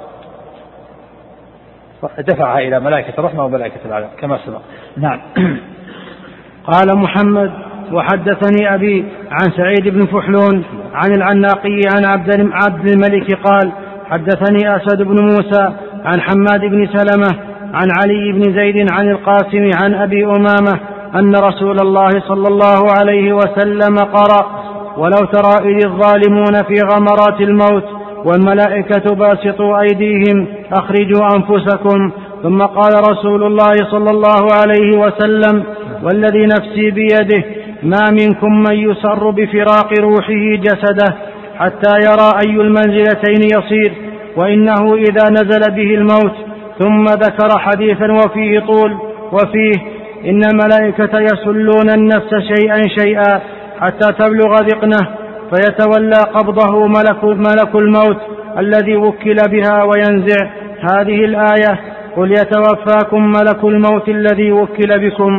Speaker 2: دفعها إلى ملائكة الرحمة وملائكة العذاب كما سبق. نعم.
Speaker 1: قال محمد وحدثني أبي عن سعيد بن فحلون عن العناقي عن عبد الملك قال حدثني أسد بن موسى عن حماد بن سلمة عن علي بن زيد عن القاسم عن أبي أمامة أن رسول الله صلى الله عليه وسلم قرأ ولو ترى إذ الظالمون في غمرات الموت والملائكة باسطوا أيديهم أخرجوا أنفسكم. ثم قال رسول الله صلى الله عليه وسلم والذي نفسي بيده ما منكم من يسر بفراق روحه جسده حتى يرى أي المنزلتين يصير، وإنه إذا نزل به الموت. ثم ذكر حديثا وفيه طول وفيه إن الملائكة يسلون النفس شيئا شيئا حتى تبلغ ذقنه فيتولى قبضه ملك, ملك الموت الذي وكل بها وينزع. هذه الآية قل يتوفاكم ملك الموت الذي وكل بكم.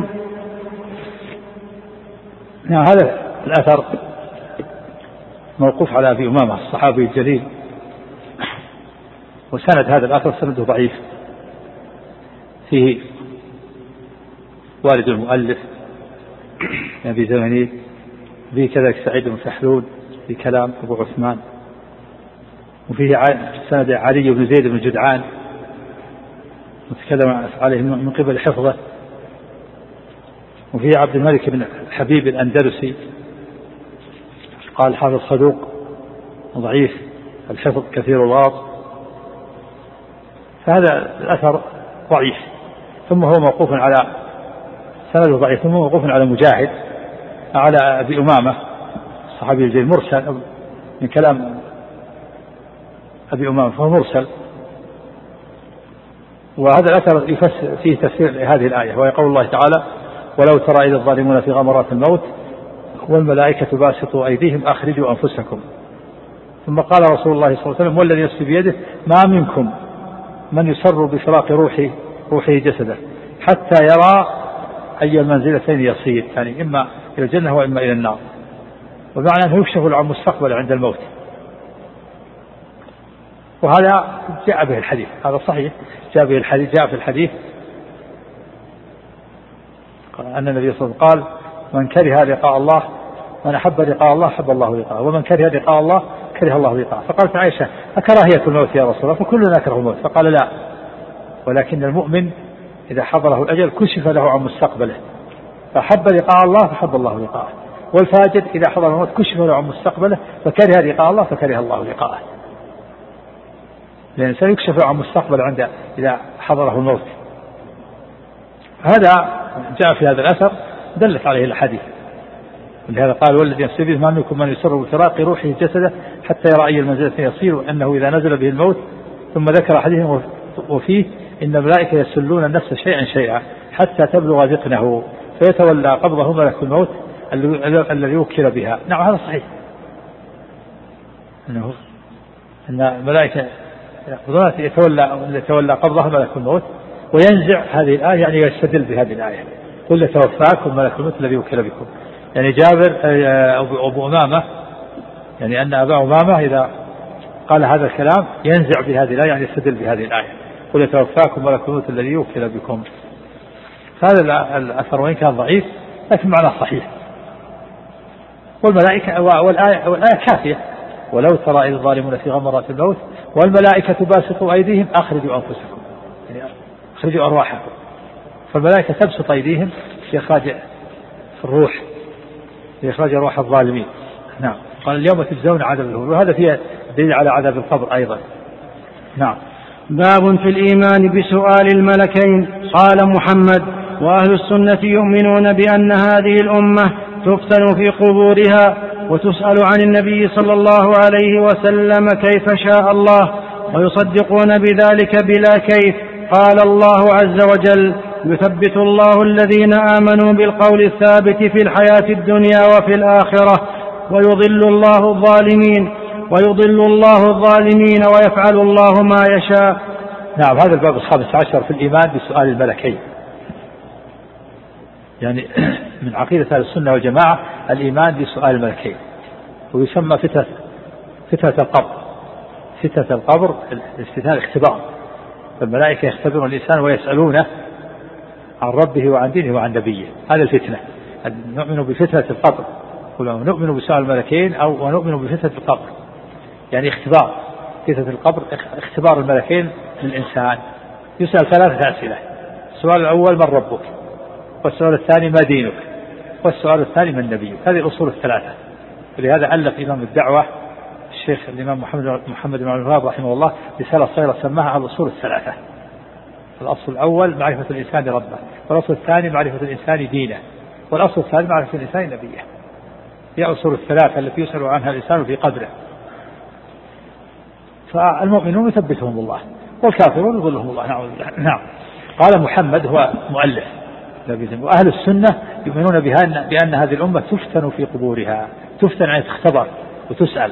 Speaker 2: هذا الأثر موقوف على أبي أمامة الصحابي الجليل، وسند هذا الأثر سنده ضعيف، فيه والد المؤلف أبي زمني، فيه كذلك سعيد بن فحلون في كلام أبو عثمان، وفيه سند علي بن زيد بن جدعان وتكلم عليه من قبل حفظه، وفيه عبد الملك بن حبيب الأندلسي قال حافظ صدوق ضعيف الحفظ كثير الغلط، فهذا الأثر ضعيف. ثم هو موقوف على سنده ضعيف، ثم موقوف على مجاهد على أبي أمامة الصحابي الجليل مرسل من كلام أبي أمامة فهو مرسل. وهذا الأثر يفسر فيه تفسير هذه الآية، وهي قول الله تعالى ولو ترى إذ الظالمون في غمرات الموت والملائكة باسطوا أيديهم أخرجوا أنفسكم. ثم قال رسول الله صلى الله عليه وسلم والذي نفسي بيده ما منكم من يسر بفراق روحه روحه جسده حتى يرى أي المنزلتين يصير، يعني إما إلى الجنة وإما إلى النار، ومعنى أنه يكشف عن مستقبل عند الموت. وهذا جاء به الحديث، هذا صحيح جاء به الحديث، جاء في الحديث أن النبي صلى الله عليه وسلم قال من كره لقاء الله من أحب لقاء الله أحب الله لقاءه، ومن كره لقاء الله كره الله لقاءه. فقالت عائشة أكراهية الموت يا رسول الله؟ فكلنا نكره الموت. فقال لا، ولكن المؤمن إذا حضره الأجل كشف له عن مستقبله، فأحب لقاء الله فحب الله لقاءه، والفاجر إذا حضر الموت كشف له عن مستقبله فكره لقاء الله فكره الله لقاءه. لأن الإنسان يكشف عن مستقبله عند إذا حضره الموت. هذا جاء في هذا الأثر دلت عليه الحديث، ولهذا قال والذي نفسي بيده ما منكم من يسر بفراق روحه جسده حتى يرى أي المنزلتين يصير، أنه إذا نزل به الموت. ثم ذكر حديث وفيه إن الملائكة يسلون النفس شيئا شيئا حتى تبلغ ذقنه فيتولى قبضه ملك الموت الذي وكل بها. نعم هذا صحيح، أنه أن الملائكة يتولى يتولى قبضه ملك الموت وينزع. هذه الآية يعني يستدل بهذه الآية قل يتوفاكم ملك الموت الذي وكل بكم. يعني جابر أبو أمامة يعني أن أبا أمامة إذا قال هذا الكلام ينزع بهذه الآية، يعني يستدل بهذه الآية قل يتوفاكم ملك الموت الذي وكل بكم. هذا الأثر وإن كان ضعيف لكن معناه صحيح. والملائكة والآية, والآية كافية ولو ترى إذ الظالمون في غمرات الموت والملائكة باسطوا أيديهم أخرجوا أنفسكم، يعني أخرجوا أرواحكم. فالملائكة تبسط أيديهم في إخراج الروح، في إخراج أرواح الظالمين. نعم. قال اليوم تجزون عذاب الهون، وهذا فيه دليل على عذاب القبر أيضا. نعم.
Speaker 1: باب في الإيمان بسؤال الملكين. قال محمد: وأهل السنة يؤمنون بأن هذه الأمة تفتن في قبورها وتسأل عن النبي صلى الله عليه وسلم كيف شاء الله، ويصدقون بذلك بلا كيف. قال الله عز وجل: يثبت الله الذين آمنوا بالقول الثابت في الحياة الدنيا وفي الآخرة، ويضل الله الظالمين ويضل الله الظالمين ويفعل الله ما يشاء.
Speaker 2: نعم. هذا الباب الخامس عشر في الإيمان بسؤال الملكين. يعني من عقيدة أهل السنة والجماعة الإيمان بسؤال الملكين، ويسمى فتنة فتنة القبر. فتنة القبر الاستثناء اختبار، فالملائكة يختبرون الإنسان ويسألونه عن ربه وعن دينه وعن نبيه. هذا الفتنة. نؤمن بفتنة القبر، ونؤمن بسؤال الملكين، أو ونؤمن بفتنة القبر يعني اختبار. فتنة القبر اختبار الملكين للإنسان. يسأل ثلاثة أسئلة: السؤال الأول: من ربك؟ والسؤال الثاني: ما دينك؟ والسؤال الثاني: من نبيك؟ هذه الأصول الثلاثة. ولهذا ألف إمام الدعوة الشيخ الإمام محمد محمد بن عبد الوهاب رحمه الله رسالة صغيرة سماها الأصول الثلاثة. الأصل الأول معرفة الإنسان ربه، والأصل الثاني معرفة الإنسان دينه، والأصل الثالث معرفة الإنسان نبيه. هي أصول الثلاثة التي يسأل عنها الإنسان في قبره. فالمؤمنون يثبتهم الله، والكافرون يضلهم الله. نعم. قال محمد هو مؤلف. وأهل السنة يؤمنون بها بأن هذه الأمة تفتن في قبورها. تفتن يعني تختبر وتسأل.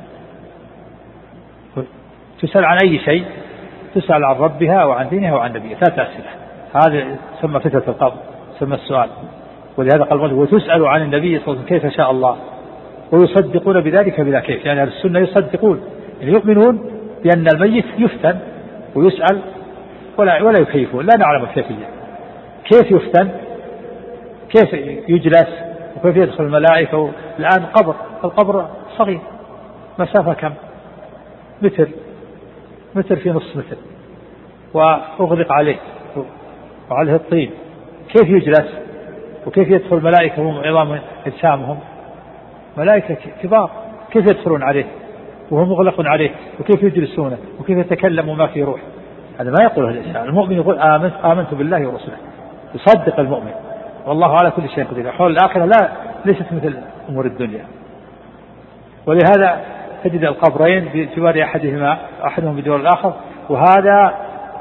Speaker 2: تسأل عن أي شيء؟ تسأل عن ربها وعن دينها وعن نبيها. ثلاث أسئلة. هذا يسمى فتنة القبر، يسمى السؤال. ولهذا قال: وتسأل عن النبي صلى الله عليه وسلم كيف شاء الله، ويصدقون بذلك بلا كيف. يعني أهل السنة يصدقون، يعني يؤمنون بأن الميت يفتن ويسأل ولا ولا يكيفون. لا نعلم الكيفية. كيف يفتن؟ كيف يجلس؟ وكيف يدخل الملائكة؟ الآن قبر، القبر صغير، مسافة كم؟ متر، متر في نصف متر، وأغلق عليه وعليه الطين. كيف يجلس؟ وكيف يدخل الملائكة وهم عظام أجسامهم؟ ملائكة كبار، كيف يدخلون عليه وهو مغلق عليه؟ وكيف يجلسونه؟ وكيف يتكلم وما في روح؟ هذا ما يقوله الإنسان. المؤمن يقول: آمنت آمنت بالله ورسوله. يصدق المؤمن، والله على كل شيء قدير. أحوال الآخرة لا ليست مثل أمور الدنيا. ولهذا تجد القبرين بجوار أحدهما أحدهم بجوار الآخر، وهذا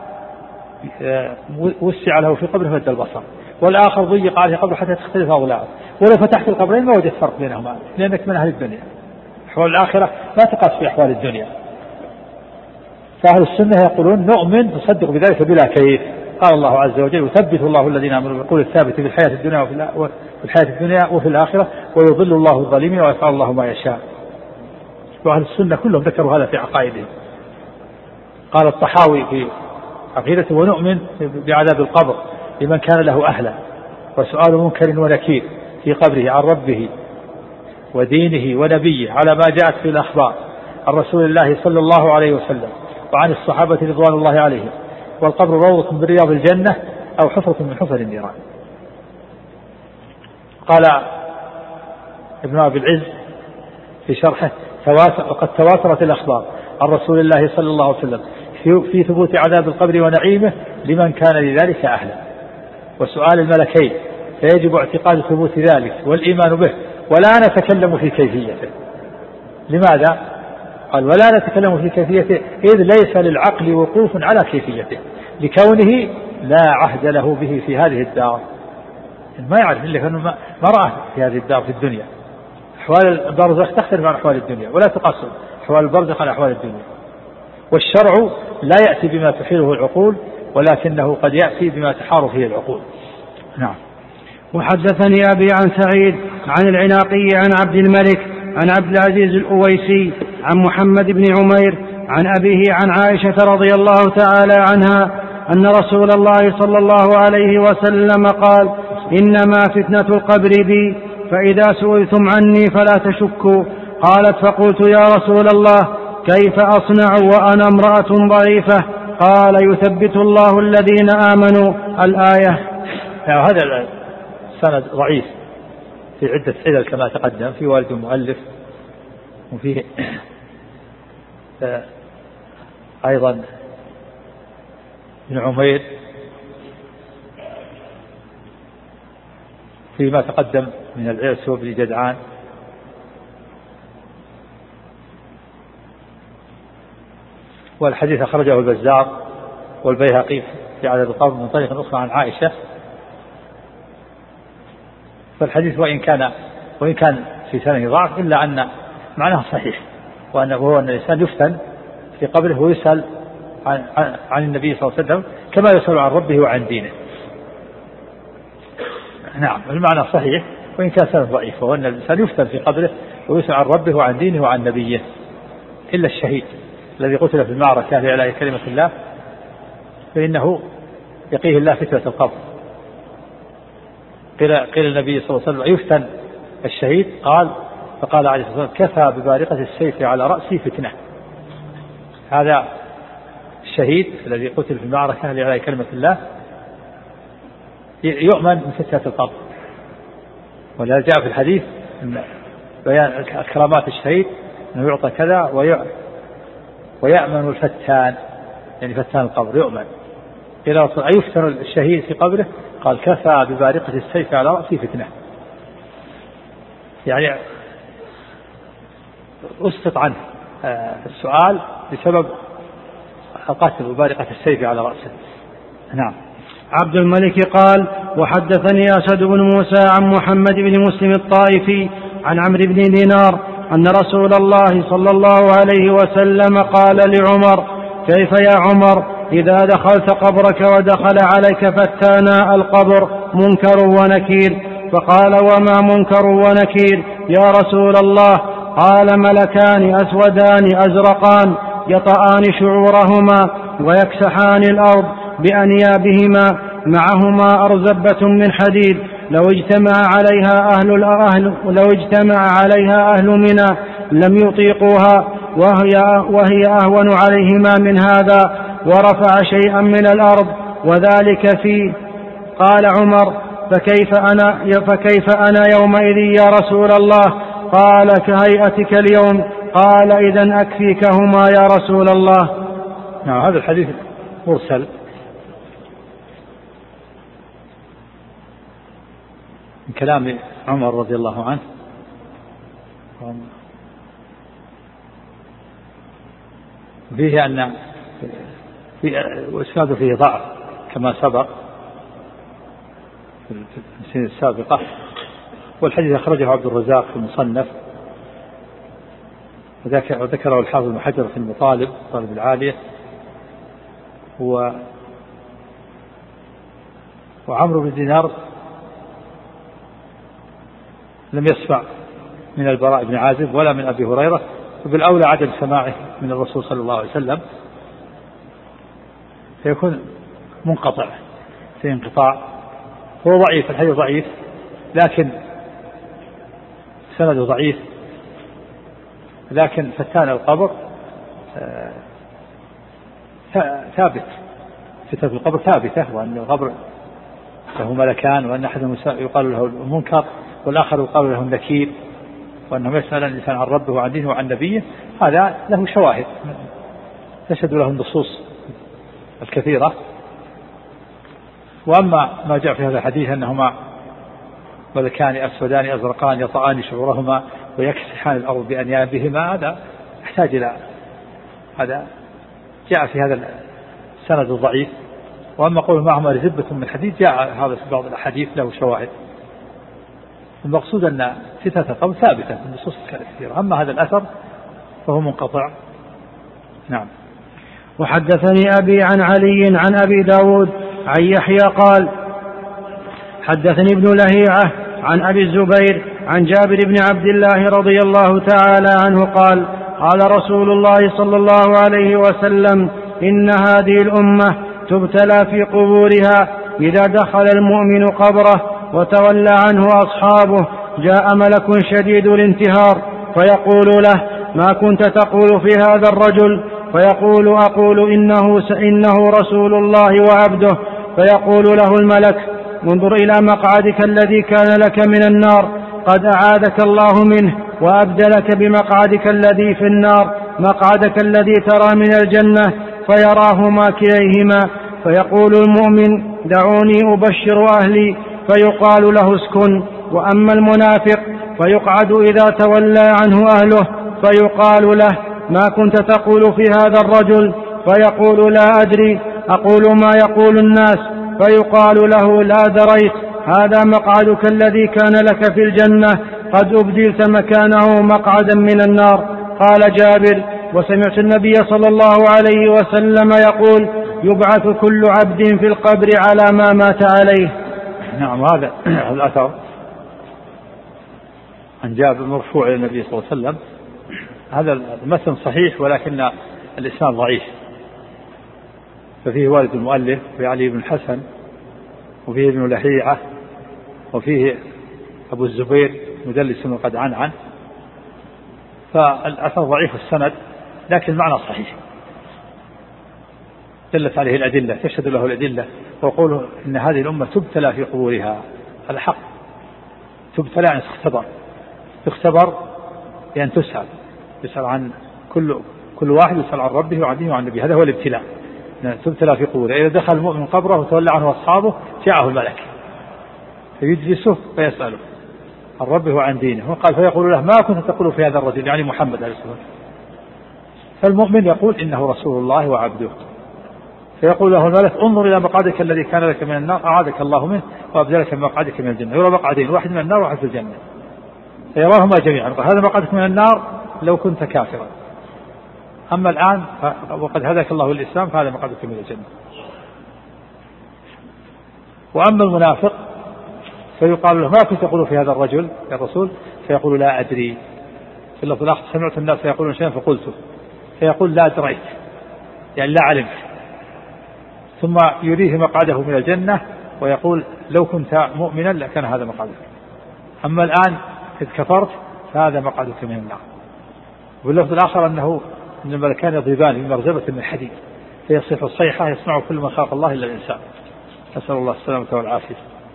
Speaker 2: وسع له في قبره مد البصر، والآخر ضيق عليه قبره حتى تختلف أضلاعه. ولو فتحت القبرين ما وجدت فرق بينهما، لأنك من أهل الدنيا. أحوال الآخرة ما تقاس في أحوال الدنيا. فأهل السنة يقولون: نؤمن نصدق بذلك بلا كيف. قال الله عز وجل: يثبت الله الذين آمنوا بالقول الثابت في الحياة الدنيا وفي الحياة الدنيا وفي الآخرة، ويضل الله الظالمين ويفعل الله ما يشاء. وأهل السنة كلهم ذكروا هذا في عقائدهم. قال الطحاوي في عقيدته: ونؤمن بعذاب القبر لمن كان له أهلا، وسؤال منكر ونكير في قبره عن ربه ودينه ونبيه على ما جاءت في الأخبار عن رسول الله صلى الله عليه وسلم وعن الصحابة رضوان الله عليهم. والقبر روضة من رياض الجنة أو حفرة من حفر النيران. قال ابن أبي العز في شرحه: وقد تواترت الأخبار عن رسول الله صلى الله عليه وسلم في ثبوت عذاب القبر ونعيمه لمن كان لذلك أهلا، وسؤال الملكين، فيجب اعتقاد ثبوت ذلك والإيمان به، ولا نتكلم في كيفيته. لماذا؟ قال: ولا نتكلم في كيفيته إذ ليس للعقل وقوف على كيفيته، لكونه لا عهد له به في هذه الدار. ما يعرف إلا كأنه ما رأى في هذه الدار في الدنيا. أحوال البرزخ تختلف عن أحوال الدنيا، ولا تقاس أحوال البرزخ على أحوال الدنيا. والشرع لا يأتي بما تحيله العقول، ولكنه قد يأتي بما تحار فيه العقول. نعم.
Speaker 1: وحدثني أبي عن سعيد عن العناقي عن عبد الملك عن عبد العزيز الأويسي عن محمد بن عمير عن أبيه عن عائشة رضي الله تعالى عنها أن رسول الله صلى الله عليه وسلم قال: إنما فتنة القبر بي، فإذا سئلتم عني فلا تشكوا. قالت: فقلت: يا رسول الله كيف أصنع وأنا امرأة ضعيفة؟ قال: يثبت الله الذين آمنوا. الآية.
Speaker 2: هذا السند ضعيف في عدة علل كما تقدم، في والد المؤلف وفيه أيضا ابن عمير فيما تقدم من العرس وابن جدعان. والحديث أخرجه البزار والبيهقي في عدد القبر من طريق أخرى عن عائشة. فالحديث وإن كان وإن كان في سنه ضعف إلا أن معناه صحيح، وهو أن الإنسان يفتن في قبره ويسأل عن, عن النبي صلى الله عليه وسلم كما يسأل عن ربه وعن دينه. نعم المعنى صحيح وإن كان سنه ضعيف، وأن الإنسان يفتن في قبره ويسأل عن ربه وعن دينه وعن نبيه، إلا الشهيد الذي قتل في المعركة لإعلاء كلمة الله فإنه يقيه الله فتنة القبر. قيل قيل النبي صلى الله عليه وسلم يفتن الشهيد، قال فقال عليه الصلاة والسلام كفى ببارقة السيف على رأسي فتنة. هذا الشهيد الذي قتل في المعركة لإعلاء كلمة الله يؤمن من فتنة القبر. ولذا جاء في الحديث أن بيان كرامات الشهيد أنه يعطى كذا ويأمن الفتان، يعني فتان القبر يؤمن. قيل أيفتن الشهيد في قبره؟ قال كفى ببارقة السيف على رأسي فتنة، يعني أسقط عنه السؤال بسبب القتل ببارقة السيف على رأسه. نعم.
Speaker 1: عبد الملك قال وحدثني أسد بن موسى عن محمد بن مسلم الطائفي عن عمرو بن دينار أن رسول الله صلى الله عليه وسلم قال لعمر كيف يا عمر إذا دخلت قبرك ودخل عليك فتانا القبر منكر ونكير؟ فقال وما منكر ونكير يا رسول الله؟ قال ملكان أسودان أزرقان يطآن شعورهما ويكسحان الأرض بأنيابهما معهما أرزبة من حديد لو اجتمع عليها أهل الأهل لو اجتمع عليها أهل منى لم يطيقوها وهي, وهي أهون عليهما من هذا ورفع شيئا من الأرض وذلك في. قال عمر فكيف أنا, فكيف أنا يومئذ يا رسول الله؟ قال كهيئتك اليوم. قال إذن أكفيكهما يا رسول الله.
Speaker 2: نعم هذا الحديث مرسل من كلام عمر رضي الله عنه، فيه أن وإسناده فيه ضعف كما سبق في السنة السابقة. والحديث أخرجه عبد الرزاق في المصنف وذكره الحافظ بن حجر في المطالب طالب العالية. و وعمرو بن دينار لم يسمع من البراء بن عازب ولا من أبي هريرة، وبالأولى عدم سماعه من الرسول صلى الله عليه وسلم فيكون منقطع في انقطاع. هو ضعيف، الحديث ضعيف لكن سنده ضعيف، لكن فتان القبر ثابت، فتنة القبر ثابتة، وأن القبر له ملكان، وأن أحدهم يقال له المنكر والآخر يقال له النكير، وأنهم يسأل الإنسان عن ربه وعن دينه وعن نبيه. هذا له شواهد تشهد له النصوص الكثيرة. وأما ما جاء في هذا الحديث أنهما ملكان أسودان أزرقان يطآن شعورهما ويكسحان الأرض بأنيابهما، هذا يحتاج إلى هذا جاء في هذا السند الضعيف. وأما قول معهما رزبة من حديد جاء هذا في بعض الأحاديث له شواهد. المقصود أن فتنة القبر ثابتة في النصوص الكثيرة، أما هذا الأثر فهو منقطع. نعم.
Speaker 1: وحدثني أبي عن علي عن أبي داود عن يحيى قال حدثني ابن لهيعة عن أبي الزبير عن جابر بن عبد الله رضي الله تعالى عنه قال قال رسول الله صلى الله عليه وسلم إن هذه الأمة تبتلى في قبورها إذا دخل المؤمن قبره وتولى عنه أصحابه جاء ملك شديد الانتهار فيقول له ما كنت تقول في هذا الرجل؟ فيقول أقول إنه, إنه رسول الله وعبده. فيقول له الملك انظر إلى مقعدك الذي كان لك من النار قد أعاذك الله منه. وأبدلك بمقعدك الذي في النار مقعدك الذي ترى من الجنة، فيراهما كليهما، فيقول المؤمن دعوني أبشر أهلي، فيقال له اسكن. وأما المنافق فيقعد إذا تولى عنه أهله، فيقال له ما كنت تقول في هذا الرجل؟ فيقول لا أدري، أقول ما يقول الناس. فيقال له لا دريت، هذا مقعدك الذي كان لك في الجنة، قد أبدلت مكانه مقعدا من النار. قال جابر: وسمعت النبي صلى الله عليه وسلم يقول: يبعث كل عبد في القبر على ما مات عليه.
Speaker 2: نعم، هذا الأثر عن جابر مرفوع إلى النبي صلى الله عليه وسلم. هذا المتن صحيح ولكن الإسناد ضعيف، ففيه والد المؤلف وفيه علي بن الحسن وفيه ابن لهيعة وفيه أبو الزبير مدلس قد عنعن، فالأثر ضعيف السند، لكن المعنى صحيح، دلت عليه الأدلة، تشهد له الأدلة، وقوله إن هذه الأمة تبتلى في قبورها، هذا حق، تبتلى أن تختبر، تختبر بأن تسأل، يسأل عن كل كل واحد يسأل عن ربه وعن دينه وعن نبيه، هذا هو الابتلاء، تبتلى في قبوره. إذا دخل المؤمن قبره وتولى عنه أصحابه جاءه الملك فيجلسه فيسأله عن ربه وعن دينه، وقال فيقول له ما كنت تقول في هذا الرجل، يعني محمد عليه الصلاة والسلام، فالمؤمن يقول إنه رسول الله وعبده، فيقول له الملك انظر إلى مقعدك الذي كان لك من النار أعاذك الله منه وأبدلك من مقعدك من الجنة، يرى مقعدين، واحد من النار وواحد في الجنة، فيراهما جميعا، هذا مقعدك من النار لو كنت كافرا، أما الآن وقد هداك الله الإسلام فهذا مقعدك من الجنة. وأما المنافق فيقال له ما كنت تقول في هذا الرجل يا رسول؟ فيقول لا أدري، في اللفظ الآخر سمعت الناس يقولون شيئا فقلته، فيقول لا دريت، يعني لا علمت، ثم يريه مقعده من الجنة ويقول لو كنت مؤمنا لكان هذا مقعدك، أما الآن إذ كفرت فهذا مقعدك من النار. واللفظ الآخر أنه إن الملكان يضربان بمرزبة من حديد فيصيح الصيحة يسمع كل من خاف الله إلا الإنسان، نسأل الله السلامة والعافية.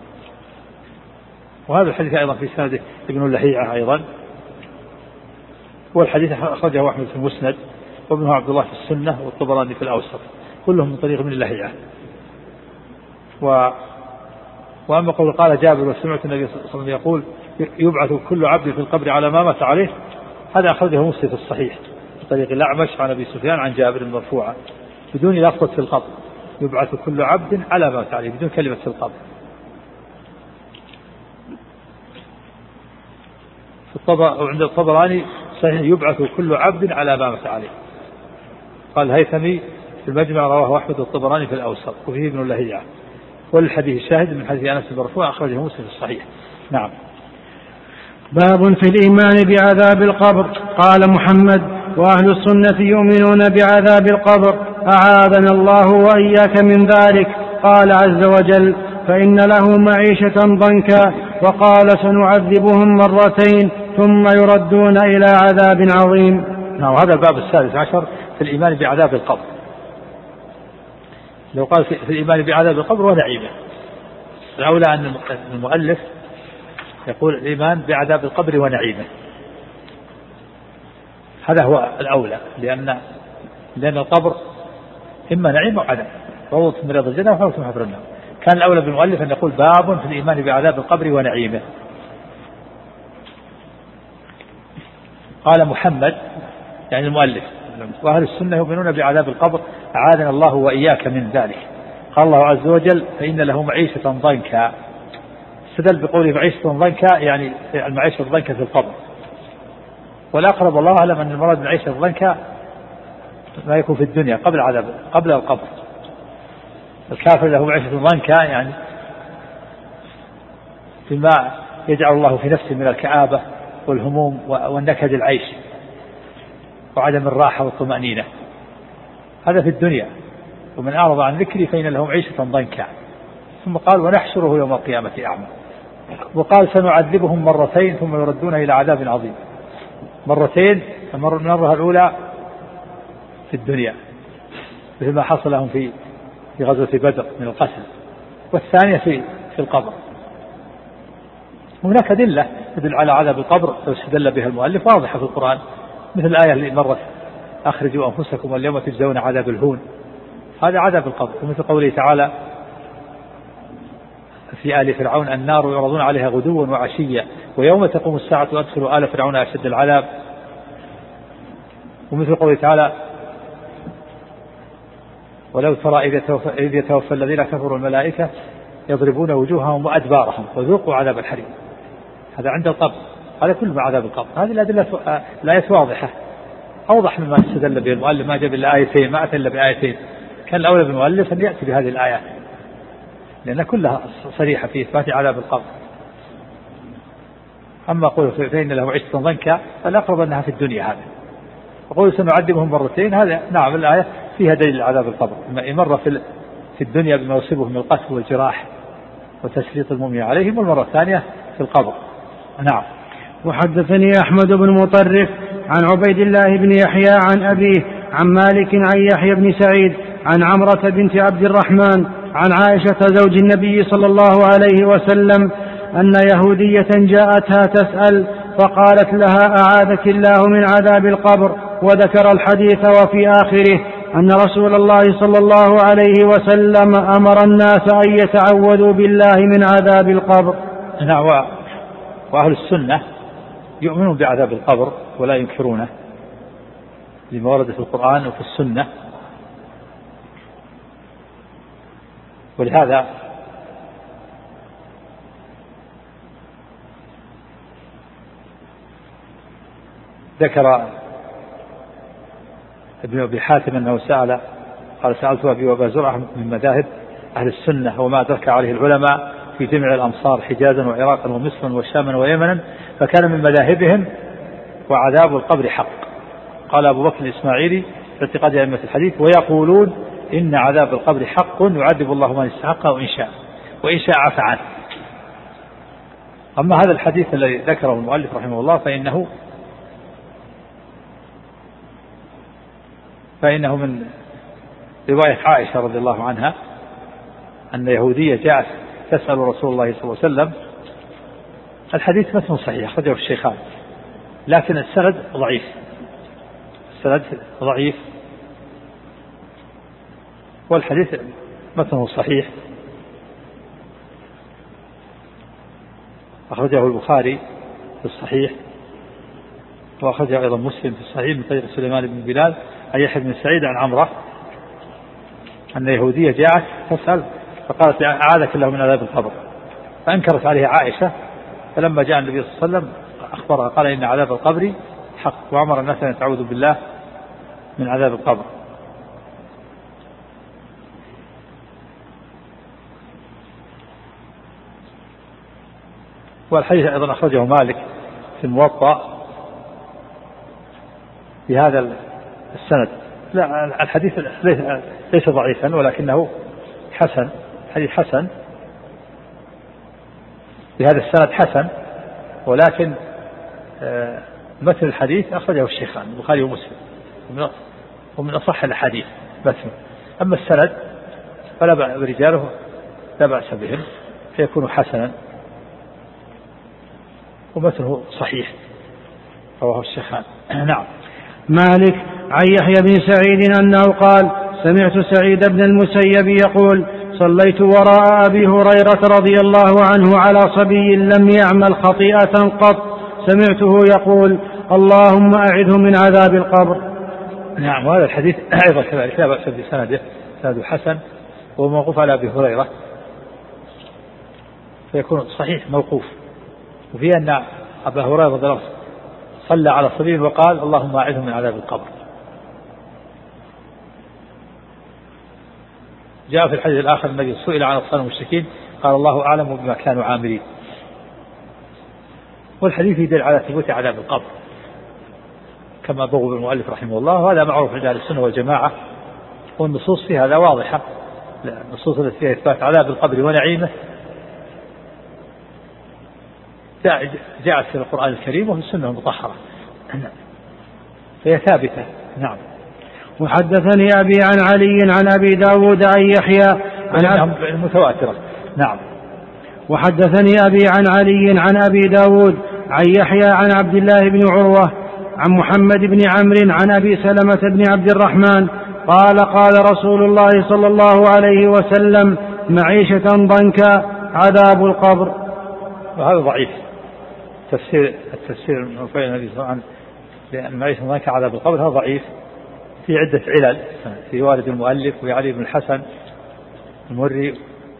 Speaker 2: وهذا الحديث أيضا في سنده ابن لهيعة أيضا، والحديث أخرجه أحمد في المسند وابنه عبد الله في السنة والطبراني في الأوسط، كلهم من طريق ابن لهيعة. و... وأما قول قال جابر وسمعت النبي صلى الله عليه وسلم يقول يبعث كل عبد في القبر على ما مات عليه، هذا أخرجه مسلم في الصحيح بطريق الأعمش عن أبي سفيان عن جابر مرفوعا بدون لفظة في القبر، يبعث كل عبد على ما مات عليه بدون كلمة في القبر. وعند الطبراني صحيح يبعث كل عبد على ما مات عليه. قال الهيثمي في المجمع رواه أحمد الطبراني في الأوسط وفيه ابن لهيعة، والحديث شاهد من حديث أنس المرفوع أخرجه مسلم في الصحيح. نعم.
Speaker 1: باب في الإيمان بعذاب القبر. قال محمد: وأهل السنة يؤمنون بعذاب القبر، أعاذنا الله وإياك من ذلك. قال عز وجل: فإن له معيشة ضنكا، وقال: سنعذبهم مرتين ثم يردون إلى عذاب عظيم.
Speaker 2: نعم. هذا الباب السادس عشر في الإيمان بعذاب القبر. لو قال في الإيمان بعذاب القبر ونعيمه، الأولى أن المؤلف يقول الإيمان بعذاب القبر ونعيمه، هذا هو الأولى، لأن لأن القبر إما نعيم أو عذاب، روضة من رياض الجنة وحوضة من حفر النار. كان الأولى بالمؤلف أن يقول باب في الإيمان بعذاب القبر ونعيمه. قال محمد يعني المؤلف: وأهل السنة يؤمنون بعذاب القبر، أعاذنا الله وإياك من ذلك. قال الله عز وجل: فإن له معيشة ضنكا، استدل بقوله معيشة ضنكا يعني المعيشة الضنكا في القبر، والأقرب الله أعلم أن المراد بالمعيشة الضنكا ما يكون في الدنيا قبل العذاب قبل القبر. الكافر له معيشة ضنكا يعني فيما يجعل الله في نفسه من الكآبة والهموم والنكد العيش وعدم الراحة والطمأنينة، هذا في الدنيا. ومن أعرض عن ذكري فإن له معيشة ضنكا. ثم قال: ونحشره يوم القيامة أعمى. وقال: سنعذبهم مرتين ثم يردون إلى عذاب عظيم. مرتين، المرة الأولى في الدنيا مثل ما حصل لهم في في غزوة بدر من القتل، والثانية في في القبر. هناك أدلة تدل على عذاب القبر لو استدل بها المؤلف واضحة في القرآن، مثل الآية اللي مرت أخرجوا أنفسكم واليوم تجزون عذاب الهون، هذا عذاب القبر. ومثل قوله تعالى في آل فرعون النار يعرضون عليها غدوا وعشيا ويوم تقوم الساعة أدخلوا آل فرعون أشد العذاب. ومثل قوله تعالى ولو ترى إذ يتوفى الذين كفروا الملائكة يضربون وجوههم وأدبارهم وذوقوا عذاب الحريق، هذا عند القبر، هذا كله عذاب القبر. هذه الأدلة الآيات واضحة أوضح مما استدل به المؤلف، ما جاب إلا آيتين، ما أتى إلا بآيتين، كان الأولى بالمؤلف أن يأتي بهذه الآيات لأن كلها صريحة في إثبات عذاب القبر. أما قوله فإن له عشة ضنكا فالأقرب أنها في الدنيا، هذا وقوله سنعذبهم مرتين، هذا نعم الآية فيها دليل عذاب القبر، مرة في الدنيا بما يصيبهم من القتل والجراح وتسليط المؤمن عليهم، والمرة الثانية في القبر. نعم.
Speaker 1: وحدثني أحمد بن مطرف عن عبيد الله بن يحيى عن أبيه عن مالك عن يحيى بن سعيد عن عمرة بنت عبد الرحمن عن عائشة زوج النبي صلى الله عليه وسلم أن يهودية جاءتها تسأل فقالت لها أعاذك الله من عذاب القبر، وذكر الحديث وفي آخره أن رسول الله صلى الله عليه وسلم أمر الناس أن يتعوذوا بالله من عذاب القبر.
Speaker 2: نعم. وأهل السنة يؤمنون بعذاب القبر ولا ينكرونه لما ورد في القرآن وفي السنة، ولهذا ذكر ابن أبي حاتم أنه سأل قال سألت أبي وأبا زرعة من مذاهب أهل السنة وما أدرك عليه العلماء في جميع الأمصار حجازا وعراقا ومصرا وشاما ويمنا، فكان من مذاهبهم وعذاب القبر حق. قال أبو بكر الإسماعيلي في اعتقاد أئمة الحديث ويقولون إن عذاب القبر حق يعذب الله من استحقه إن شاء وإن شاء عفى عنه. أما هذا الحديث الذي ذكره المؤلف رحمه الله فإنه فإنه من رواية عائشة رضي الله عنها أن يهودية جاءت تسأل رسول الله صلى الله عليه وسلم. الحديث متن صحيح أخرجه الشيخان، لكن السند ضعيف، السند ضعيف والحديث متنه صحيح، أخرجه البخاري في الصحيح وأخرجه أيضا مسلم في الصحيح من طريق سليمان بن بلال عن يحيى بن سعيد عن عمرة أن يهودية جاءت تسأل فقالت أعاذك الله من عذاب القبر، فأنكرت عليها عائشة، فلما جاء النبي صلى الله عليه وسلم أخبرها قال إن عذاب القبر حق، وأمر الناس أن يتعوذوا بالله من عذاب القبر. والحديث أيضا أخرجه مالك في الموطأ بهذا السند. لا الحديث ليس ضعيفا ولكنه حسن، حديث حسن بهذا السند حسن، ولكن مثل الحديث أخرجه الشيخان البخاري ومسلم ومن أصح الحديث مثل. أما السند فلا بأس برجاله لا بأس بهم فيكون حسنا ومثله صحيح رواه الشيخان. نعم.
Speaker 1: مالك عن يحيى بن سعيد أنه قال سمعت سعيد بن المسيب يقول صليت وراء أبي هريرة رضي الله عنه على صبي لم يعمل خطيئة قط، سمعته يقول اللهم أعذه من عذاب القبر.
Speaker 2: نعم. وهذا الحديث أيضا كذلك لا بأس بسنده، سنده حسن وموقوف على أبي هريرة فيكون صحيح موقوف، وفيه أن أبا هريرة رضي الله عنه صلى على صبي وقال اللهم أعذه من عذاب القبر. جاء في الحديث الآخر النبي سئل عن أصنام المشركين قال الله أعلم بما كانوا عاملين، والحديث يدل على ثبوت عذاب القبر كما بوب المؤلف رحمه الله، وهذا معروف عند أهل السنة والجماعة، والنصوص في هذا واضحة، النصوص التي فيها إثبات عذاب القبر ونعيمه جاءت في القرآن الكريم وفي السنة المطهرة فهي ثابتة. نعم.
Speaker 1: وحدثني أبي عن علي عن أبي داود عن يحيى
Speaker 2: عن المتواترة. نعم.
Speaker 1: وحدثني أبي عن علي عن أبي داود عن يحيى عن عبد الله بن عروة عن محمد بن عمرو عن أبي سلمة بن عبد الرحمن قال قال رسول الله صلى الله عليه وسلم معيشة ضنكا عذاب القبر.
Speaker 2: وهذا ضعيف. تفسير التفسير المفيد الذي عن لأن معيشة ضنكا عذاب القبر هذا ضعيف في عدة علل، في والد المؤلف وفي علي بن الحسن المري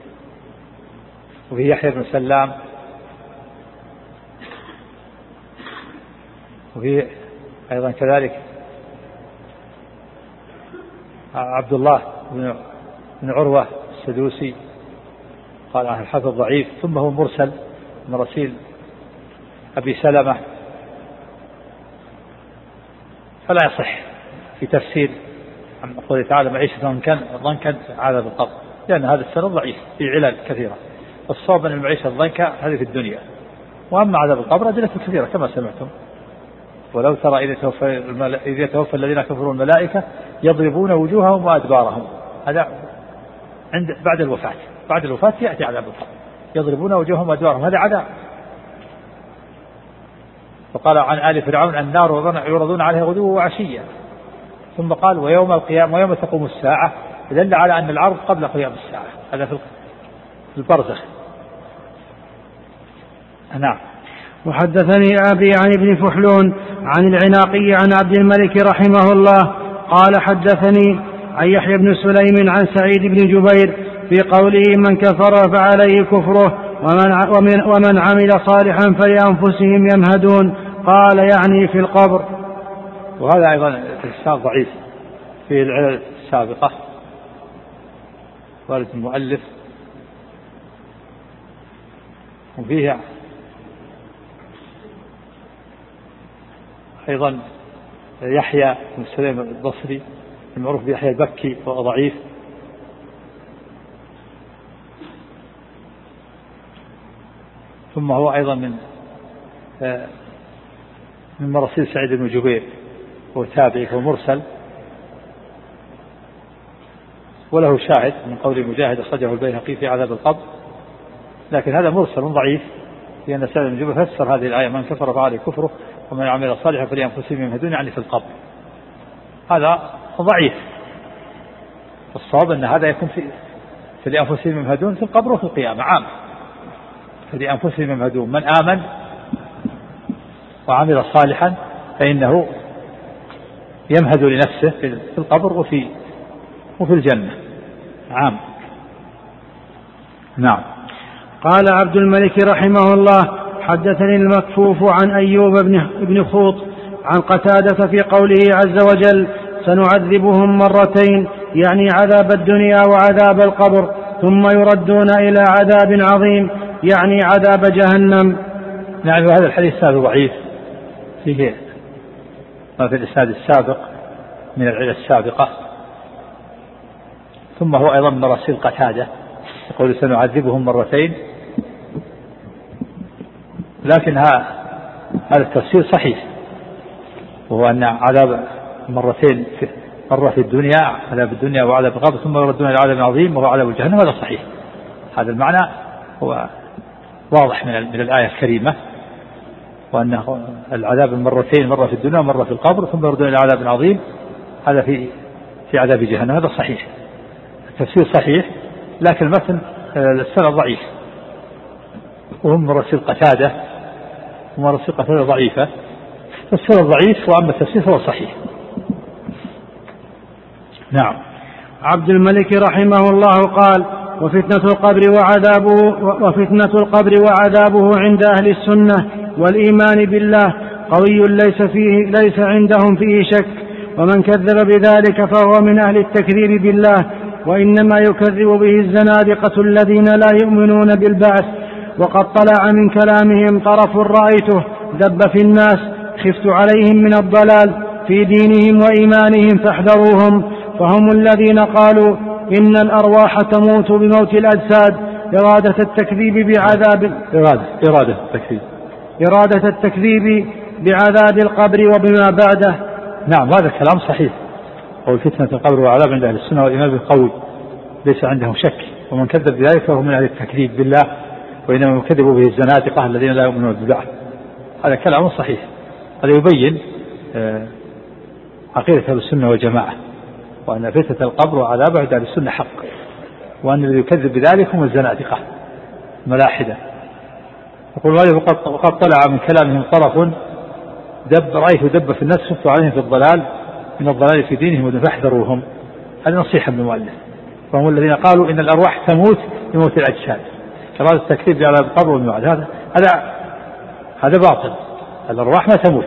Speaker 2: وفي يحيى بن سلام وفي أيضا كذلك عبد الله بن عروة السدوسي قال عن الحافظ ضعيف. ثم هو مرسل من رسيل أبي سلمة فلا يصح في تفسير عن قوله تعالى معيشة ضنكا ضنكا عذاب القبر، لأن هذا السند ضعيف في علل كثيرة. الصواب أن المعيشة الضنكا هذه في الدنيا، وأما عذاب القبر أدلة كثيرة كما سمعتم. ولو ترى إذا توفى, إذا توفى الذين كفروا الملائكة يضربون وجوههم وأدبارهم، هذا عند بعد الوفاة، بعد الوفاة يأتي عذاب القبر، يضربون وجوههم وأدبارهم هذا عذاب. وقال عن آل فرعون النار يعرضون عليها غدوا وعشيا. ثم قال ويوم القيامة ويوم تقوم الساعة، دل على أن العرض قبل قيام الساعة، هذا في البرزخ. نعم.
Speaker 1: وحدثني أبي عن ابن فحلون عن العناقي عن عبد الملك رحمه الله قال حدثني عن يحيى بن سليم عن سعيد بن جبير في قوله من كفر فعليه كفره ومن, ومن, ومن عمل صالحا فلأنفسهم يمهدون، قال يعني في القبر.
Speaker 2: وهذا أيضا الإسناد ضعيف في العلل السابقة. والد المؤلف وفيه أيضا يحيى بن سليم البصري المعروف بيحيى البكي وهو ضعيف. ثم هو أيضا من من مراسيل سعيد بن جبير هو تابعي ومرسل، وله شاهد من قول مجاهد أخرجه البيهقي في عذاب القبر، لكن هذا مرسل ضعيف، لأن سعيد بن جبير فسر هذه الآية من كفر فعليه كفره ومن عمل صالحا فلأنفسهم يمهدون يعني في القبر، هذا ضعيف. الصواب أن هذا يكون في فلأنفسهم يمهدون في القبر وفي القيامة عام، فلأنفسهم يمهدون من آمن وعمل صالحا فإنه يمهد لنفسه في القبر وفي وفي الجنة عام. نعم.
Speaker 1: قال عبد الملك رحمه الله حدثني المكفوف عن أيوب بن خوط عن قتادة في قوله عز وجل سنعذبهم مرتين، يعني عذاب الدنيا وعذاب القبر، ثم يردون إلى عذاب عظيم، يعني عذاب جهنم.
Speaker 2: نعم. هذا الحديث هذا ضعيف، فيه ما في الإسناد السابق من العلة السابقة. ثم هو أيضا من مراسيل قتادة يقول سنعذبهم مرتين، لكن هذا التفسير صحيح، وهو أن عذاب مرتين في مرة في الدنيا عذاب الدنيا وعذاب القبر ثم يردون إلى عذاب عظيم وهو عذاب الجهنم، هذا صحيح. هذا المعنى هو واضح من من الآية الكريمة، وأن العذاب المرتين مرة في الدنيا ومرة في القبر ثم يردون إلى عذاب عظيم، هذا في في عذاب جهنم، هذا صحيح. التفسير صحيح، لكن المتن السند ضعيف، وهم مراسيل قتادة ومراسيل قتادة ضعيفة، السند ضعيف وأما التفسير هو صحيح. نعم.
Speaker 1: عبد الملك رحمه الله قال وفتنة القبر وعذابه وفتنة القبر وعذابه عند أهل السنة والإيمان بالله قوي ليس فيه ليس عندهم فيه شك، ومن كذب بذلك فهو من أهل التكذيب بالله، وإنما يكذب به الزنادقة الذين لا يؤمنون بالبعث. وقد طلع من كلامهم طرف رأيته دب في الناس، خفت عليهم من الضلال في دينهم وإيمانهم فاحذروهم، فهم الذين قالوا إن الأرواح تموت بموت الأجساد إرادة التكذيب بعذاب
Speaker 2: إرادة, إرادة التكذيب
Speaker 1: إرادة التكذيب بعذاب القبر وبما بعده.
Speaker 2: نعم. هذا الكلام صحيح، قول فتنة القبر وعذاب عند أهل السنة والإيمان بالقول ليس عندهم شك، ومن كذب بذلك فهو من أهل التكذيب بالله، وإنما يكذب به الزنادقة الذين لا يؤمنون بالبعث، هذا كلام صحيح. هذا يبين عقيدة أهل السنة والجماعة، وأن فتنة القبر وعذابه عند أهل السنة حق، وأن الذي يكذب بذلك هم الزنادقة الملاحدة. يقول وقد طلع من كلامهم طرف دب رأيت دب في الناس شفت عليهم في الضلال من الضلال في دينهم فاحذروهم. هذه نصيحة من المؤلف. فهم الذين قالوا إن الأرواح تموت بموت الأجساد، كراد التكذيب على القبر والموعد. هذا هذا هذا باطل. الأرواح ما تموت.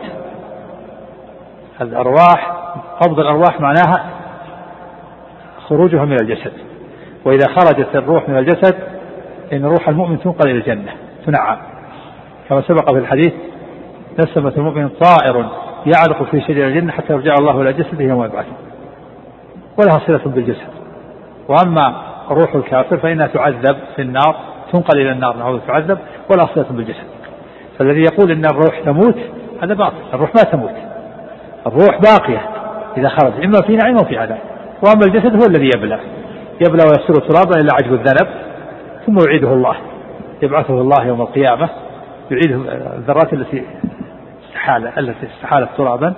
Speaker 2: الأرواح قبض الأرواح معناها خروجها من الجسد، وإذا خرجت الروح من الجسد إن روح المؤمن تنقل إلى الجنة تنعم، كما سبق في الحديث نسمة المؤمن طائر يعلق في شجر الجنة حتى يرجع الله إلى جسده يوم يبعث، ولها صلة بالجسد. وأما روح الكافر فإنها تعذب في النار، تنقل إلى النار نعوذ تعذب ولا صلة بالجسد. فالذي يقول إن الروح تموت هذا باطل. الروح ما تموت، الروح باقية إذا خرج إما في نعيم أو في عذاب. وأما الجسد هو الذي يبلى يبلى ويصير ترابا إلى عجب الذنب، ثم يعيده الله، يبعثه الله يوم القيامة، يعيده الذرات التي استحالة التي استحالت ترابا،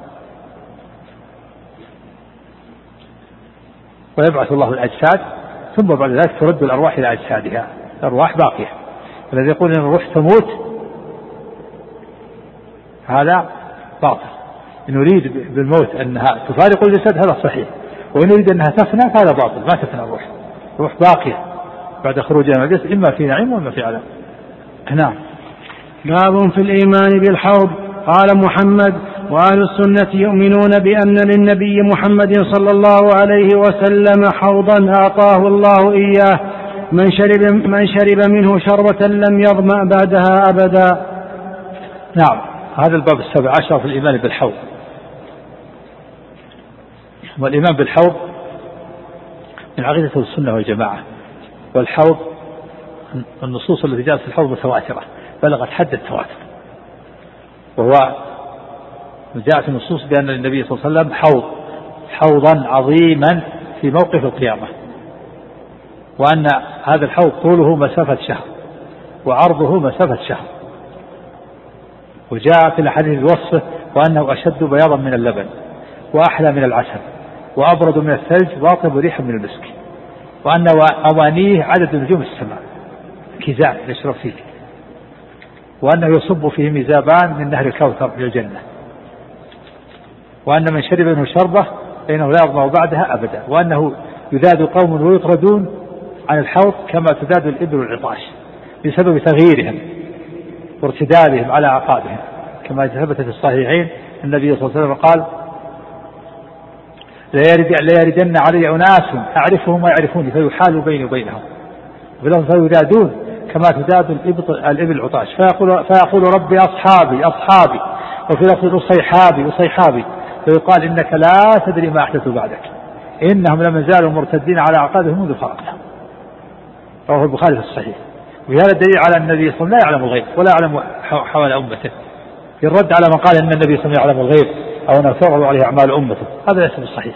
Speaker 2: ويبعث الله الأجساد، ثم بعد ذلك ترد الأرواح إلى أجسادها. الأرواح باقية. الذي يقول إن الروح تموت هذا باطل. إن يريد بالموت أنها تفارق الجسد هذا صحيح، وإن يريد أنها تفنى فهذا باطل. ما تفنى الروح، الروح باقية بعد خروجها من الجسد إما في نعيم وإما في عذاب. نعم.
Speaker 1: باب في الإيمان بالحوض. قال محمد: وأهل السنة يؤمنون بأن للنبي محمد صلى الله عليه وسلم حوضا أعطاه الله إياه من شرب, من شرب منه شربة لم يظمأ بعدها أبدا.
Speaker 2: نعم. هذا الباب السابع عشر في الإيمان بالحوض. والإيمان بالحوض من عقيدة السنة والجماعة. والحوض النصوص التي جاءت في الحوض متواترة بلغت حد التواتر، وهو جاءت النصوص بأن للنبي صلى الله عليه وسلم حوض حوضا عظيما في موقف القيامة، وأن هذا الحوض طوله مسافة شهر وعرضه مسافة شهر. وجاء في الحديث بوصفه وأنه أشد بياضا من اللبن وأحلى من العسل وأبرد من الثلج واطيب ريحا من المسك، وأن أوانيه عدد نجوم السماء كيزان يشرب فيه، وأنه يصب فيه ميزابان من نهر الكوثر في الجنة، وأن من شرب منه شربة فإنه لا يظمأ بعدها أبدا، وأنه يذاد قوم ويطردون عن الحوض كما تذاد الإبل والعطاش بسبب تغييرهم وارتدادهم على أعقابهم، كما ثبت في الصحيحين النبي صلى الله عليه وسلم قال: لا يردن علي أناس أعرفهم ويعرفوني فيحال بيني وبينهم، فيذادون كما تذاد الإبل العطاش، فيقول, فيقول ربي أصحابي أصحابي، وفي لفظ أصيحابي أصيحابي، فيقال إنك لا تدري ما أحدثوا بعدك إنهم لم يزالوا مرتدين على أعقابهم منذ خلقتهم. رواه البخاري في الصحيح. وهذا الدليل على أن النبي صلى الله عليه وسلم لا يعلم الغيب ولا يعلم حوال أمته، يرد على من قال أن النبي صلى الله عليه وسلم يعلم الغيب أو أنه تغضب عليه أعمال أمته، هذا ليس بالصحيح.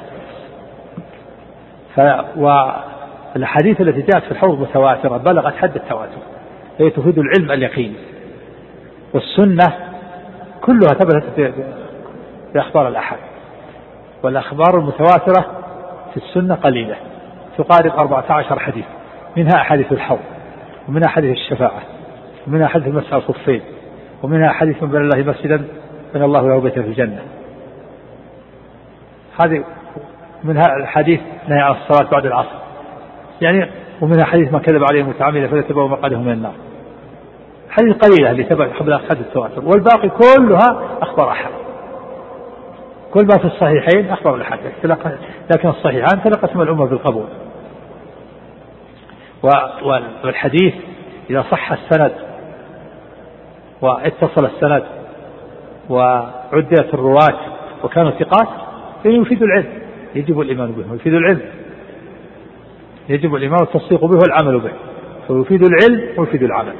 Speaker 2: والحديث التي جاءت في الحوض متواترة بلغت حد التواتر، هي تفيد العلم اليقين. والسنة كلها ثبتت بأخبار الأحد، والأخبار المتواترة في السنة قليلة تقارب أربعة عشر حديث، منها أحاديث الحوض، ومنها حديث الشفاعة، ومنها حديث المسح الخفين، ومنها حديث من بنى الله مسجدا بنى الله له بيتا في الجنة. هذه منها الحديث نهي عن الصلاة بعد العصر يعني، ومنها حديث ما كذب عليه متعمدا فليتبوأ مقعده من النار. حديث قليلة اللي تبع قبل أخذ التواتر، والباقي كلها أخبار أحد، كل ما في الصحيحين أخبار الأحد، لكن الصحيحان تلقت من الأمة بالقبول. والحديث إذا صح السند واتصل السند وعدت الرواة وكانوا ثقات فإنه يفيد العلم، يجب الإيمان به ويفيد العلم، يجب الإيمان والتصديق به والعمل به، فيفيد العلم ويفيد العمل.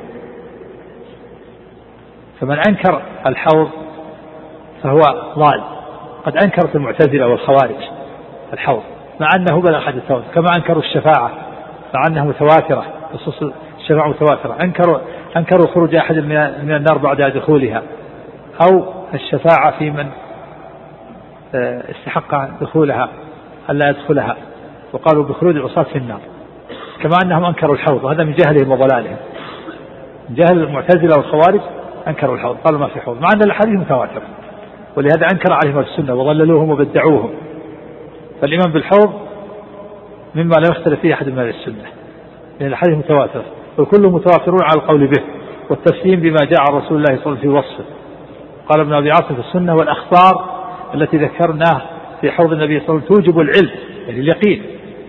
Speaker 2: فمن أنكر الحوض فهو ضال، قد أنكرت المعتزلة والخوارج الحوض مع أنه بلغ حد التواتر، كما أنكروا الشفاعة مع أنها متواترة، خصوص الشفاعة متواترة، أنكروا أنكروا خروج أحد من النار بعد دخولها أو الشفاعة في من استحق دخولها ألا يدخلها، وقالوا بخروج العصاة في النار، كما أنهم أنكروا الحوض، وهذا من جهلهم وضلالهم، من جهل المعتزلة والخوارج أنكروا الحوض، قالوا ما في حوض، مع أن الحديث متواتر، ولهذا أنكر عليهم السنة وضللوهم وبدعوهم. فالإيمان بالحوض مما لا يختلف فيه أحد من السنة، لأن الحديث متواتر وكل متواترون على القول به والتسليم بما جاء عن رسول الله صلى الله عليه وسلم في وصفه. قال ابن أبي عاصم في السنة: والأخبار التي ذكرناه في حوض النبي صلى الله عليه وسلم توجب العلم، يعني اليقين،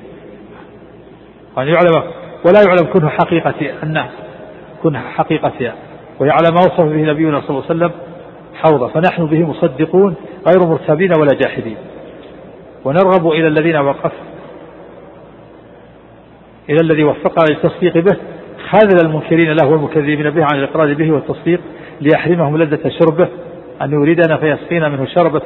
Speaker 2: وأن يعلم ولا يعلم كنه حقيقة أنه كنه حقيقتها، ويعلم ما وصف به نبينا صلى الله عليه وسلم حوضا، فنحن به مصدقون غير مرتابين ولا جاحدين، ونرغب إلى الذين وقف إلى الذي وفقنا للتصديق به، خاذل المنكرين له والمكذبين به عن الإقرار به والتصديق، ليحرمهم لذة شربه، أن يريدنا فيسقينا منه شربة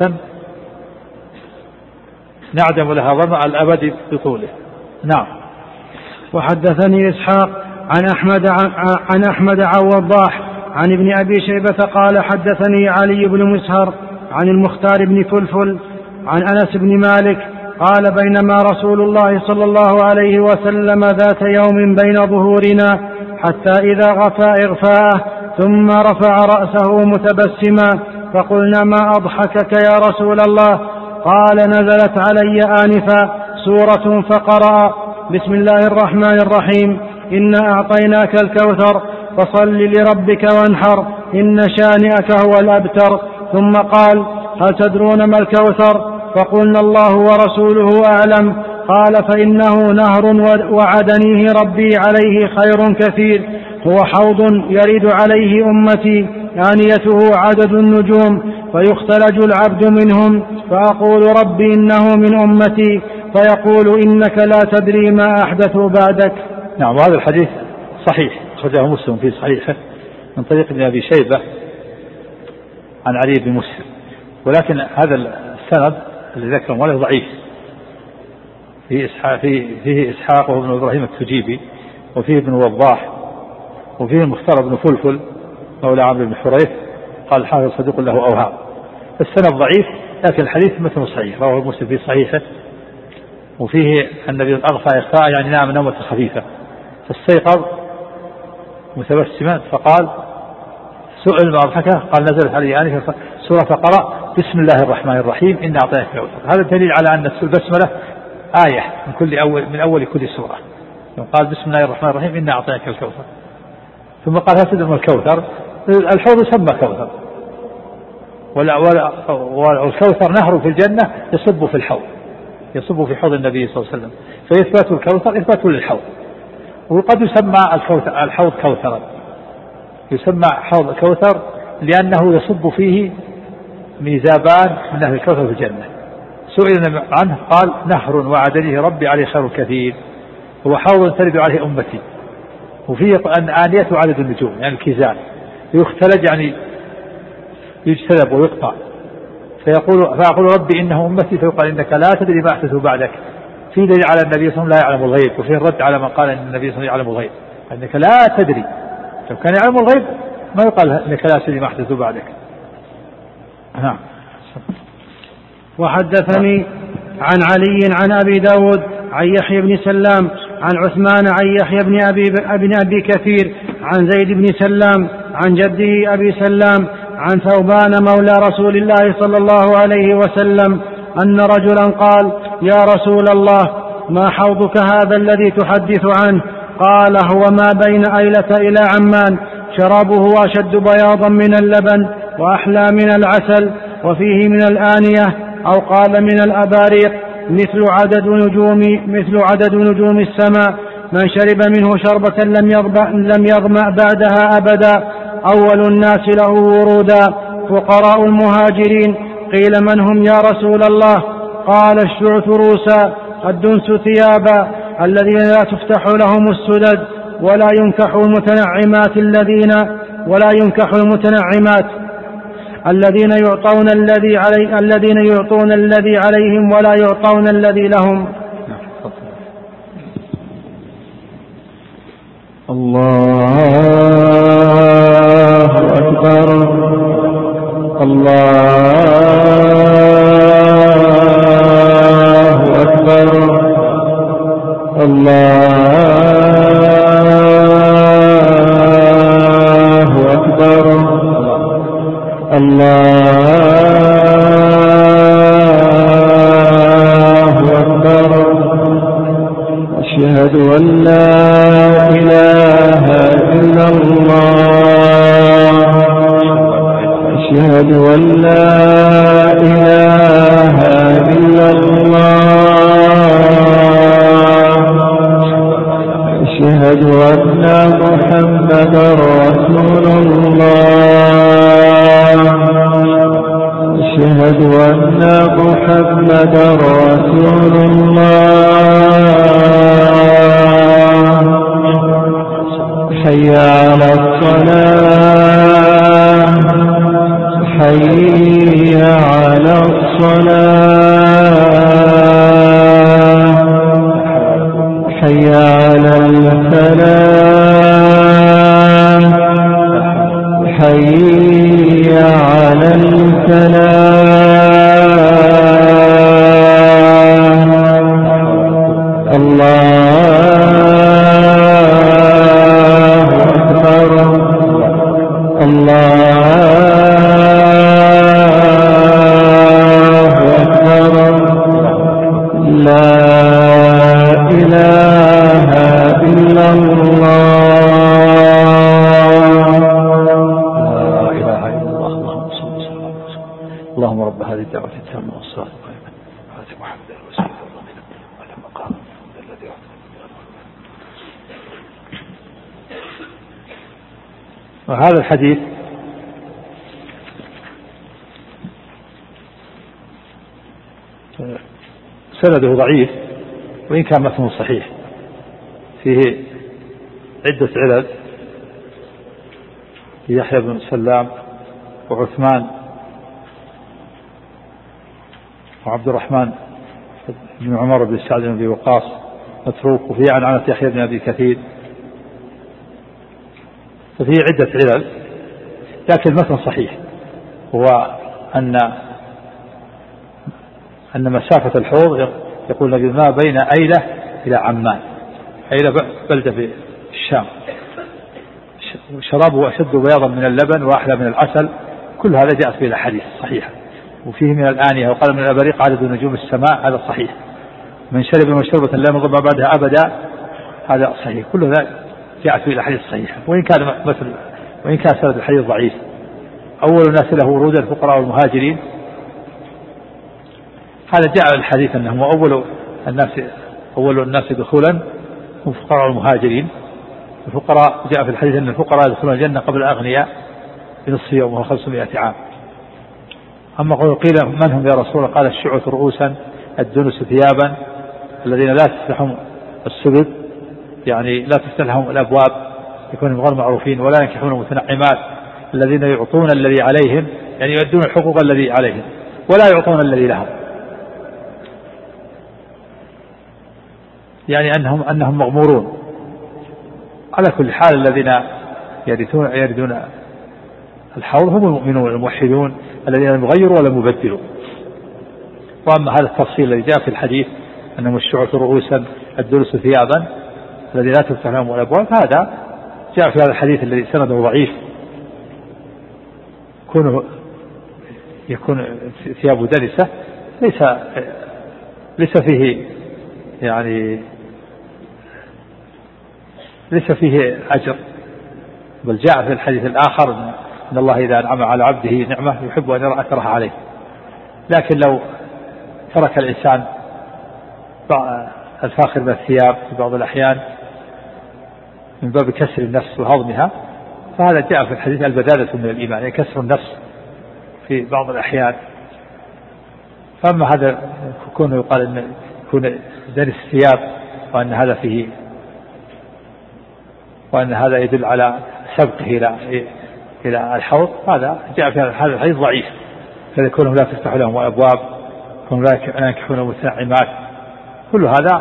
Speaker 2: نعدم لها ظمأ الأبد بطوله. نعم.
Speaker 1: وحدثني إسحاق عن أحمد عن أحمد عن وضاح عن ابن أبي شيبة قال حدثني علي بن مسهر عن المختار بن فلفل عن أنس بن مالك قال: بينما رسول الله صلى الله عليه وسلم ذات يوم بين ظهورنا حتى إذا غفى إغفاءه ثم رفع رأسه متبسما فقلنا: ما أضحكك يا رسول الله؟ قال: نزلت علي آنفا سورة فقرأ: بسم الله الرحمن الرحيم، إنا أعطيناك الكوثر فصل لربك وانحر إن شانئك هو الأبتر. ثم قال: هل تدرون ما الكوثر؟ فقلنا: الله ورسوله أعلم. قال: فإنه نهر وعدنيه ربي عليه خير كثير، هو حوض يرد عليه أمتي آنيته عدد النجوم، فيختلج العبد منهم، فأقول: ربي إنه من أمتي، فيقول: إنك لا تدري ما أحدثوا بعدك.
Speaker 2: نعم. هذا الحديث صحيح، أخرجه مسلم في صحيحه من طريق ابن أبي شيبة عن علي بن مسلم، ولكن هذا السند الذي ذكره وله ضعيف، فيه إسحاق, فيه إسحاق وابن إبراهيم التجيبي، وفيه ابن وضاح، وفيه المختار بن فلفل مولى عمرو بن حريث، قال الحافظ صدوق له أوهام. السند ضعيف، لكن الحديث مثل صحيح، رواه مسلم في صحيحه، وفيه النبي أغفى إغفاء يعني نام نومة خفيفة فاستيقظ متبسما فقال: سئل ما أضحكه؟ قال: نزلت علي آنفا سورة فقرأ: بسم الله الرحمن الرحيم إنا أعطيناك الكوثر. هذا دليل على أن البسملة آية من كل أول من أول كل سورة. قال: بسم الله الرحمن الرحيم إنا أعطيناك الكوثر، ثم قال: هل تدرون الكوثر؟ الحوض يسمى كوثر، والكوثر نهر في الجنة يصب في الحوض، يصب في حوض النبي صلى الله عليه وسلم، فإثبات الكوثر إثبات للحوض. وقد يسمى الحوض كوثرا، يسمى حوض كوثر لأنه يصب فيه ميزابان من أهل الكوثر في الجنة. سئل عنه قال: نهر وعدنيه ربي عليه خير كثير، هو حوض ترد عليه أمتي، وفيه أن آنيته عدد النجوم يعني الكيزان، يختلج يعني يجتلب ويقطع، فيقول فأقول: ربي إنه أمتي، فيقال: إنك لا تدري ما أحدثوا بعدك. في دليل على النبي صلى الله عليه وسلم لا يعلم الغيب، وفيه الرد على من قال إن النبي صلى الله عليه وسلم يعلم الغيب، أنك لا تدري. لو كان يعلم الغيب ما يقال إنك لا تدري ما أحدثوا بعدك. نعم.
Speaker 1: وحدثني عن علي عن أبي داود عن يحيى بن سلام عن عثمان عن يحيى بن أبي, بن أبي كثير عن زيد بن سلام عن جده أبي سلام عن ثوبان مولى رسول الله صلى الله عليه وسلم أن رجلا قال: يا رسول الله، ما حوضك هذا الذي تحدث عنه؟ قال: هو ما بين أيلة إلى عمان، شرابه أشد بياضا من اللبن وأحلى من العسل، وفيه من الآنية أو قال من الأباريق مثل عدد نجوم مثل عدد نجوم السماء، من شرب منه شربة لم يظمأ لم يظمأ بعدها أبدا. أول الناس له ورودا فقراء المهاجرين. قيل: من هم يا رسول الله؟ قال: الشعث روسا الدنس ثيابا الذين لا تفتح لهم السدد ولا ينكح المتنعمات الذين ولا ينكح المتنعمات الذين يعطون الذي علي الذين يعطون الذي عليهم ولا يعطون الذي لهم.
Speaker 3: الله أكبر. الله أكبر الله أكبر الله أكبر أشهد أن لا إله إلا الله أشهد أن لا إله إلا الله أشهد أن محمدا رسول الله أشهد أن محمدا رسول الله حي على الصلاة حي على الصلاة حي على الفلاح حي على الفلاح الله أكبر الله أكبر لا إله إلا الله لا إله إلا الله اللهم صل وسلم على رسول الله اللهم رب هذه الدعوة التامة والصلاة القائمة آت محمدا الوسيلة والفضيلة والمقام الذي أعطاه. وهذا الحديث سنده ضعيف وإن كان متنه صحيح فيه عدة علل يحيى بن سلام وعثمان وعبد الرحمن بن عمر بن سعد بن أبي وقاص متروك وفيه عن عنة يحيى بن أبي كثير ففيه عدة علل لكن المتن صحيح هو أن أن مسافة الحوض يقول النبي ما بين أيلة إلى عمان أيلة بلدة في الشام شرابه أشد بياضا من اللبن وأحلى من العسل كل هذا جاءت به الأحاديث صحيحة وفيه من الآنية وقال من الأبريق عدد نجوم السماء هذا صحيح من شرب مشروبة لا يضر بعدها أبدا هذا صحيح كل هذا جاءت به الأحاديث الصحيحة وإن كان مثل وإن كان سند الحديث ضعيف. أول الناس له ورودا الفقراء والمهاجرين هذا جاء الحديث أنهم أول الناس أول الناس دخولا هم الفقراء والمهاجرين. الفقراء جاء في الحديث أن الفقراء يدخلون الجنة قبل الأغنياء بنصف يوم وهو خمسمائة عام. أما قيل من هم يا رسول الله قال الشعث رؤوسا الدنس ثيابا الذين لا تفتحهم السبل يعني لا تفتح لهم الأبواب يكونوا غير معروفين ولا ينكحون متنعمات الذين يعطون الذي عليهم يعني يؤدون الحقوق الذي عليهم ولا يعطون الذي لهم يعني أنهم أنهم مغمورون. على كل حال الذين يرثون يرثون الحوض هم المؤمنون الموحدون الذين لم يغيروا ولم يبدلوا. وأما هذا التفصيل الذي جاء في الحديث أنهم الشعث رؤوسا الدرس ثيابا الذي لا تفتح لهم الأبواب هذا جاء في هذا الحديث الذي سنده ضعيف يكون يكون ثيابه دنسة ليس ليس فيه يعني ليس فيه أجر بل جاء في الحديث الآخر أن الله إذا أنعم على عبده نعمة يحب أن يرى أثرها عليه. لكن لو ترك الإنسان الفاخر من الثياب في بعض الأحيان من باب كسر النفس وهضمها فهذا جاء في الحديث البدادة من الإيمان يعني كسر النفس في بعض الأحيان. فأما هذا يكون يقال أن يكون دنس الثياب وأن هذا فيه وأن هذا يدل على سبقه إلى إلى الحوض هذا جاء في هذا الحديث ضعيف. فيكونهم لا تفتح لهم أبواب هم لا ينكحون متنعمات كل هذا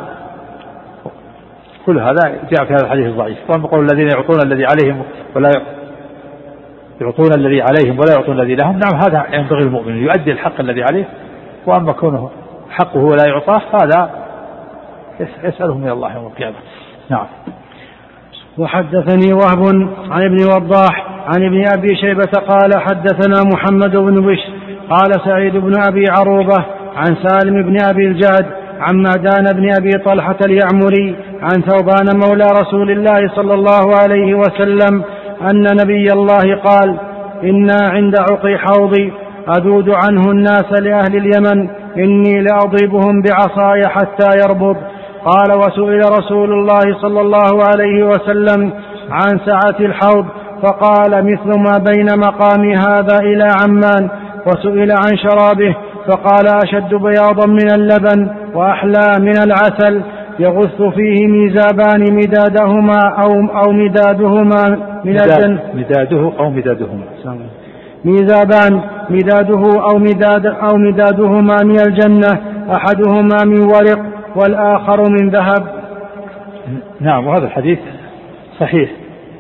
Speaker 3: كل هذا جاء في هذا الحديث الضعيف. وأما قول الذين يعطون الذي عليهم ولا يعطون الذي عليهم ولا يعطون الذي لهم. نعم هذا ينبغي المؤمن يؤدي الحق الذي عليه، وأما كونه حقه ولا يعطاه هذا يسأله من الله يوم القيامة. نعم.
Speaker 1: وحدثني وهب عن ابن وضاح عن ابن أبي شيبة قال حدثنا محمد بن بشر قال سعيد بن أبي عروبة عن سالم بن أبي الجعد عن معدان بن أبي طلحة اليعمري عن ثوبان مولى رسول الله صلى الله عليه وسلم أن نبي الله قال إنا عند عقي حوضي أذود عنه الناس لأهل اليمن إني لأضربهم بعصاي حتى يربض. قال وسئل رسول الله صلى الله عليه وسلم عن سعة الحوض فقال مثل ما بين مقام هذا إلى عمان. وسئل عن شرابه فقال أشد بياضا من اللبن وأحلى من العسل يغث فيه ميزابان مدادهما أو, أو مدادهما من الجنة
Speaker 3: مداده أو مدادهما
Speaker 1: ميزابان مداده أو, مداد أو مدادهما من الجنة أحدهما من ورق والآخر من ذهب.
Speaker 3: نعم. وهذا الحديث صحيح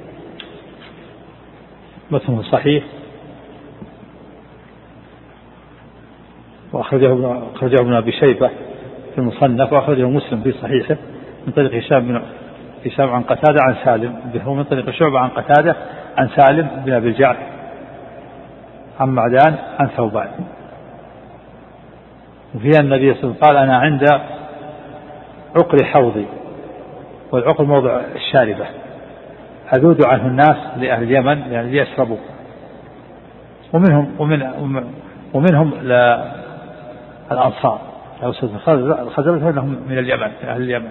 Speaker 3: متنه صحيح، وأخرجه ابن أخرجه ابن أبي شيبة في المصنف، وأخرجه مسلم في صحيحه من طريق هشام بن هشام عن قتادة عن سالم، ومن طريق شعبة عن قتادة عن سالم بن أبي الجعد عن معدان عن ثوبان. وفيها النبي صلى الله عليه وسلم قال أنا عند عقر حوضي، والعقر موضع الشاربة، أذود عنه الناس لأهل اليمن يعني ليشربوا، ومنهم ومن ومنهم الأنصار الخزرج فإنهم من اليمن من أهل اليمن.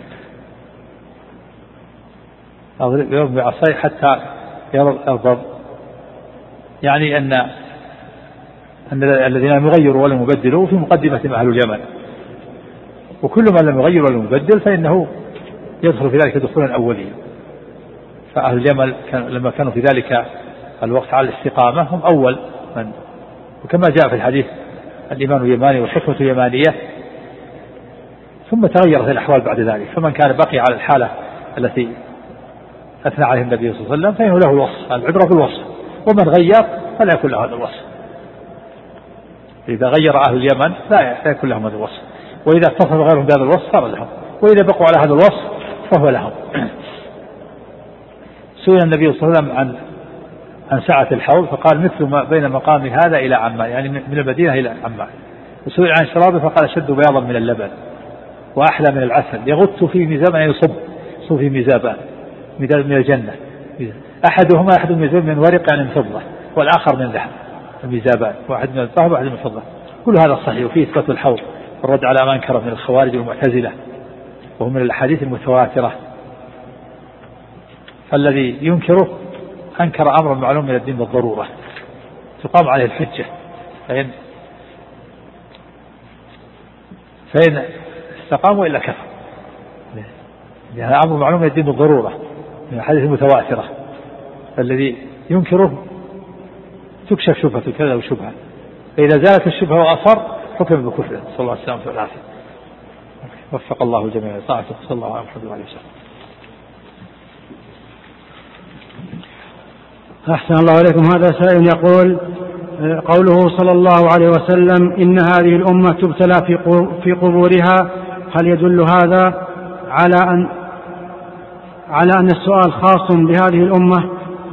Speaker 3: يضرب بعصاي حتى يرضب، يعني أن أن الذين لم يغيروا ولم يبدلوا في مقدمة أهل اليمن، وكل من لم يغير ولم يبدل فإنه يدخل في ذلك دخولا أوليا. فأهل اليمن كان لما كانوا في ذلك الوقت على الاستقامة هم أول من، وكما جاء في الحديث الإيمان يماني والحكمة يمانية، ثم تغيرت الأحوال بعد ذلك. فمن كان بقي على الحالة التي أثنى عليه النبي صلى الله عليه وسلم فإنه له الوصف، العبرة بالوصف، ومن غير فلا يكون له هذا الوصف. إذا غير أهل اليمن لا يكون لهم هذا الوصف، وإذا اتصف غيرهم بهذا الوصف صار لهم، وإذا بقوا على هذا الوصف فهو لهم. سئل النبي صلى الله عليه وسلم عن عن سعة الحوض فقال مثل ما بين مقام هذا إلى عمان، يعني من المدينة إلى عمان. وسئل عن شرابه فقال شد بياضا من اللبن وأحلى من العسل يغط فيه ميزابا، يعني يصب يصب فيه ميزابان ميزاب من الجنة، أحدهما أحد ميزاب من ورق يعني من فضة، والآخر من ذهب الميزابان، واحد من الذهب وواحد من الفضة. كل هذا صحيح، وفيه إثبات الحوض والرد على ما أنكر من الخوارج والمعتزلة، وهم من الأحاديث المتواترة. فالذي ينكره أنكر أمرا معلوم من الدين بالضرورة تقام عليه الحجة، فإن فإن استقاموا إلا كفر، يعني أمر معلوم من الدين بالضرورة من الحديث المتواترة. فالذي ينكره تكشف شبهة كذا وشبهة، فإذا زالت الشبهة وأصر حكم بكفره. صلى الله عليه وسلم والعافية. وفق الله الجميع لطاعته. صلى الله عليه وسلم.
Speaker 1: أحسن الله عليكم. هذا سائل يقول قوله صلى الله عليه وسلم إن هذه الأمة تبتلى في قبورها، هل يدل هذا على أن على أن السؤال خاص بهذه الأمة؟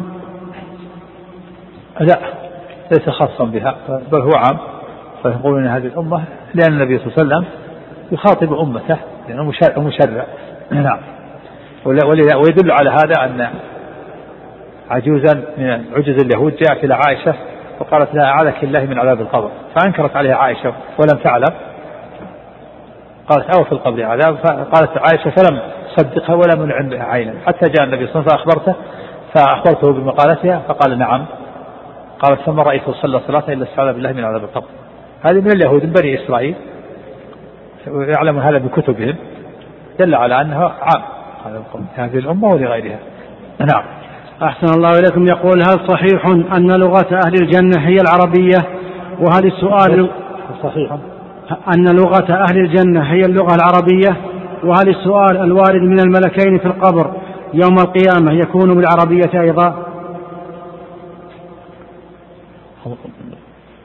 Speaker 3: لا، ليس خاصا بها، بل هو عام. فيقول إن هذه الأمة لأن النبي صلى الله عليه وسلم يخاطب أمته لأنه مشرع. نعم. ويدل على هذا أن عجوزا من عجز اليهود جاءت إلى عائشة وقالت لها أعاذك الله من عذاب القبر، فأنكرت عليها عائشة ولم تعلم، قالت أو في القبر عذاب، فقالت عائشة فلم صدقها ولا منعم بها عينا، حتى جاء النبي صلى الله عليه وسلم فأخبرته فأخبرته بمقالتها فقال نعم. قالت ثم رأيته صلى صلاة إلا استعاذ بالله من عذاب القبر. هذه من اليهود من بني إسرائيل يعلم هذا بكتبهم، دل على أنها عام هذه الأمة ولغيرها. نعم.
Speaker 1: أحسن الله إليكم. يقول هل صحيح أن لغة أهل الجنة هي العربية؟ وهل السؤال
Speaker 3: صحيح
Speaker 1: أن لغة أهل الجنة هي اللغة العربية؟ وهل السؤال الوارد من الملكين في القبر يوم القيامة يكون بالعربية أيضا؟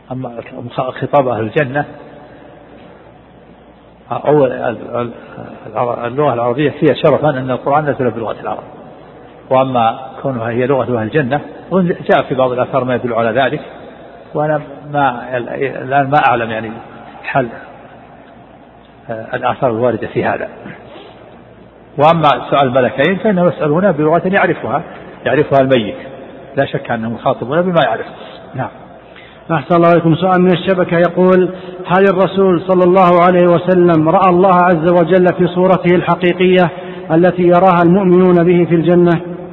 Speaker 3: أما خطاب أهل الجنة أو اللغة العربية فيها شرفا أن القرآن نزل بلغة العرب، وأما كونها هي لغة أهل الجنة جاء في بعض الآثار ما يدل على ذلك، وأنا ما الآن ما أعلم يعني حل الآثار الواردة في هذا. وأما سؤال الملكين فإنهم يسألون بلغة يعرفها يعرفها الميت، لا شك أنهم يخاطبون بما يعرف. نعم.
Speaker 1: أحسن الله عليكم. سؤال من الشبكة يقول: هل الرسول صلى الله عليه وسلم رأى الله عز وجل في صورته الحقيقية التي يراها المؤمنون به في الجنة؟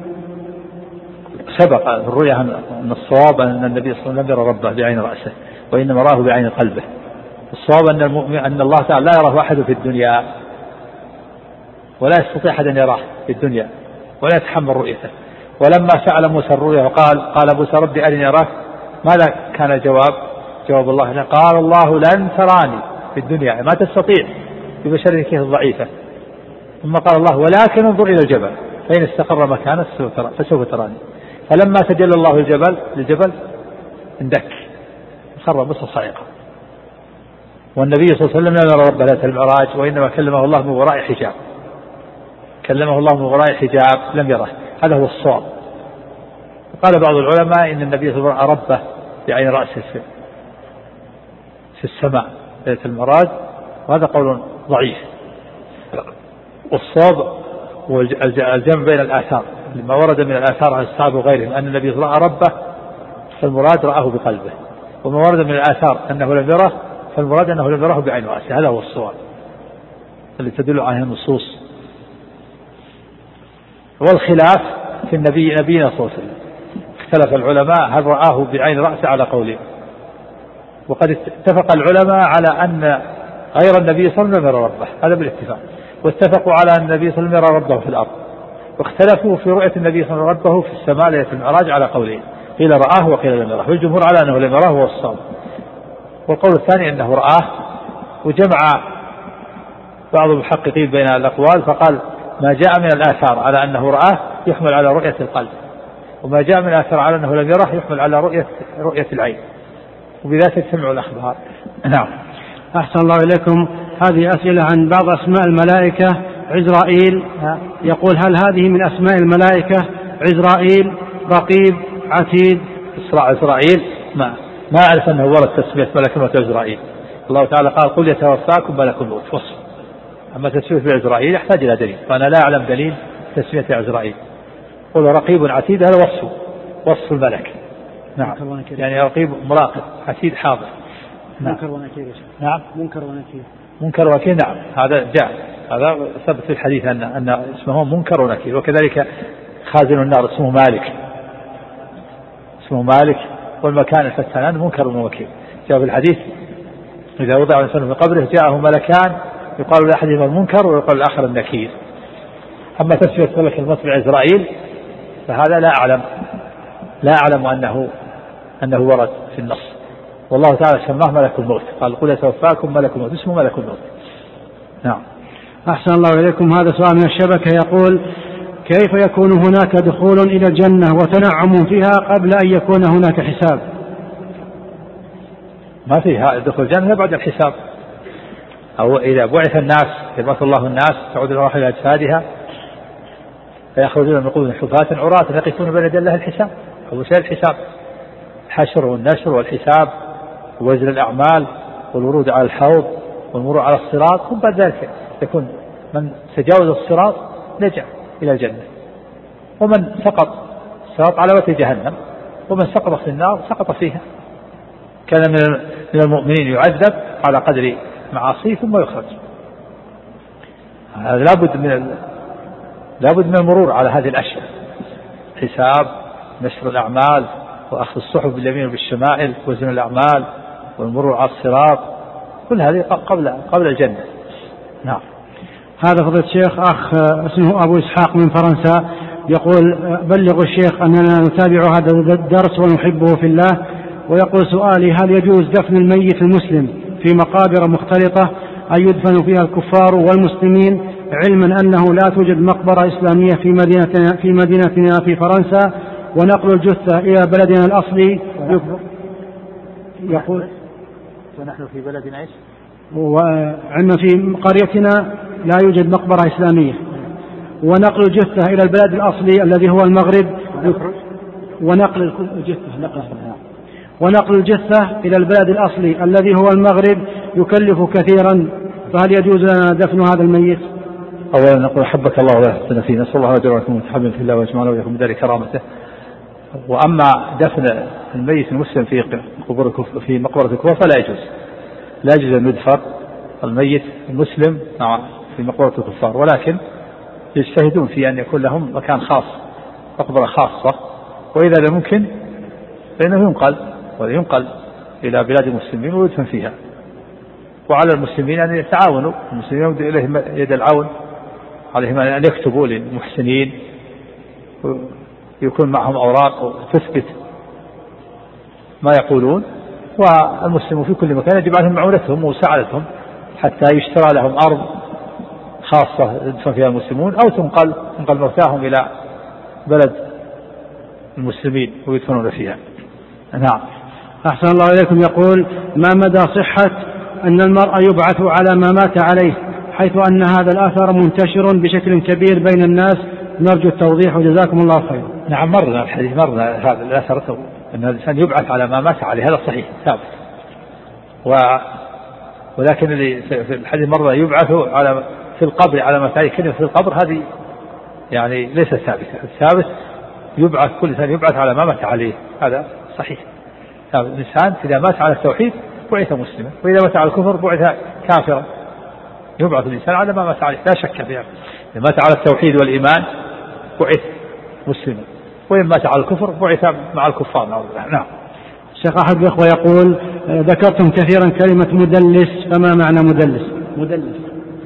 Speaker 3: سبق الرؤيا أن الصواب أن النبي صلى الله عليه وسلم لم يرى ربه بعين رأسه، وإنما راه بعين قلبه. الصواب أن المؤمن أن الله تعالى لا يراه أحد في الدنيا، ولا يستطيع أحد أن يراه في الدنيا ولا يتحمل رؤيته. ولما سأل موسى الرؤيا وقال قال موسى ربي أرني أراك، ماذا كان الجواب؟ جواب الله قال الله لن تراني في الدنيا، ما تستطيع ببشريته الضعيفة. ثم قال الله ولكن انظر إلى الجبل فإن استقر مكانه فسوف تراني. فلما تجلى الله الجبل للجبل اندك خر مصر صعقا. والنبي صلى الله عليه وسلم لم يرى ربه ليلة المعراج، وإنما كلمه الله من وراء حجاب، كلمه الله من وراء حجاب لم يره. هذا هو الصواب. قال بعض العلماء إن النبي صلى الله عليه وسلم ربه بعين رأسه في السماء ليلة المعراج، وهذا قول ضعيف. والصواب هو الجمع بين الآثار لما ورد من الآثار عن الصحابة وغيرهم أن النبي صلى الله عليه وسلم رأى ربه فالمراد رآه بقلبه، وما ورد من الآثار أنه لم يره فالمراد أنه لم يره بعين رأسه. هذا هو الصواب اللي تدل عليه النصوص. والخلاف في النبي نبينا صلى الله عليه وسلم، اختلف العلماء هل رآه بعين رأسه على قوله، وقد اتفق العلماء على أن غير النبي صلى الله عليه وسلم يرى ربه، هذا بالاتفاق. واتفقوا على أن النبي صلى الله عليه وسلم يرى ربه في الأرض، واختلفوا في رؤية النبي صلى الله عليه وسلم ربه في السماء ليلة المعراج على قولين، قيل رآه وقيل لم يراه، والجمهور على أنه لم يراه هو الصواب. والقول الثاني أنه رآه. وجمع بعض المحققين بين الأقوال فقال ما جاء من الآثار على أنه رآه يحمل على رؤية القلب، وما جاء من الآثار على أنه لم يره يحمل على رؤية رؤية العين، وبذلك تجتمع الأخبار. نعم.
Speaker 1: أحسن الله إليكم. هذه أسئلة عن بعض أسماء الملائكة. عزرائيل يقول: هل هذه من أسماء الملائكة؟ عزرائيل، رقيب، عتيد.
Speaker 3: إسرائيل ما ما أعرف أنه ورد تسمية ملك الموت عزرائيل. الله تعالى قال قل يتوفاكم ملك الموت وصف. أما تسمية بعزرائيل يحتاج إلى دليل، فأنا لا أعلم دليل تسمية عزرائيل. قل رقيب عتيد هذا وصف وصف الملك. نعم. يعني رقيب مراقب، عتيد حاضر.
Speaker 1: نعم. منكر ونكير.
Speaker 3: نعم.
Speaker 1: منكر ونكير.
Speaker 3: منكر ونكير. نعم هذا جاء، هذا ثبت في الحديث أن أن اسمه منكر ونكير. وكذلك خازن النار اسمه مالك، اسمه مالك. والمكان الفتان منكر ونكير. جاء في الحديث إذا وضع الإنسان في قبره جاءه ملكان يقال لأحدهما المنكر ويقال الآخر النكير. أما تسمية ملك الموت بعزرائيل فهذا لا أعلم لا أعلم أنه أنه ورد في النص. والله تعالى سماه ملك الموت، قال قل يتوفاكم ملك الموت، اسمه ملك الموت. نعم.
Speaker 1: أحسن الله إليكم. هذا سؤال من الشبكة يقول: كيف يكون هناك دخول إلى الجنة وتنعم فيها قبل أن يكون هناك حساب؟
Speaker 3: ما فيها دخول الجنة بعد الحساب، أو إذا بعث الناس يبعث الله الناس تعود الروح إلى أجسادها فيخرجون من قبور حفاة عراة يقفون بين يدي الله الحساب. أول شيء الحساب، الحشر والنشر والحساب ووزن الأعمال والورود على الحوض والمرور على الصراط. ثم بعد ذلك يكون من تجاوز الصراط نجا إلى الجنة، ومن سقط الصراط على وجه جهنم، ومن سقط في النار سقط فيها. كان من المؤمنين يعذب على قدر معاصيه ثم يخرج. هذا لابد من لابد من المرور على هذه الأشياء: حساب، نشر الأعمال، وأخذ الصحف باليمين وبالشمائل، وزن الأعمال، والمرور على الصراط. كل هذه قبل قبل الجنة. نعم.
Speaker 1: هذا فضيلة الشيخ أخ اسمه أبو إسحاق من فرنسا يقول: بلغ الشيخ أننا نتابع هذا الدرس ونحبه في الله. ويقول سؤالي: هل يجوز دفن الميت المسلم في مقابر مختلطة أن يدفن فيها الكفار والمسلمين، علما أنه لا توجد مقبرة إسلامية في مدينتنا في مدينتنا في فرنسا، ونقل الجثة إلى بلدنا الأصلي يقول
Speaker 3: ونحن في بلد ايش؟
Speaker 1: وعندنا في قريتنا لا يوجد مقبرة إسلامية، ونقل الجثة إلى البلد الأصلي الذي هو المغرب ونقل الجثة نقلها ونقل الجثة إلى البلد الأصلي الذي هو المغرب يكلف كثيرا، فهل يجوز لنا دفن هذا الميت؟
Speaker 3: أولا نقول حبك الله ويحسن فيه، نسأل الله أجر ولكم متحبا في الله ويجمعنا ويكون بدار كرامته. وأما دفن الميت المسلم في قبور في مقبرة الكفار فلا يجوز، لا يجوز أن يدفن الميت المسلم في مقبرة الكفار، ولكن يجتهدون في أن يكون لهم مكان خاص، مقبرة خاصة، وإذا لم يمكن فإنه ينقل وينقل إلى بلاد المسلمين ويدفن فيها. وعلى المسلمين أن يتعاونوا، المسلمين يمد إليهم يد العون، عليهم أن يكتبوا للمحسنين ويكون معهم أوراق تثبت ما يقولون، والمسلمون في كل مكان يجب عليهم معونتهم ومساعدتهم حتى يشترى لهم أرض خاصة يدفن فيها المسلمون، أو تنقل تنقل موتاهم إلى بلد المسلمين ويدفنون فيها. نعم.
Speaker 1: أحسن الله إليكم. يقول: ما مدى صحة أن المرء يبعث على ما مات عليه، حيث أن هذا الأثر منتشر بشكل كبير بين الناس؟ نرجو التوضيح وجزاكم الله خير.
Speaker 3: نعم، مرنا الحديث، مرنا هذا الأثر أن الإنسان يبعث على ما مات عليه، هذا صحيح ثابت. و ولكن اللي في الحديث مرة يبعث على في القبر على ما تعيه، كلمة في القبر هذه يعني ليس ثابتة. الثابت يبعث، كل إنسان يبعث على ما مات عليه، هذا صحيح. الإنسان إذا مات على التوحيد بعث مسلما، وإذا مات على الكفر بعث كافرا. يبعث الإنسان على ما مات عليه، لا شك فيها. إذا مات على التوحيد والإيمان بعث مسلما، وإن مات على الكفر بعث مع الكفار. نعم.
Speaker 1: الشيخ أحد الأخوة يقول: ذكرتم كثيرا كلمة مدلس، فما معنى مدلس؟
Speaker 3: مدلس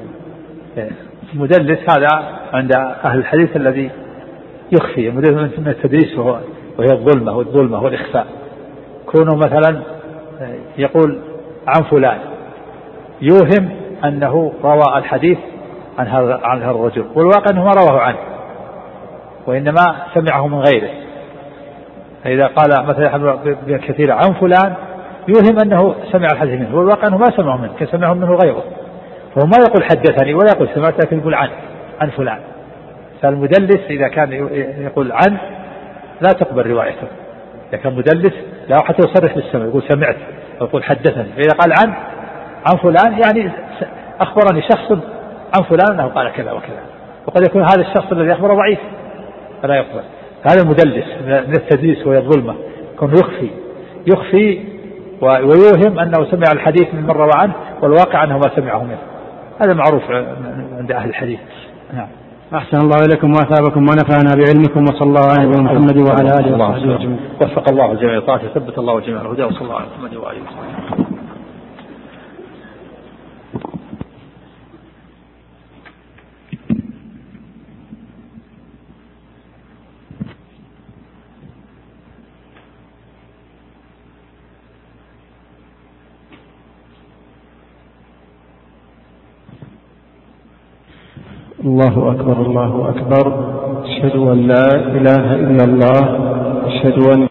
Speaker 3: مدلس هذا عند أهل الحديث الذي يخفي، مدلس من التدليس وهي الظلمة والظلمة والإخفاء. كونه مثلا يقول عن فلان يوهم أنه روى الحديث عن هذا عن هذا الرجل، والواقع أنه ما رواه عنه وإنما سمعه من غيره. فإذا قال مثلا ابن كثير عن فلان يوهم أنه سمع الحديث منه، والواقع أنه ما سمعه منه، كان سمعه منه غيره. فهو ما يقول حدثني ولا يقول سمعت، لكن يقول عن عن فلان. فالمدلس إذا كان يقول عن لا تقبل روايته. إذا كان مدلس لا حتى يصرح بالسمع، يقول سمعت أو يقول حدثني. فإذا قال عن عن فلان يعني أخبرني شخص عن فلان أنه قال كذا وكذا، وقد يكون هذا الشخص الذي أخبره ضعيف فلا يقبل. هذا المدلس من التدليس وهي الظلمة، يكون يخفي يخفي ويوهم أنه سمع الحديث من من روى عنه، والواقع أنه ما سمعه منه. هذا معروف عند أهل الحديث. نعم.
Speaker 1: أحسن الله إليكم وأثابكم ونفعنا بعلمكم، وصلى الله على نبينا محمد وعلى آله وصحبه أجمعين.
Speaker 3: وفق الله الجميع لطاعته، ثبت الله الجميع الهدى، وصلى الله على محمد وآله وصحبه.
Speaker 1: الله أكبر الله أكبر. أشهد أن لا إله إلا الله. أشهد أن